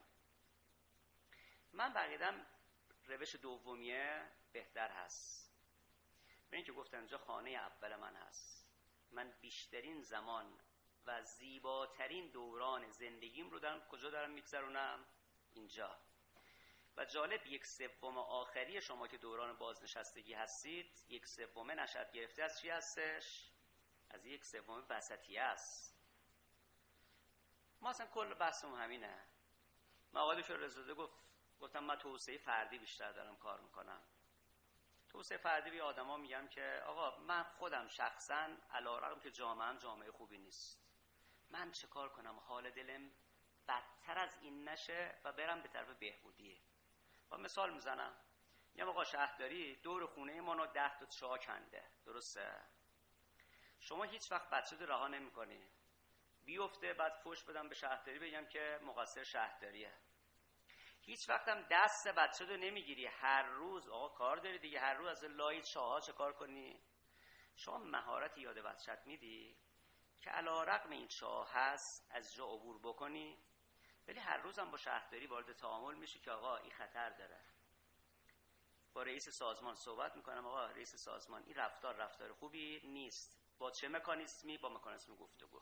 من بقیدم روش دومیه بهتر هست. به این که گفتم اینجا خانه اول من هست، من بیشترین زمان و زیباترین دوران زندگیم رو دارم کجا دارم میگذرونم؟ اینجا. و جالب یک سوم آخری شما که دوران بازنشستگی هستید، یک سوم نشأت گرفته از چی هستش؟ از یک سوم وسطیه است. ما اصلا کل بحثمون همینه. من آقای دکتر رضازاده گفت گفتم من توسعه فردی بیشتر دارم کار میکنم. توسعه فردی به آدما میگم که آقا من خودم شخصا علیرغم که جامعه‌ام جامعه خوبی نیست، من چه کار کنم حال دلم بدتر از این نشه و برم به طرف بهبودی. با مثال میزنم، میگم آقا شهرداری دور خونه ما رو ده تا چاه کنده، درسته؟ شما هیچ وقت بچه رو رها نمی‌کنی بیفته بعد فوش بدم به شهرداری بگم که مقصر شهرداریه. هیچ وقت هم دست بچه رو نمیگیری، هر روز آقا کار داری دیگه، هر روز از لای چاها چه کار کنی؟ شما مهارت یاد بچت میدی که علیرغم این چاه هست از جا عبور بکنی، ولی هر روز هم با شهرداری وارد تعامل میشی که آقا این خطر داره. با رئیس سازمان صحبت میکنم، آقا رئیس سازمان این رفتار رفتار خوبی نیست. با چه مکانیزمی؟ با مکانیزم گفتگو.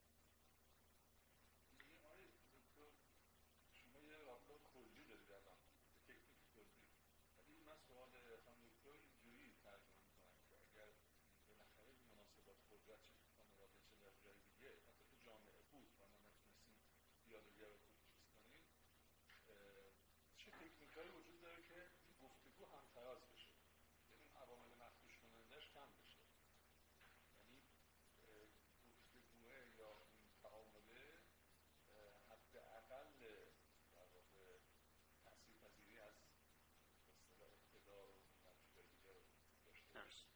چه تکنیکایی وجود داره که گفتگو هم فراز بشه، یعنی عوامل مخدوش کنندش کم بشه، یعنی گفتگوه یا این تعامله حداقل در واقع تاثیرپذیری از اصطلاح اقتدار و نتیجه دیگه رو داشته باشه.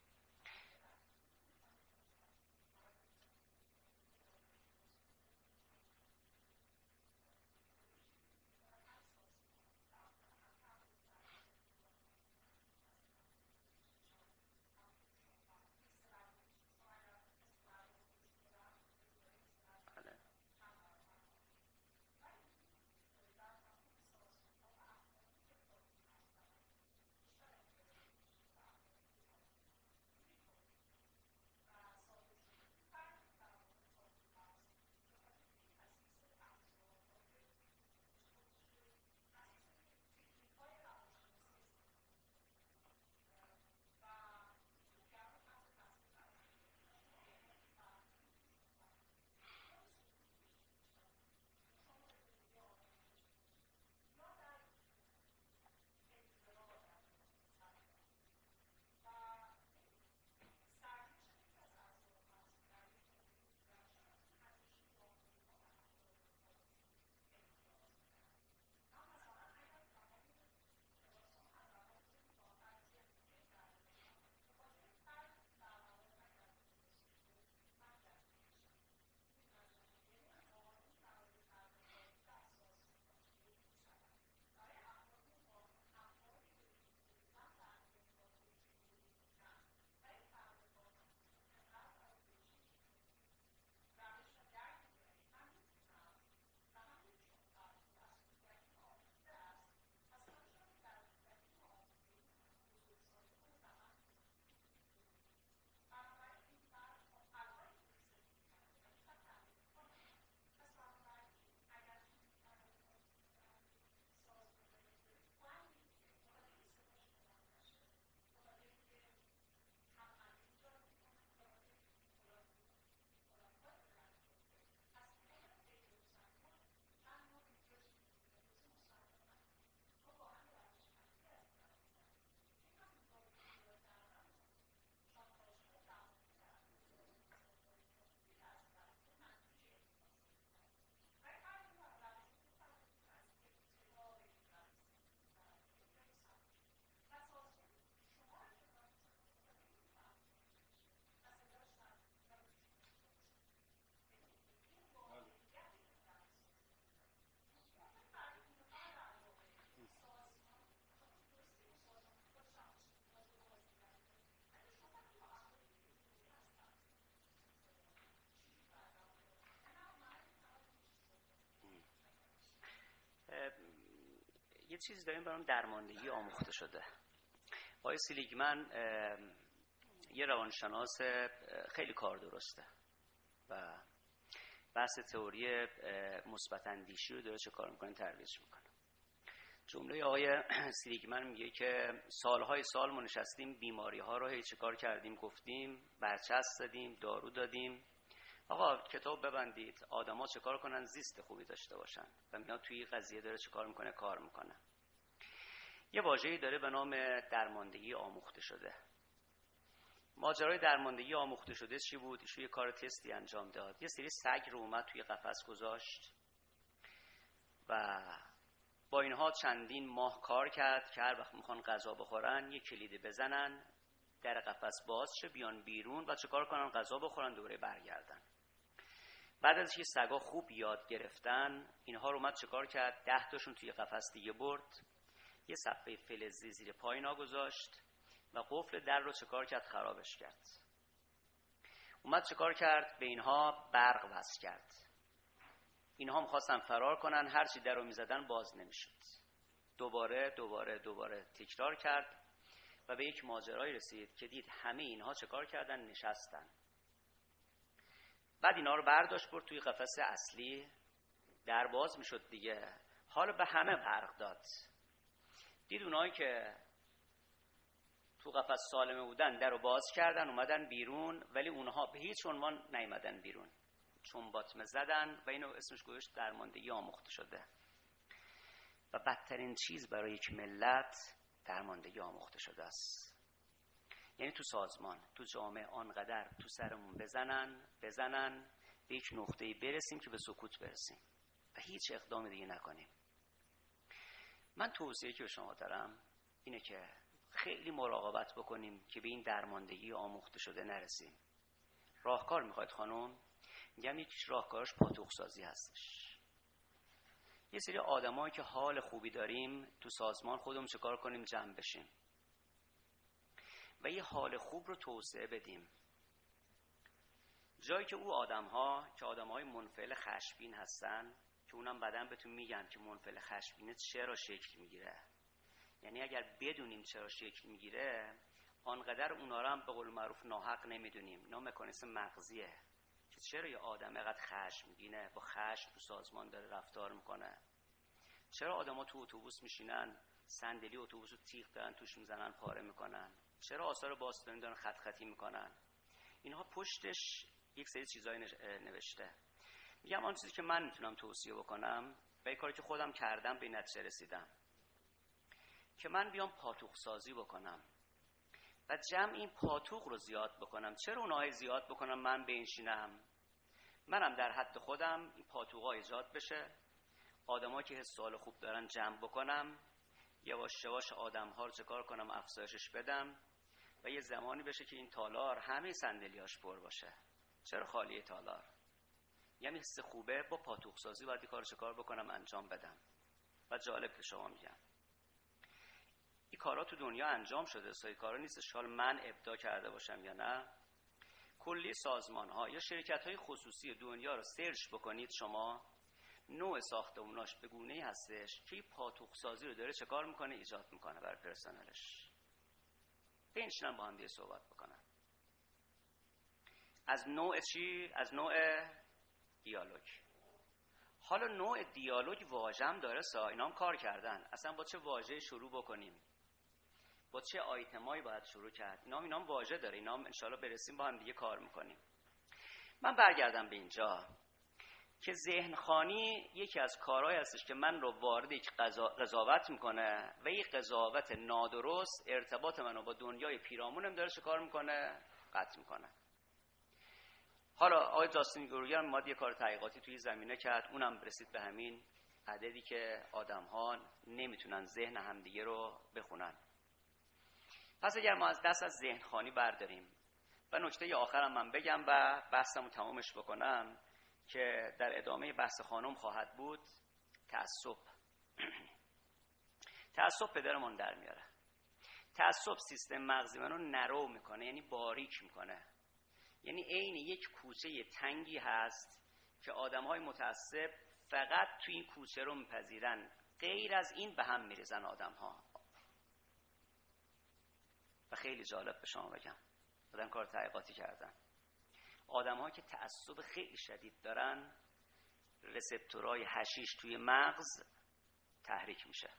یه چیزی داریم برام درماندگی آموخته شده. آقای سیلیگمن یه روانشناس خیلی کار درسته و بحث تئوری مثبت اندیشی رو داره چه کار میکنه ترویج میکنه. جمله آقای سیلیگمن میگه که سالهای سال ما نشستیم بیماری ها رو هی چه کار کردیم گفتیم، برچسب دادیم، دارو دادیم. آقا کتاب ببندید، آدما چه کار کنن زیست خوبی داشته باشن و میاد توی قضیه داره چه کار میکنه کار میکنه. یه واژه‌ای داره به نام درماندگی آموخته شده. ماجرای درماندگی آموخته شده چی بود؟ ایشون یه کار تستی انجام داد. یه سری سگ رو اومد توی قفس گذاشت و با اینها چندین ماه کار کرد که هر وقت میخوان غذا بخورن یه کلید بزنن، در قفس باز شه، بیان بیرون و چه کار کنن؟ غذا بخورن، دوره برگردن. بعد از اینکه سگا خوب یاد گرفتن، اینها رو اومد چه کار کرد؟ ده تاشون توی قفس دیگه برد، یه صفحه فلزی زیر پایینا گذاشت و قفل در رو چه کار کرد؟ خرابش کرد. اومد چه کار کرد؟ به اینها برق وصل کرد. اینها می‌خواستن فرار کنن، هر چی در رو می‌زدن باز نمی‌شد. دوباره دوباره دوباره تکرار کرد و به یک ماجرایی رسید که دید همه اینها چه کار کردن؟ نشستن. بعد اینا رو برداشت برد توی قفس اصلی، در باز می‌شد دیگه. حالا به همه برق داد. دید اونایی که تو قفس سالمه بودن در رو باز کردن اومدن بیرون، ولی اونها به هیچ عنوان نیومدن بیرون، چون باطمه زدن و اینو اسمش گذاشت درماندگی آموخته شده. و بدترین چیز برای یک ملت درماندگی آموخته شده است. یعنی تو سازمان، تو جامعه آنقدر تو سرمون بزنن بزنن به یک نقطه‌ای برسیم که به سکوت برسیم و هیچ اقدام دیگه نکنیم. من توصیه‌ای که به شما دارم اینه که خیلی مراقبت بکنیم که به این درماندگی آموخته شده نرسیم. راهکار میخواید خانم؟ میگم یکیش راهکارش پاتوق سازی هستش. یه سری آدمایی که حال خوبی داریم تو سازمان خودمون چه کار کنیم؟ جمع بشیم و یه حال خوب رو توسعه بدیم. جایی که او آدم‌ها که آدم‌های منفعل خشمگین هستن، که اونم بعداً بهتون میگم که منفعل خشمگینه چرا شکل میگیره. یعنی اگر بدونیم چرا شکل میگیره، آنقدر اونا رو هم به قول معروف ناحق نمیدونیم. اینا مکانیزم مغزیه که چرا یه آدم اینقدر خشمگینه، با خشم تو سازمان داره رفتار میکنه. چرا آدما تو اتوبوس میشینن، صندلی اتوبوس رو تیغ دارن توش میزنن پاره میکنن. چرا آثار باستانی دارن خط خطی میکنن. اینها پشتش یک سری چیزای نوشته. میگم آن چیزی که من میتونم توصیه بکنم و کاری که خودم کردم به نتیجه رسیدم که من بیام پاتوق سازی بکنم و جمع این پاتوق رو زیاد بکنم. چرا اونهای زیاد بکنم؟ من بنشینم، منم در حد خودم این پاتوقا ایجاد بشه، آدمایی که حس حال خوب دارن جمع بکنم، یواش یواش آدم‌ها رو چه کار کنم؟ افزایشش بدم و یه زمانی بشه که این تالار همه صندلیاش پر باشه. چرا خالی تالار؟ یعنی حس خوبه، با پاتوق سازی باید این کارو چه کار بکنم؟ انجام بدم. و جالب که شما میگم این کارا تو دنیا انجام شده، سای کارا نیستش حال من ابداع کرده باشم یا نه. کلی سازمان ها یا شرکت های خصوصی دنیا رو سرچ بکنید شما، نوع ساختموناش به گونه‌ای هستش که پاتوق سازی رو داره چه کار میکنه؟ ایجاد میکنه برای پرسنلش. بنشینن با هم دیگه صحبت بکنن. از نوع چی؟ از نوع دیالوگ. حالا نوع دیالوگ واژه‌ام داره سا، اینا هم کار کردن. اصلا با چه واژه‌ای شروع بکنیم؟ با چه آیتمایی باید شروع کرد؟ اینا هم اینا هم واژه داره. اینا هم انشالله برسیم با هم دیگه کار میکنیم. من برگردم به اینجا که ذهنخوانی یکی از کارهایی هستش که من رو وارد یک قضاوت میکنه و یک قضاوت نادرست ارتباط منو با دنیای پیرامونم داره چه کار میکنه؟ قطع میکنه. حالا آقای جاستین گروگر اومد یه کار تحقیقاتی توی زمینه کرد، اونم رسید به همین عددی که آدم‌ها نمیتونن ذهن همدیگه رو بخونن. پس اگر ما از دست از ذهنخوانی برداریم و نکته آخرم من بگم و بحثمو تمامش بکنم که در ادامه بحث خانم خواهد بود، تعصب. تعصب پدرمون در میاره. تعصب سیستم مغزی منو نرو میکنه، یعنی باریک میکنه. یعنی عین یک کوچه تنگی هست که آدم‌های متعصب فقط توی این کوچه رو میپذیرن. غیر از این به هم میریزن آدم ها. و خیلی جالب به شما بگم، آدم کار تحقیقاتی کردن، آدم ها که تعصب خیلی شدید دارن، رسپتورهای حشیش توی مغز تحریک میشه،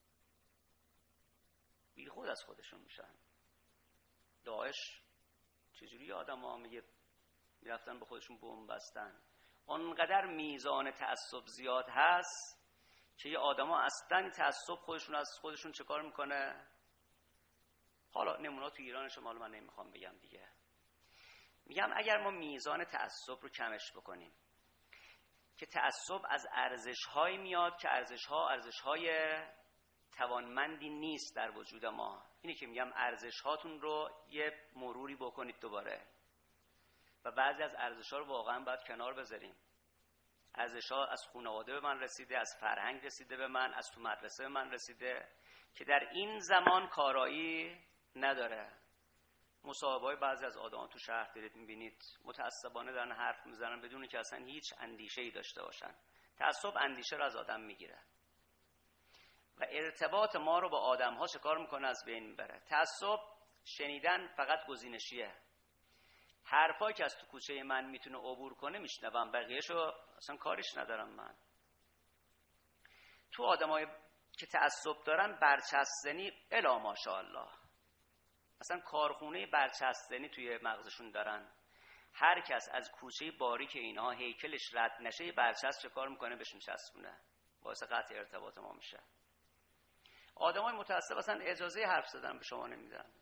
بی خود از خودشون میشن. داعش چجوری آدم ها میگه میرفتن به خودشون بمب بستن؟ آنقدر میزان تعصب زیاد هست که یه آدم ها اصلا تعصب خودشون از خودشون چه کار میکنه؟ حالا نمونه تو ایران شما من نمیخوام بگم دیگه. میگم اگر ما میزان تعصب رو کمش بکنیم، که تعصب از ارزش‌هایی میاد که ارزش‌ها ارزش‌های توانمندی نیست در وجود ما. اینه که میگم ارزش‌هاتون رو یه مروری بکنید دوباره، و بعضی از ارزش‌ها رو واقعا باید کنار بذاریم. ارزش‌ها از خانواده به من رسیده، از فرهنگ رسیده به من، از تو مدرسه به من رسیده، که در این زمان کارایی نداره. مصاحبه‌های بعضی از آدم‌ها تو شهر دارید می‌بینید متعصبانه دارن حرف میزنن بدون که اصلا هیچ اندیشه‌ای داشته باشن. تعصب اندیشه رو از آدم میگیره و ارتباط ما رو با آدم‌ها چه کار میکنه؟ از بین میبره. تعصب شنیدن فقط گزینشیه. حرفایی که از تو کوچه من میتونه عبور کنه میشنوم، بقیه‌شو اصلا کاریش ندارم من. تو آدمای که تعصب دارن برچستنی الا ماشاءالله، اصلا کارخونه برچستنی توی مغزشون دارن. هر کس از کوچه باریک اینها هیکلش رد نشه، برچسب چه کار میکنه؟ بهشون چسبونه، باعث قطع ارتباط ما میشه. آدمای متعصب اصلا اجازه حرف زدن به شما نمیدن.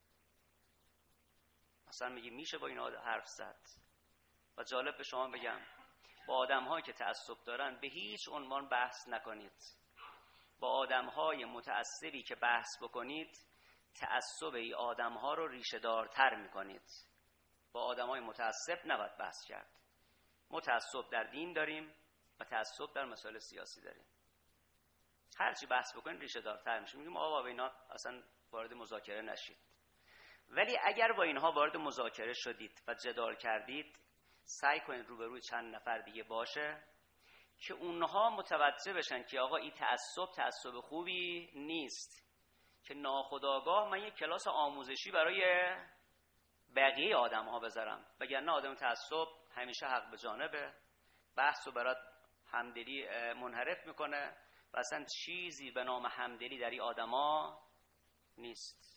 اصلا میگی میشه با اینا حرف زد. و جالب به شما بگم، با آدم‌هایی که تعصب دارن به هیچ عنوان بحث نکنید. با آدم‌های متعصبی که بحث بکنید، تعصب ای آدم‌ها رو ریشه دارتر میکنید. با آدم‌های متعصب نباید بحث کرد. متعصب در دین داریم و تعصب در مسائل سیاسی داریم. هر چی بحث بکنید ریشه دارتر میشه. میگیم آقا با اینا اصلا وارد مذاکره نشید. ولی اگر با اینها وارد مذاکره شدید و جدال کردید، سعی کنید روبروی چند نفر دیگه باشه که اونها متوجه بشن که آقا این تعصب تعصب خوبی نیست، که ناخودآگاه من یک کلاس آموزشی برای بقیه آدم ها بذارم. وگرنه آدم تعصب همیشه حق به جانبه، بحث رو برات همدلی منحرف میکنه و اصلا چیزی به نام همدلی در این آدم ها نیست.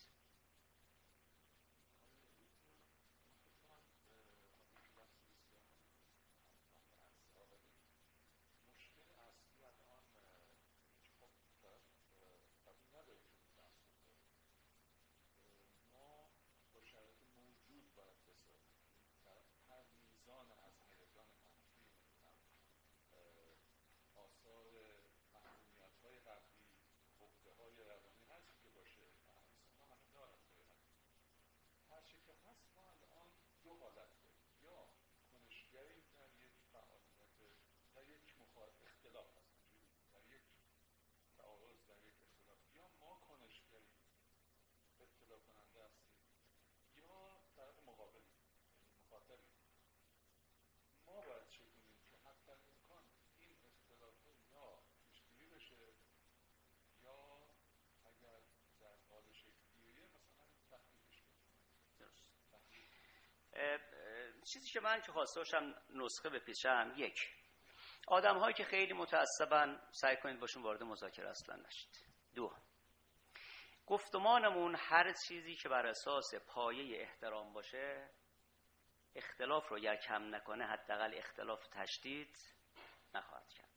ما باید چه کنیم که حتی امکان این اختلافات یا پیشگیری بشه، یا اگر در حال شکلیه مثلا تخلیقش بکنیم. چیزی که من که خواسته باشم نسخه بپیچم، یک، آدم هایی که خیلی متعصبن سعی کنید باشون وارد مذاکره اصلا نشید. دو، گفتمانمون هر چیزی که بر اساس پایه احترام باشه، اختلاف رو اگر کم نکنه حداقل اختلاف تشدید نخواهد کرد.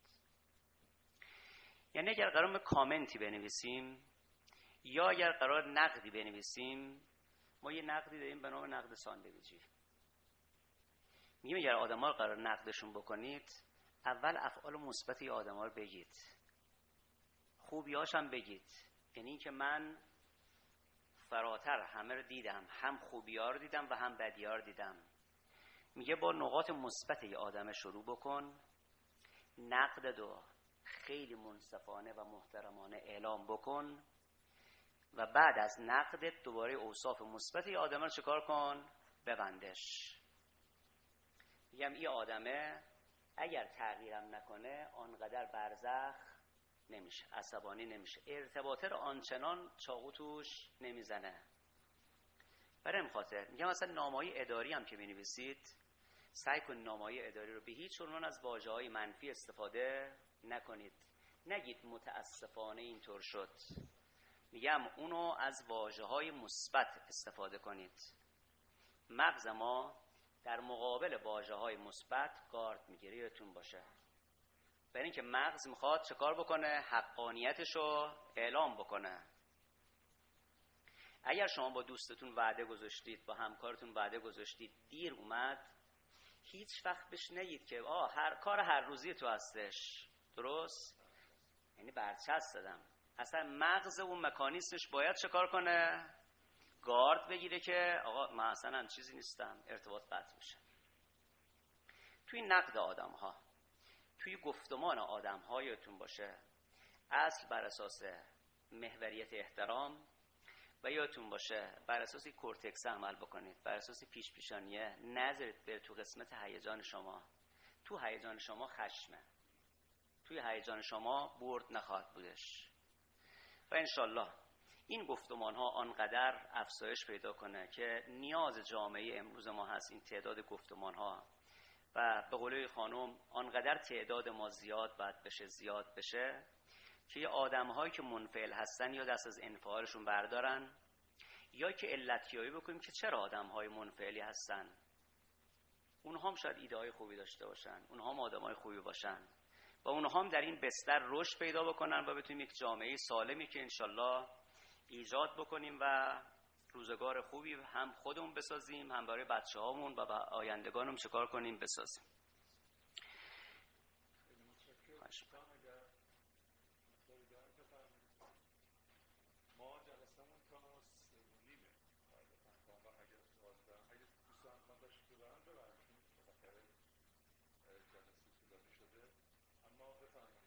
یعنی اگر قرار کامنتی بنویسیم یا اگر قرار نقدی بنویسیم، ما یه نقدی داریم به نام نقد ساندویچی. میگیم اگر آدم‌ها رو قرار نقدشون بکنید، اول افعال مثبت ی آدم‌ها رو بگید، خوبیاش هم بگید. یعنی این که من فراتر همه رو دیدم، هم خوبی‌ها رو دیدم و هم بدی‌ها رو دیدم. میگه با نقاط مثبت ی آدم شروع بکن، نقد دو خیلی منصفانه و محترمانه اعلام بکن و بعد از نقدت دوباره اوصاف مثبت ی آدم رو چکار کن؟ ببندش. میگم این آدمه اگر تغییرم نکنه آنقدر برزخ نمیشه، عصبانی نمیشه، ارتباطه رو آنچنان چاقو توش نمیزنه. برای این خاطر میگم مثلا نامه‌های اداری هم که می‌نویسید سعی کنید نامه‌های اداری رو به هیچ عنوان از واژه‌های منفی استفاده نکنید. نگید متاسفانه اینطور شد. میگم اونو از واژه‌های مثبت استفاده کنید. مغز ما در مقابل واژه‌های مثبت گارد میگیره، یادتون باشه. برای اینکه مغز میخواد چه کار بکنه؟ حقانیتشو اعلام بکنه. اگر شما با دوستتون وعده گذاشتید، با همکارتون وعده گذاشتید، دیر اومد، هیچ وقت بهش نگید که آه هر کار هر روزی تو هستش، درست؟ یعنی برچسب دادم. اصلا مغز اون مکانیسمش باید چه کار کنه؟ گارد بگیره که آقا من اصلا هم چیزی نیستم، ارتباط قطع میشه. توی نقد آدم ها، توی گفتمان آدم ها یادتون باشه اصل بر اساس محوریت احترام و یادتون باشه بر اساس کورتکس عمل بکنید، بر اساس پیش پیشانیه. نذارید بره تو قسمت هیجان شما. تو هیجان شما خشمه، توی هیجان شما برد نخواهد بودش. و انشالله این گفتمان ها آنقدر افزایش پیدا کنه که نیاز جامعه امروز ما هست این تعداد گفتمان ها، و به قول خانم آنقدر تعداد ما زیاد باید بشه زیاد بشه که یه آدم هایی که منفعل هستن یا دست از انفعالشون بردارن، یا که علتیابی بکنیم که چرا آدم های منفعلی هستن. اونها هم شاید ایده های خوبی داشته باشن، اونها هم آدم های خوبی باشن و اونها هم در این بستر رشد پیدا بکنن و بتونیم یک جامعه سالمی که انشالله ایجاد بکنیم و روزگار خوبی هم خودمون بسازیم، هم برای بچه هامون و آیندگانم چکار کنیم بسازیم. ما جلسمون تا سه و نیمه قاعدتا، اگر سوال دارن اگر دوستان میخوان تشریف ببرن ببرن، چون بالاخره جلسه طولانی شده. اما بفرمایید.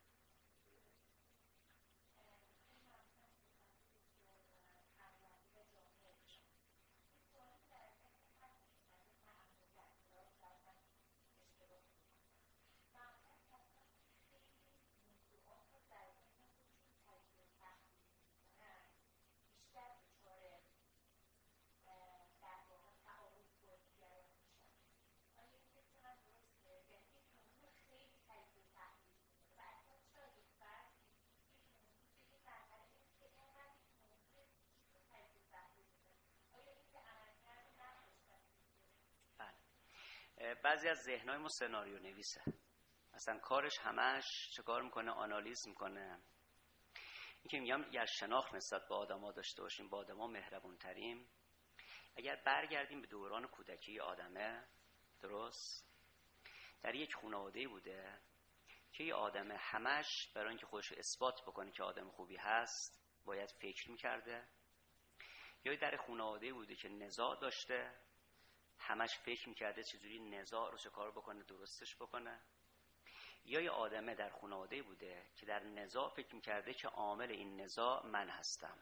بعضی از ذهنای ما سناریو نویسه، اصلا کارش همش چه کار میکنه؟ آنالیز میکنه. این که میگم اگر شناخت نسبت به آدما داشته باشیم، با آدما مهربون تریم، اگر برگردیم به دوران کودکی آدمه، درست در یک خانواده بوده که یه آدم همش برای اینکه خودش رو اثبات بکنه که آدم خوبی هست باید فکر میکرده، یا در خانواده بوده که نزاع داشته، همش فکر میکرده چجوری نزاع رو چه کار بکنه درستش بکنه، یا یه آدمه در خانواده بوده که در نزاع فکر میکرده که عامل این نزاع من هستم.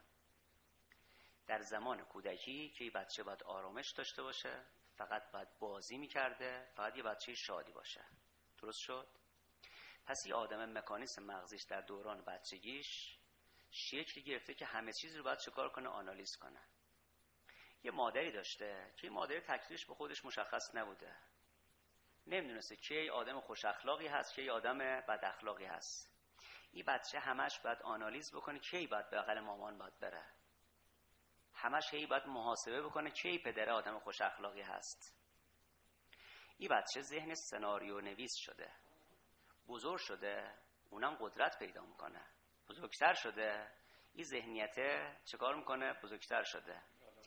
در زمان کودکی که یه بچه باید آرامش داشته باشه، فقط باید بازی میکرده، فقط یه بچه شادی باشه. درست شد؟ پس یه آدم مکانیسم مغزیش در دوران بچگیش شکلی گرفته که همه چیز رو باید چه کار کنه؟ آنالیز کنه. یه مادری داشته که این مادری تکلیفش به خودش مشخص نبوده، نمیدونسته کی آدم خوش اخلاقی هست، کی آدم بد اخلاقی هست. این بچه همش باید آنالیز بکنه کی باید بغل مامان باید بره، همش هی باید محاسبه بکنه کی پدر آدم خوش اخلاقی هست. این بچه ذهن سناریو نویس شده، بزرگ شده، اونم قدرت پیدا میکنه، بزرگتر شده، این ذهنیته چیکار میکنه؟ بزرگتر شده.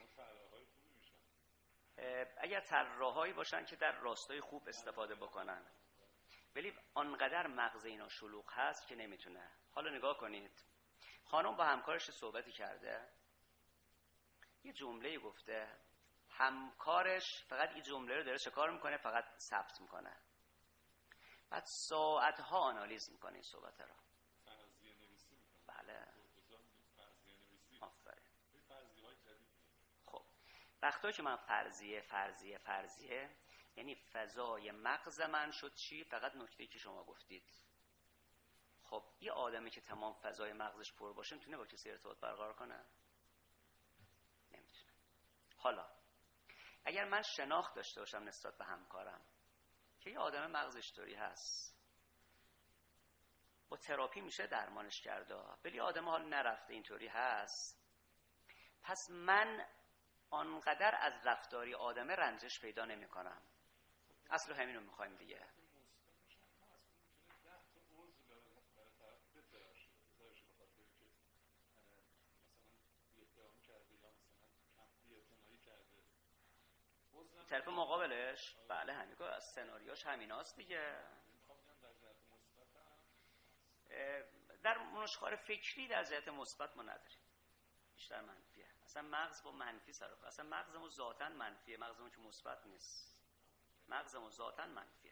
اگر طراحایی باشن که در راستای خوب استفاده بکنن، ولی آنقدر مغز اینا شلوغ هست که نمیتونه. حالا نگاه کنید، خانم با همکارش صحبتی کرده، یه جمله گفته، همکارش فقط این جمله رو داره چه کار میکنه؟ فقط ثبت میکنه. بعد ساعتها آنالیز میکنه این صحبت رو. فرضیه نویسی میکنه. بله. فرضیه نویسی. آفرین. فرضیه‌های جدید. خب وقتی که من فرضیه فرضیه فرضیه یعنی فضای مغز من شد چی؟ فقط نکته‌ای که شما گفتید. خب یه آدمی که تمام فضای مغزش پر باشه میتونه با کسی ارتباط برقرار کنه؟ نمیتونه. حالا اگر من شناخت داشته باشم نسبت به همکارم که یه آدم مغزش طوری هست، با تراپی میشه درمانش کرده، ولی آدم حال نرفته اینطوری هست، پس من آنقدر از رفتاری آدمه رنجش پیدا نمی کنم. اصلا همینو میخوایم دیگه. طرف مقابلش بله همین که از سناریوش همیناست دیگه. در نشخوار فکری در جهت مثبت ما نداریم، بیشتر منفیه. اصلا مغز با منفی سر و کار. اصلا مغزمون ذاتاً منفیه، مغزمون که مثبت نیست، مغزمون ذاتاً منفیه.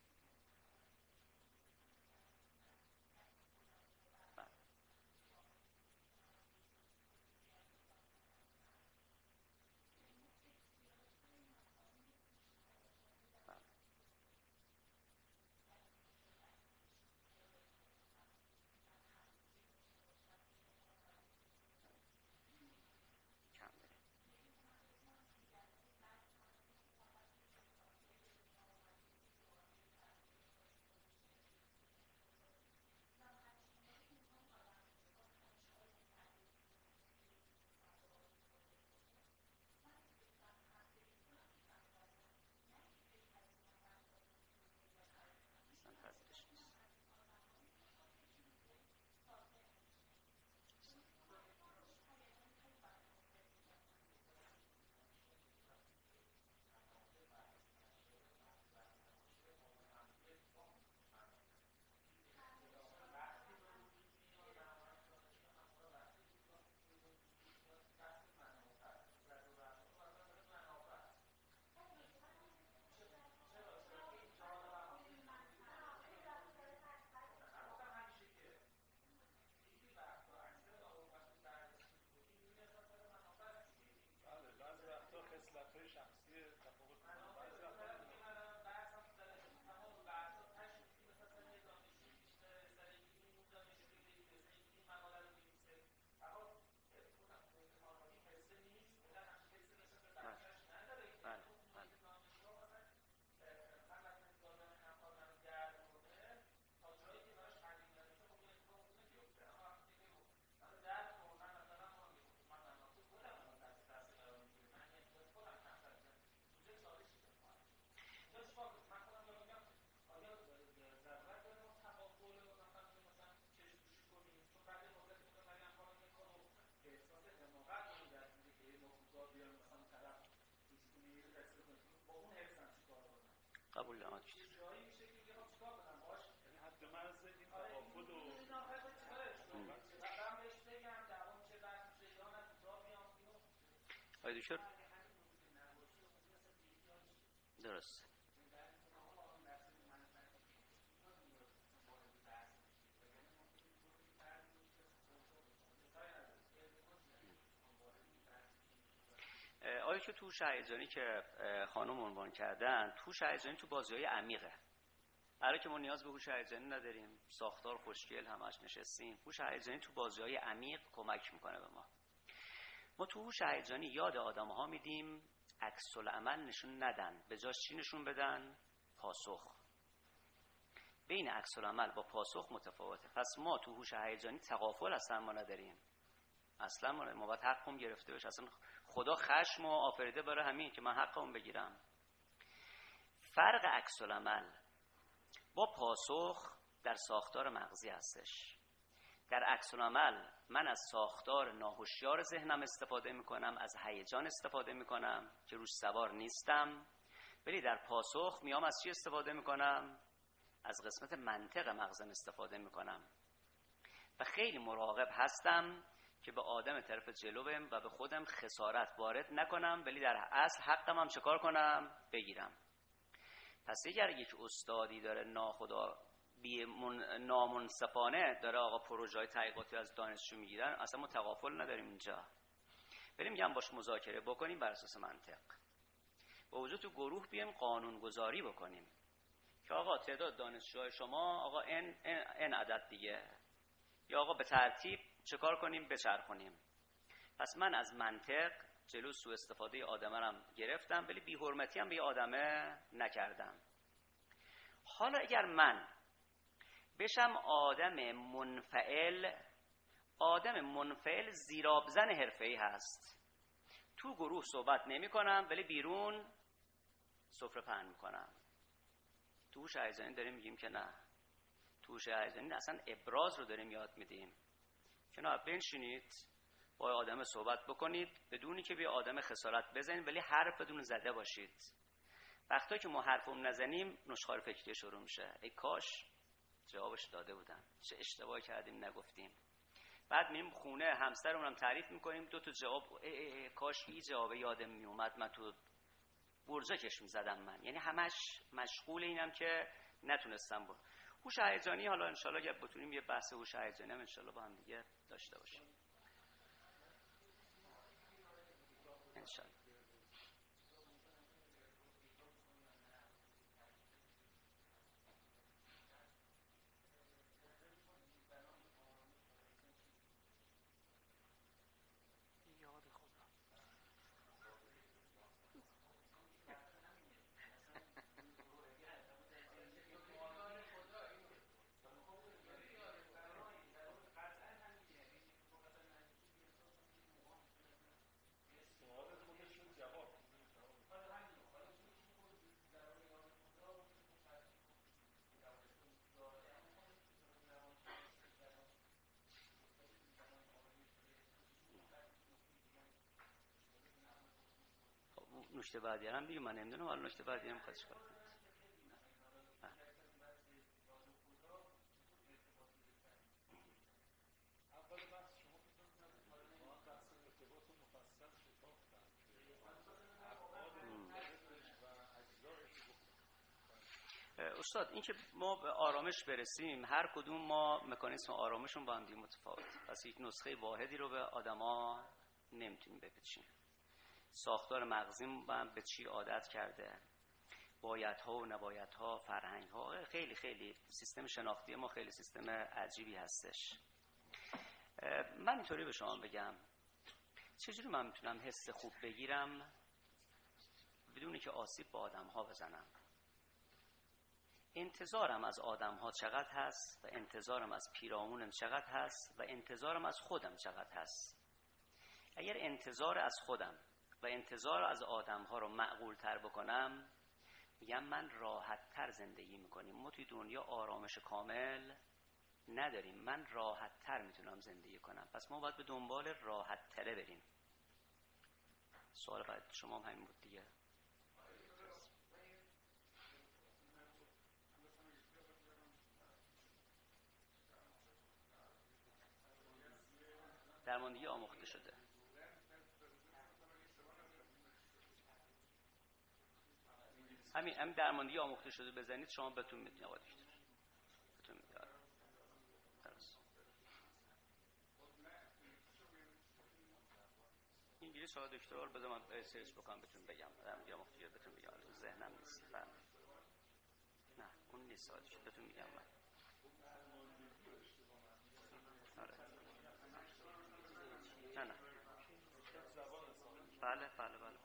قبول دارم. جایی میشه که میگم چیکار کنم باش، یعنی حد مرز این توافق و بعدم بهش بگم دوام چه بعد میشه یا نه تو بیام اینو آید شد درست. آیا که توش هیجانی که خانم عنوان کردن، توش هیجانی تو بازی‌های عمیقه. برای که ما نیاز به هوش هیجانی نداریم، ساختار خوشگل همش نشستیم. هوش هیجانی تو بازی‌های عمیق کمک میکنه به ما. ما تو هوش هیجانی یاد آدم‌ها میدیم عکس العمل نشون ندن، به جاش چی نشون بدن؟ پاسخ. بین عکس العمل با پاسخ متفاوته. پس ما تو هوش هیجانی تغافل اصلا ما نداریم. اصلا ما باید حقم گرفته بشه. اصلا خدا خشم و آفریده برای همین که من حقم بگیرم. فرق عکس العمل با پاسخ در ساختار مغزی هستش. در عکس العمل من از ساختار ناهوشیار ذهنم استفاده میکنم، از هیجان استفاده میکنم که روش سوار نیستم، ولی در پاسخ میام از چی استفاده میکنم؟ از قسمت منطق مغزم استفاده میکنم و خیلی مراقب هستم که به آدم طرف جلوم و به خودم خسارت وارد نکنم، ولی در اصل حقم هم چکار کنم؟ بگیرم. پس اگر یک استادی داره ناخدا بی من نامنصفانه داره آقا پروژه‌های تحقیقاتی از دانشجو میگیرن، اصلا ما تغافل نداریم اینجا. ولی میگم باش مذاکره بکنیم بر اساس منطق. با وجود تو گروه بیایم قانون گذاری بکنیم که آقا تعداد دانشجوهای شما آقا ان ان عدد دیگه، یا آقا به ترتیب چه کار کنیم بچرخونیم. پس من از منطق جلو سوء استفاده آدمه رو گرفتم، ولی بی حرمتی هم به آدمه نکردم. حالا اگر من بشم آدم منفعل، آدم منفعل زیرآبزن حرفه‌ای هست، تو گروه صحبت نمی کنم ولی بیرون سفره پهن میکنم. تو هوش هیجانی داریم میگیم که نه، تو هوش هیجانی اصلا ابراز رو داریم یاد میدیم که نه، بنشینید با آدم صحبت بکنید بدونی که به آدم خسارت بزنید ولی حرف بدون زده باشید. وقتی که ما حرفم نزنیم نشخوار فکری شروع میشه، ای کاش جوابش داده بودم، چه اشتباهی کردیم نگفتیم. بعد میریم خونه همسرمونم تعریف میکنیم، دو تا جواب، ای ای ای کاش این جواب یادم میومد، من تو برجکش میزدم من. یعنی همش مشغول اینم که نتونستم. بود هوش هیجانی حالا ان شاءالله اگه بتونیم یه بحث هوش هیجانی هم ان شاءالله با هم دیگه داشته باشیم ان شاءالله. نکته بعدی هم دیگه من نمیدونم، حالا نکته بعدی هم خواهش کنم. استاد این که ما به آرامش برسیم، هر کدوم ما مکانیزم آرامشون با هم دیگه متفاوت، پس یک نسخه واحدی رو به آدما نمیتونیم بپیچیم. ساختار مغزیم به چی عادت کرده، بایدها و نبایدها، فرهنگ‌ها، خیلی خیلی سیستم شناختی ما خیلی سیستم عجیبی هستش. من اینطوری به شما بگم، چجوری من میتونم حس خوب بگیرم بدون که آسیب به آدم‌ها بزنم؟ انتظارم از آدم‌ها چقدر هست و انتظارم از پیرامونم چقدر هست و انتظارم از خودم چقدر هست. اگر انتظار از خودم و انتظار از آدم‌ها رو معقول تر بکنم، میگم من راحت تر زندگی میکنیم. ما توی دنیا آرامش کامل نداریم، من راحت تر میتونم زندگی کنم، پس ما باید به دنبال راحت تره بریم. سوال بعد شما هم همین بود دیگه. درماندگی آموخته شده. همین همین درماندگی آموخته شده بزنید شما بهتون میاد آقا دکتر. بهتون میاد. درست. انگلیس آقا دکتر رو بذار من سرچ بکنم بهتون بگم. درماندگی آموخته بهتون میگم. تو ذهنم نیست. بله. نه اون نیست آقا دکتر بهتون میگم من. آره. نه نه. بله بله بله.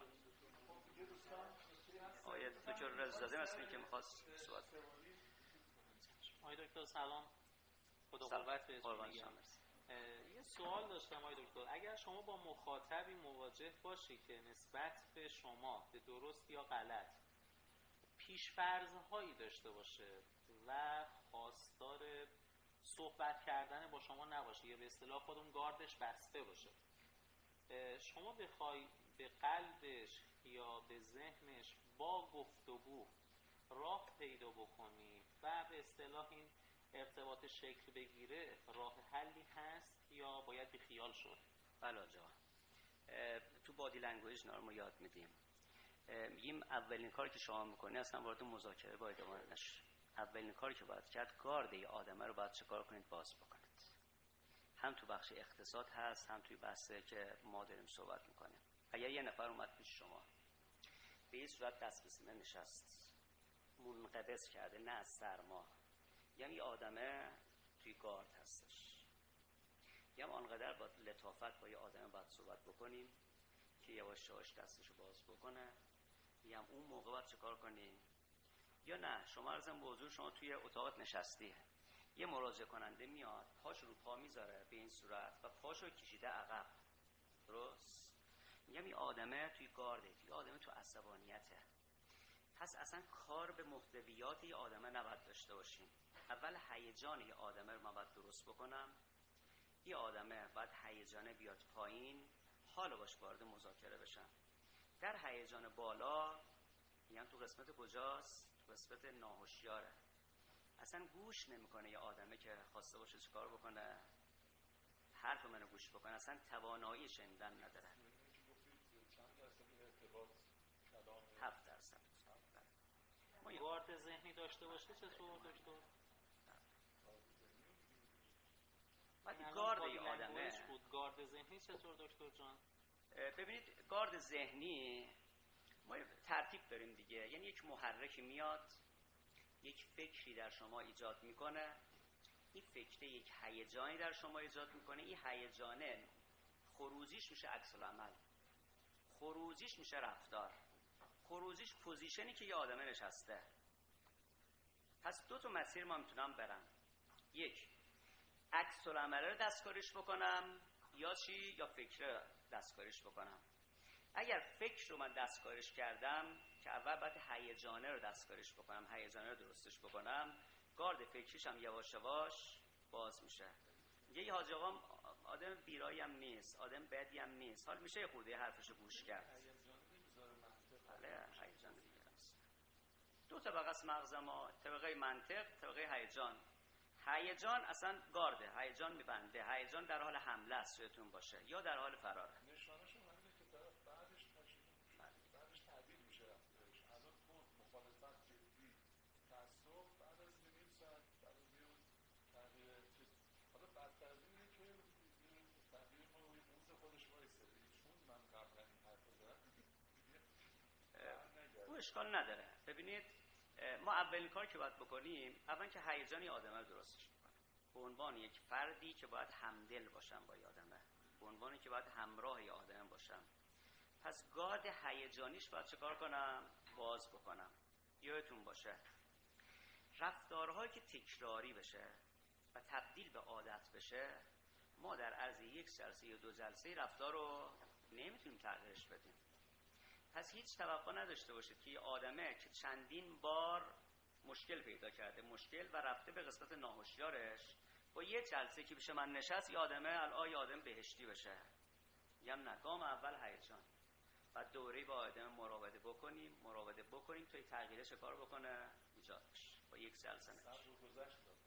آقای دکتر رضایی هستین که می‌خواست صحبت کنه. آقای دکتر سلام. خدا قوت بهتون میگم. یه سوال داشتم آقای دکتر، اگر شما با مخاطبی مواجه باشی که نسبت به شما به درست یا غلط پیش‌فرض‌هایی داشته باشه و خواستار صحبت کردن با شما نباشه یا به اصطلاح خودمون گاردش بسته باشه، شما بخوای به قلبش یا به ذهنش با گفتگو راه پیدا بکنی و به اصطلاح این ارتباط شکل بگیره، راه حلی هست یا باید بی خیال شد؟ بله جان، تو بادی لنگویج اینا رو ما یاد میدیم. میگیم اولین کاری که شما میکنی اصلا وارد مذاکره باید نشی. اولین کاری که باید کرد گارد ی آدمه رو باید چیکار کنید؟ باز بکنید. هم تو بخش اقتصاد هست، هم توی بحثی که ما داریم صحبت میکنیم. اگر یه نفر اومد پیش شما به این صورت دست به سینه نشست منقبض کرده، نه از سرما. یعنی یه آدمه توی گارد هستش، یعنی آنقدر با لطافت با یه آدم باید صحبت بکنیم که یواش یواش دستشو باز بکنه. یعنی اون موقع باید چه کار کنیم؟ یا نه شما عرضم به حضور شما توی اتاقت نشستی، یه مراجعه کننده میاد پاش رو پا میذاره به این صورت و پاشو کشیده عقب، درست؟ میگم این آدمه توی گارده، توی آدمه تو عصبانیته. پس اصلا کار به محتویات یه آدمه نباید داشته باشیم. اول هیجان یه آدمه رو من باید درست بکنم. یه آدمه باید هیجانه بیاد پایین، حالا باش وارد مذاکره بشم. در هیجان بالا میگم تو قسمت کجاست؟ تو قسمت ناهوشیاره. اصلا گوش نمیکنه. یه آدمه که خواسته باشه چیکار بکنه؟ حرف منو گوش بکنه، اصلا توانایی شنیدن نداره. هفت درصد. ما گارد ذهنی داشته باشه چطور دکتر؟ وقتی گارد یه آدمه بود، گارد ذهنی چطور دکتر جان؟ ببینید گارد ذهنی ما ترتیب داریم دیگه. یعنی یک محرکی میاد، یک فکری در شما ایجاد میکنه، این فکر یک هیجانی در شما ایجاد میکنه، این هیجانه خروجیش میشه عکس العمل، خروجیش میشه رفتار، خروجیش پوزیشنی که یه آدمه نشسته. پس دو تا مسیر ما میتونم برم، یک عکس العمل رو دستکاریش بکنم یا چی؟ یا فکر رو دستکاریش بکنم. اگر فکر رو من دستکاریش کردم که اول باید هیجانه رو دستکاریش بکنم، هیجانه رو درستش بکنم، گارد فکریش هم یواش یواش باز میشه. یه حاج آقا آدم بیرایی هم نیست، آدم بدی هم نیست، حال میشه یه خورده حرفشو گوش کرد. بله هیجان دیگه است. دو طبقه است مغز ما، طبقه منطق، طبقه هیجان. هیجان اصلا گارده، هیجان میبنده، هیجان در حال حمله است یادتون باشه یا در حال فراره. نشانش همینه که طرف بعدش پشیمون میشه، بعدش تعدیل میشه رفتارش. الان تو مخالفت جدی تعصب بعد از نیم ساعت بعد از یه تغییر چیز، حالا بدتر از اینه که تغییر ما روی موز خودش وایساده، چون من قبلا این حرف رو زدم او اشکال نداره. ببینید ما اولین کار که باید بکنیم اول که هیجانی آدمه رو درستش بکنم، به عنوان یک فردی که باید همدل باشم با آدمه، به عنوانی که باید همراه یه آدم باشم. پس گارد هیجانیش باید چه کار کنم؟ باز بکنم. یادتون باشه رفتارهایی که تکراری بشه و تبدیل به عادت بشه، ما در عرض یک جلسه یا دو جلسه رفتار رو نمیتونیم تغییرش بدیم. پس هیچ توقع نداشته باشید که یه آدمه که چندین بار مشکل پیدا کرده، مشکل و رفته به قسمت ناهوشیارش، با یه جلسه که بشه من نشست یه آدمه الان یه آدم بهشتی بشه. میگم نه، گام اول هیجان، بعد دوره با آدم مراوده بکنیم، مراوده بکنیم تا این تغییرش کار بکنه ایجاد بشه. با یک جلسه نمیشه. صبر گذشت داد.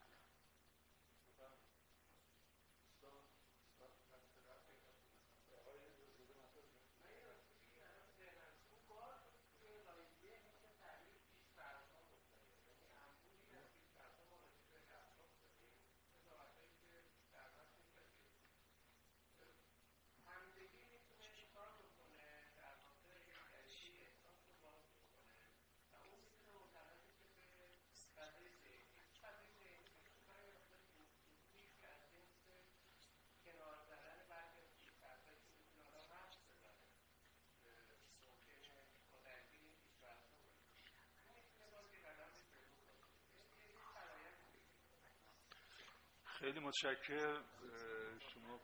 خیلی متشکرم شما.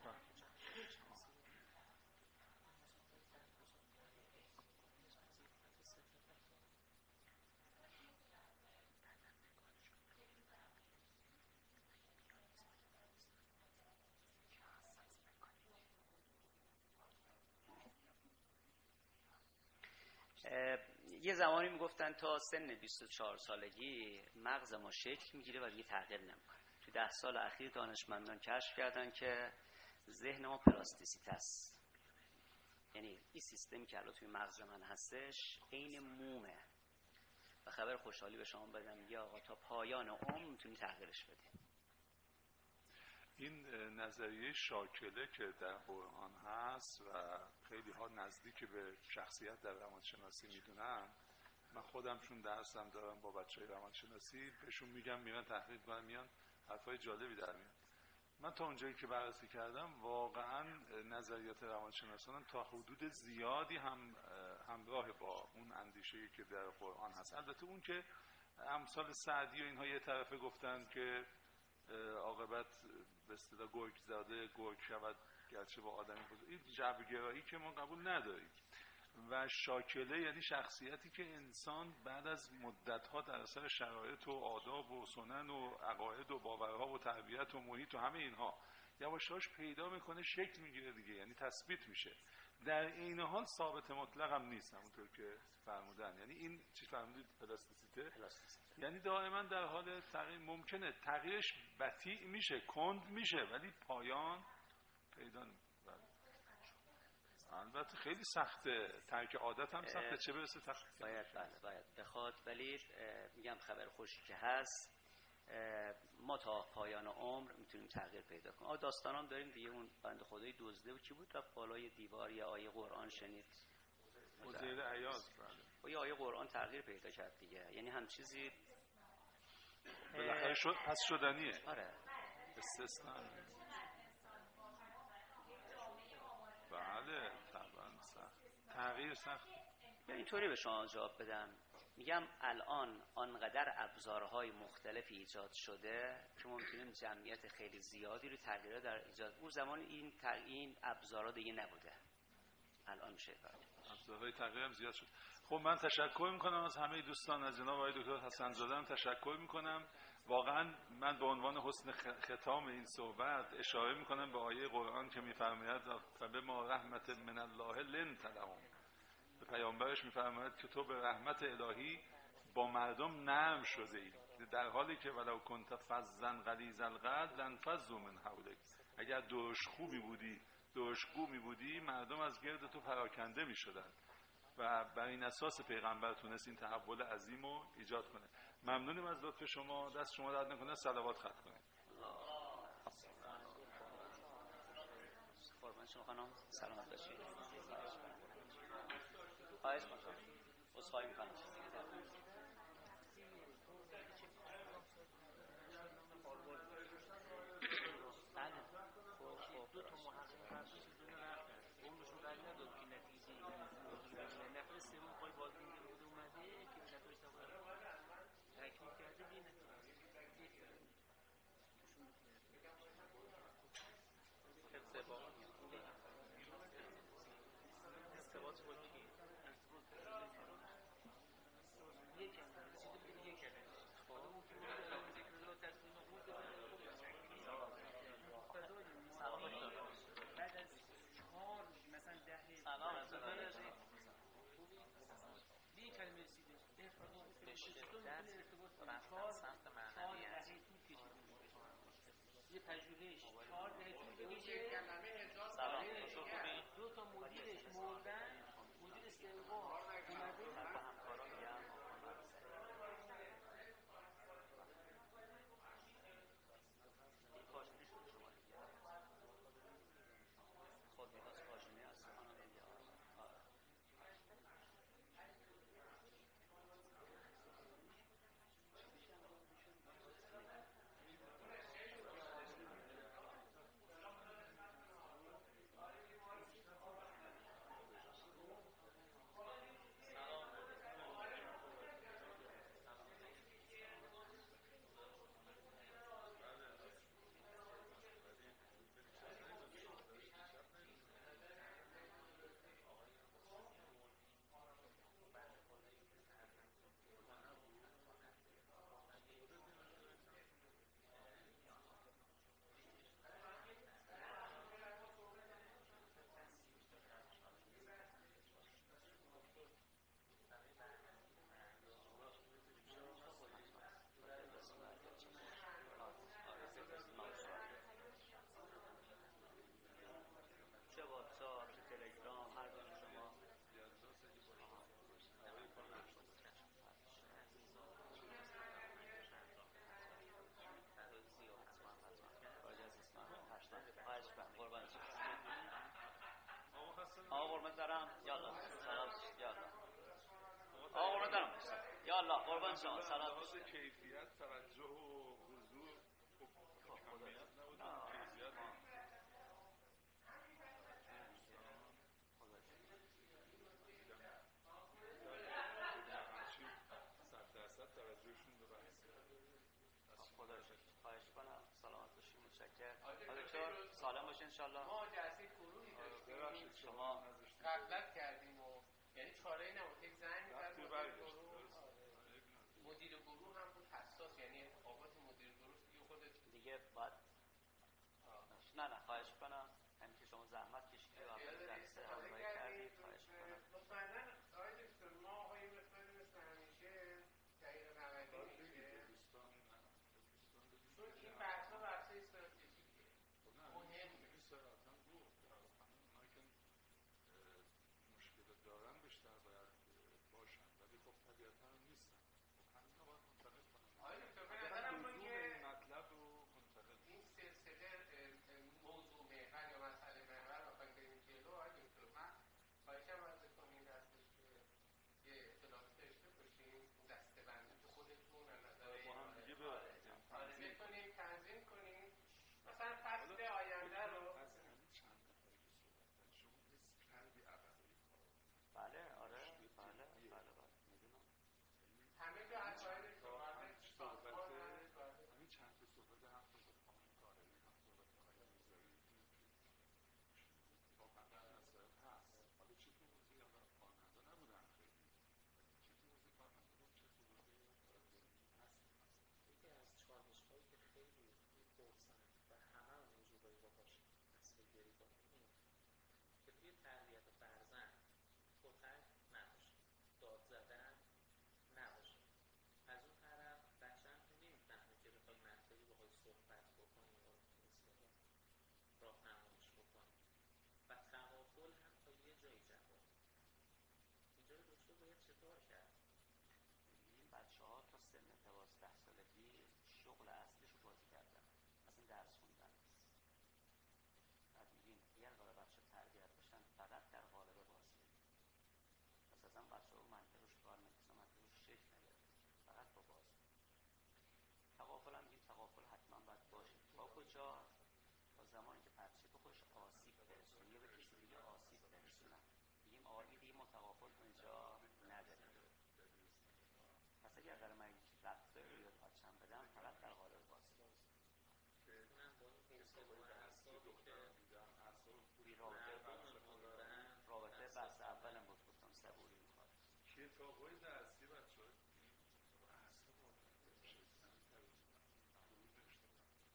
یه زمانی میگفتن تا سن بیست و چهار سالگی مغز ما شکل میگیره و دیگه تغییر نمیکنه. تو ده سال اخیر دانشمندان کشف کردن که ذهن ما پلاستیسیته است. یعنی این سیستمی که الان توی مغز من هستش عین مومه و خبر خوشحالی به شما بدم یا آقا تا پایان عمر میتونی تغییرش بدی. این نظریه شاکله که در قرآن هست و خیلی ها نزدیک به شخصیت در روانشناسی میدونن، من خودم چون درسم دارم با بچهای روانشناسی، بهشون میگم میرن تحقیق کنن، میان حرفای جالبی در میاد. من تا اونجایی که بررسی کردم واقعا نظریات روانشناسان تا حدود زیادی هم همراه با اون اندیشه‌ای که در قرآن هست. البته اون که امثال سعدی و اینها یه طرفه گفتن که عاقبت به اصطلاح گرگ زاده گرگ شود گرچه با آدمی بزرگ، این جبرگرایی که ما قبول نداریم. و شاکله یعنی شخصیتی که انسان بعد از مدت‌ها در اثر شرایط و آداب و سنن و عقاید و باورها و تربیت و محیط و همه اینها یواش یواش پیدا میکنه، شکل میگیره دیگه، یعنی تثبیت میشه. در این حال ثابت مطلق هم نیست، همونطور که فرمودن. یعنی این چی فرمودید؟ پلاستیسیته. یعنی دائما در حال تغییر، ممکنه تغییرش بطیء میشه، کند میشه، ولی پایان پیدا نمیکنه. البته خیلی سخته، ترک عادت هم سخته، چه برسه تخلیق. باید بله باید بخواد، ولی میگم خبر خوشی که هست ما تا پایان عمر میتونیم تغییر پیدا کنیم. آ داستانام داریم دیگه. اون بنده خدای دزده و کی بود رفت بالای دیوار یه آیه قرآن شنید، مزیر عیاض، با یه آیه قرآن تغییر پیدا کرد دیگه. یعنی هم چیزی بالاخره شد، پس شدنیه. آره استثناء. بله طبعا سخت، تغییر سخت. اینطوری به شما جواب بدم، میگم الان آنقدر ابزارهای مختلفی ایجاد شده که ما میتونیم جمعیت خیلی زیادی رو تغییر در ایجاد. اون زمان این این ابزارها دیگه نبوده، الان میشه ابزارهای تغییر هم زیاد شد. خب من تشکر میکنم از همه دوستان، از جناب آقای دکتر حسن زاده هم تشکر میکنم. واقعا من به عنوان حسن ختام این صحبت اشاره میکنم به آیه قرآن که میفرماید فبما رحمت من الله لنت لهم. به پیامبرش میفرماید که تو به رحمت الهی با مردم نرم شده ای، در حالی که ولو کنت فظا غلیظ القلب لانفضوا من حولک. اگر دشخوبی بودی، دشخو می بودی، مردم از گرد تو پراکنده میشدن. و بر این اساس پیغمبر تونست این تحول عظیم رو ایجاد کنه. ممنونیم از لطف شما، دست شما درد نکنه، صلوات ختم کنید. قربان شما خانم، سلامت باشید. خواهش می‌کنم. عذرخواهی می‌کنم. دو تا محقق قبلی چیزونه رفتن، عمرشون قد نداد که نتیجه این نفر سوم پای بازدینگی بوده اومده که به نتایج تکمیل کرده بین ارتباط ارتباط با کی؟ یک یک بعد از چهار مثلا ده سلام یک کلمه رسیده به شدت رفتن سمت معنویت یه پژوهش چهار دهه طول کشیده. سلام دو تا مدیرش مردن، مدیر سوم اومده با همکارا میگم آقا قربان دارم. یالا سلام. یالا آقا رو دارم یا الله قربان شما سلام باشید. کیفیت توجه و حضور خب کمیت نبود کیفیت صد درصد توجهشون به بحث خدا شکر. خواهش کنم سلامت باشید. متشکرم. دکتر سالم باشین ان شاء الله. ما جلسه گروهی داشتیم شما غفلت کردیم و یعنی چاره‌ای نبود. یک زنگ می‌زد مدیر گروه هم بود حساس، یعنی انتخابات مدیر گروه دیگه خودت دیگه بعد نه نه خواهش کنم همین که شما زحمت کشیدید و اول جلسه همراهی کردید. خواهش کنم. مطمئناً آقای دکتر ما آقای مقداری مثل همیشه دقیق نودی میشه چون این بحثا بحث استراتژیکه مهمه. مشکل دارن بیشتر باید باشن ولی خب طبیعتا هم نیستن. خب همین ها باید منتقل کنن. آقای دکتر به نظرم ما که مطلب رو منتقل این سلسله موضوع محور یا مسئله محور بخوایم بریم جلو، آقای دکتر من خواهشم از کنین دستش که یه اطلاعاتی داشته باشیم دسته‌بندی که خودتون از نظر با هم دیگه تنظیم کنیم تنظیم کنیم مثلا فصل آینده رو از همین چند نفری که صحبت شما حس کردی ابدی بله آره بله بله بله میدونم همه جا از باید صحبت صحبت همین چند تا صحبت هم صحبت خانم کارایی هم صحبت آقای میزاری واقعا مسئله هست. حالا چه تو حوزه اول خواننده نبودن خیلی چه تو حوزه خواننده بود چه تو حوزه هست. یکی از چالش‌هایی که خیلی می‌پرسن و همه هم اینجور باید باشه مسئله گری کنیم اینه که توی تربیت فرزند کتک نباشه، داد زدن نباشه. از اون طرف بچه هم که نمیفهمه که بخوای منطقی بخوای صحبت بکنی یا راهنماییش بکنی و تقابل هم تا یه جایی جواب. اینجا رو دکتر باید چطور کرد؟ این بچه ها تا سن دوازده سالگی شغل اصلیش رو بازی کردن، اصلا درس خوندن نیست. بعد میگیم اگر قرار بچه تربیت بشن فقط در قالب بازی پس اصلا بچه ها منطقش کار نمیکنه، منطقش شکل نگرفته، فقط با بازی. تقابل هم میگیم تقابل حتما باید باشه. تا کجا؟ تا زمانی که بچه به خودش آسیب برسونه یا به کسی دیگه آسیب برسونه میگیم آقا این دیگه ما تقابل اونجا نداریم. پس اگر قرار من رفتاری رو بچه‌م بدم فقط در قالب بازی اونم با این حوصله و اعصابی که بی رابطه رابطه بحث اولم بود گفتم صبوری میخواد. کتاب‌های درسی بچه‌ها اعصاب آدم میشه همین ترویج معلومی داشته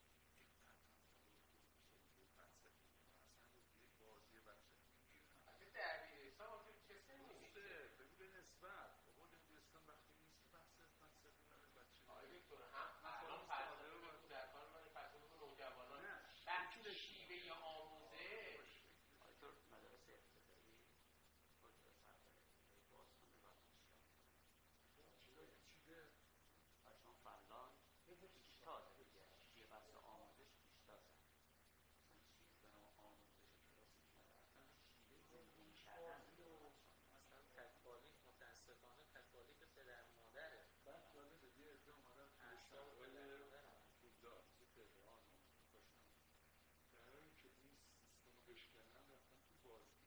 اصلا یک بازی بچه اگه دربیره حساب آخه چه سنی میشه؟ بگو به نسبت بابا نمیدونستم وقتی نیست بحث فلسفی برای بچه آقای دکتر هم الان فلسفه رو کودکان من فلسفه نوجوانان بحث شیوه یا آموزه آیتور مدرسه ابتدایی خود سرپرستی باز کنه و چیزایی چیده بچه هم فلان پیشتازه دیگه یه بحث آموزش پیشتازه اصلا چیز آموزش کلاسیک نداره شیوه زندگی کردن اصلا تکالیف متاسفانه تکالیف پدر مادره. بعد جالبه یه عده اومدن توی شهرهای پولدار مثل تهران و کاشان در حالی که این سیستم رو بشکنن رفتن تو بازی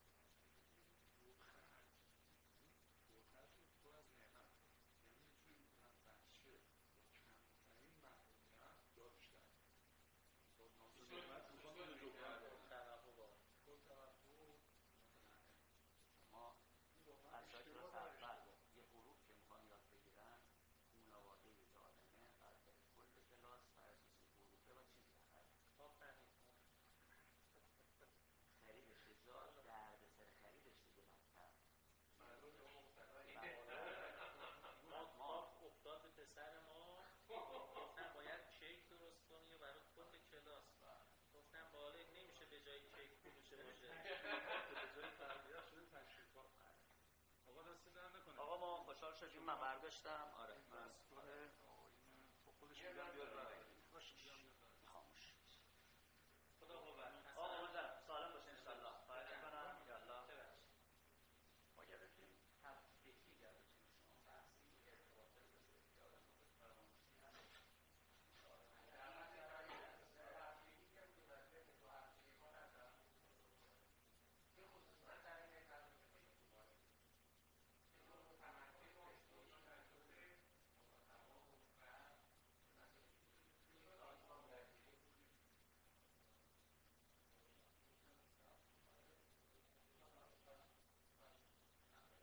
پرخرج پرخرج پر از نعمت یعنی یه جوری میکنن بچه با کمترین محرومیت داشتن با ناز و نعمت میخوان به جبران کل توقع شما بچه‌ها کلاس اول یه حروف که میخوان یاد بگیرن خونواده یه آدمه بعد کل کلاس بر اساس حروفه و چیز بخره آفرین خریدش جا درد سر خریدش دیگه بدتر ما افتاد به پسر ما گفتن باید کیک درست کنی یا برای کل کلاس گفتن بالا نمیشه به جای کیک فروشه باشه به جای تربیت شده تشریفات. آقا دست در نکنه. آقا ما خوشحال شدیم من برداشتم آره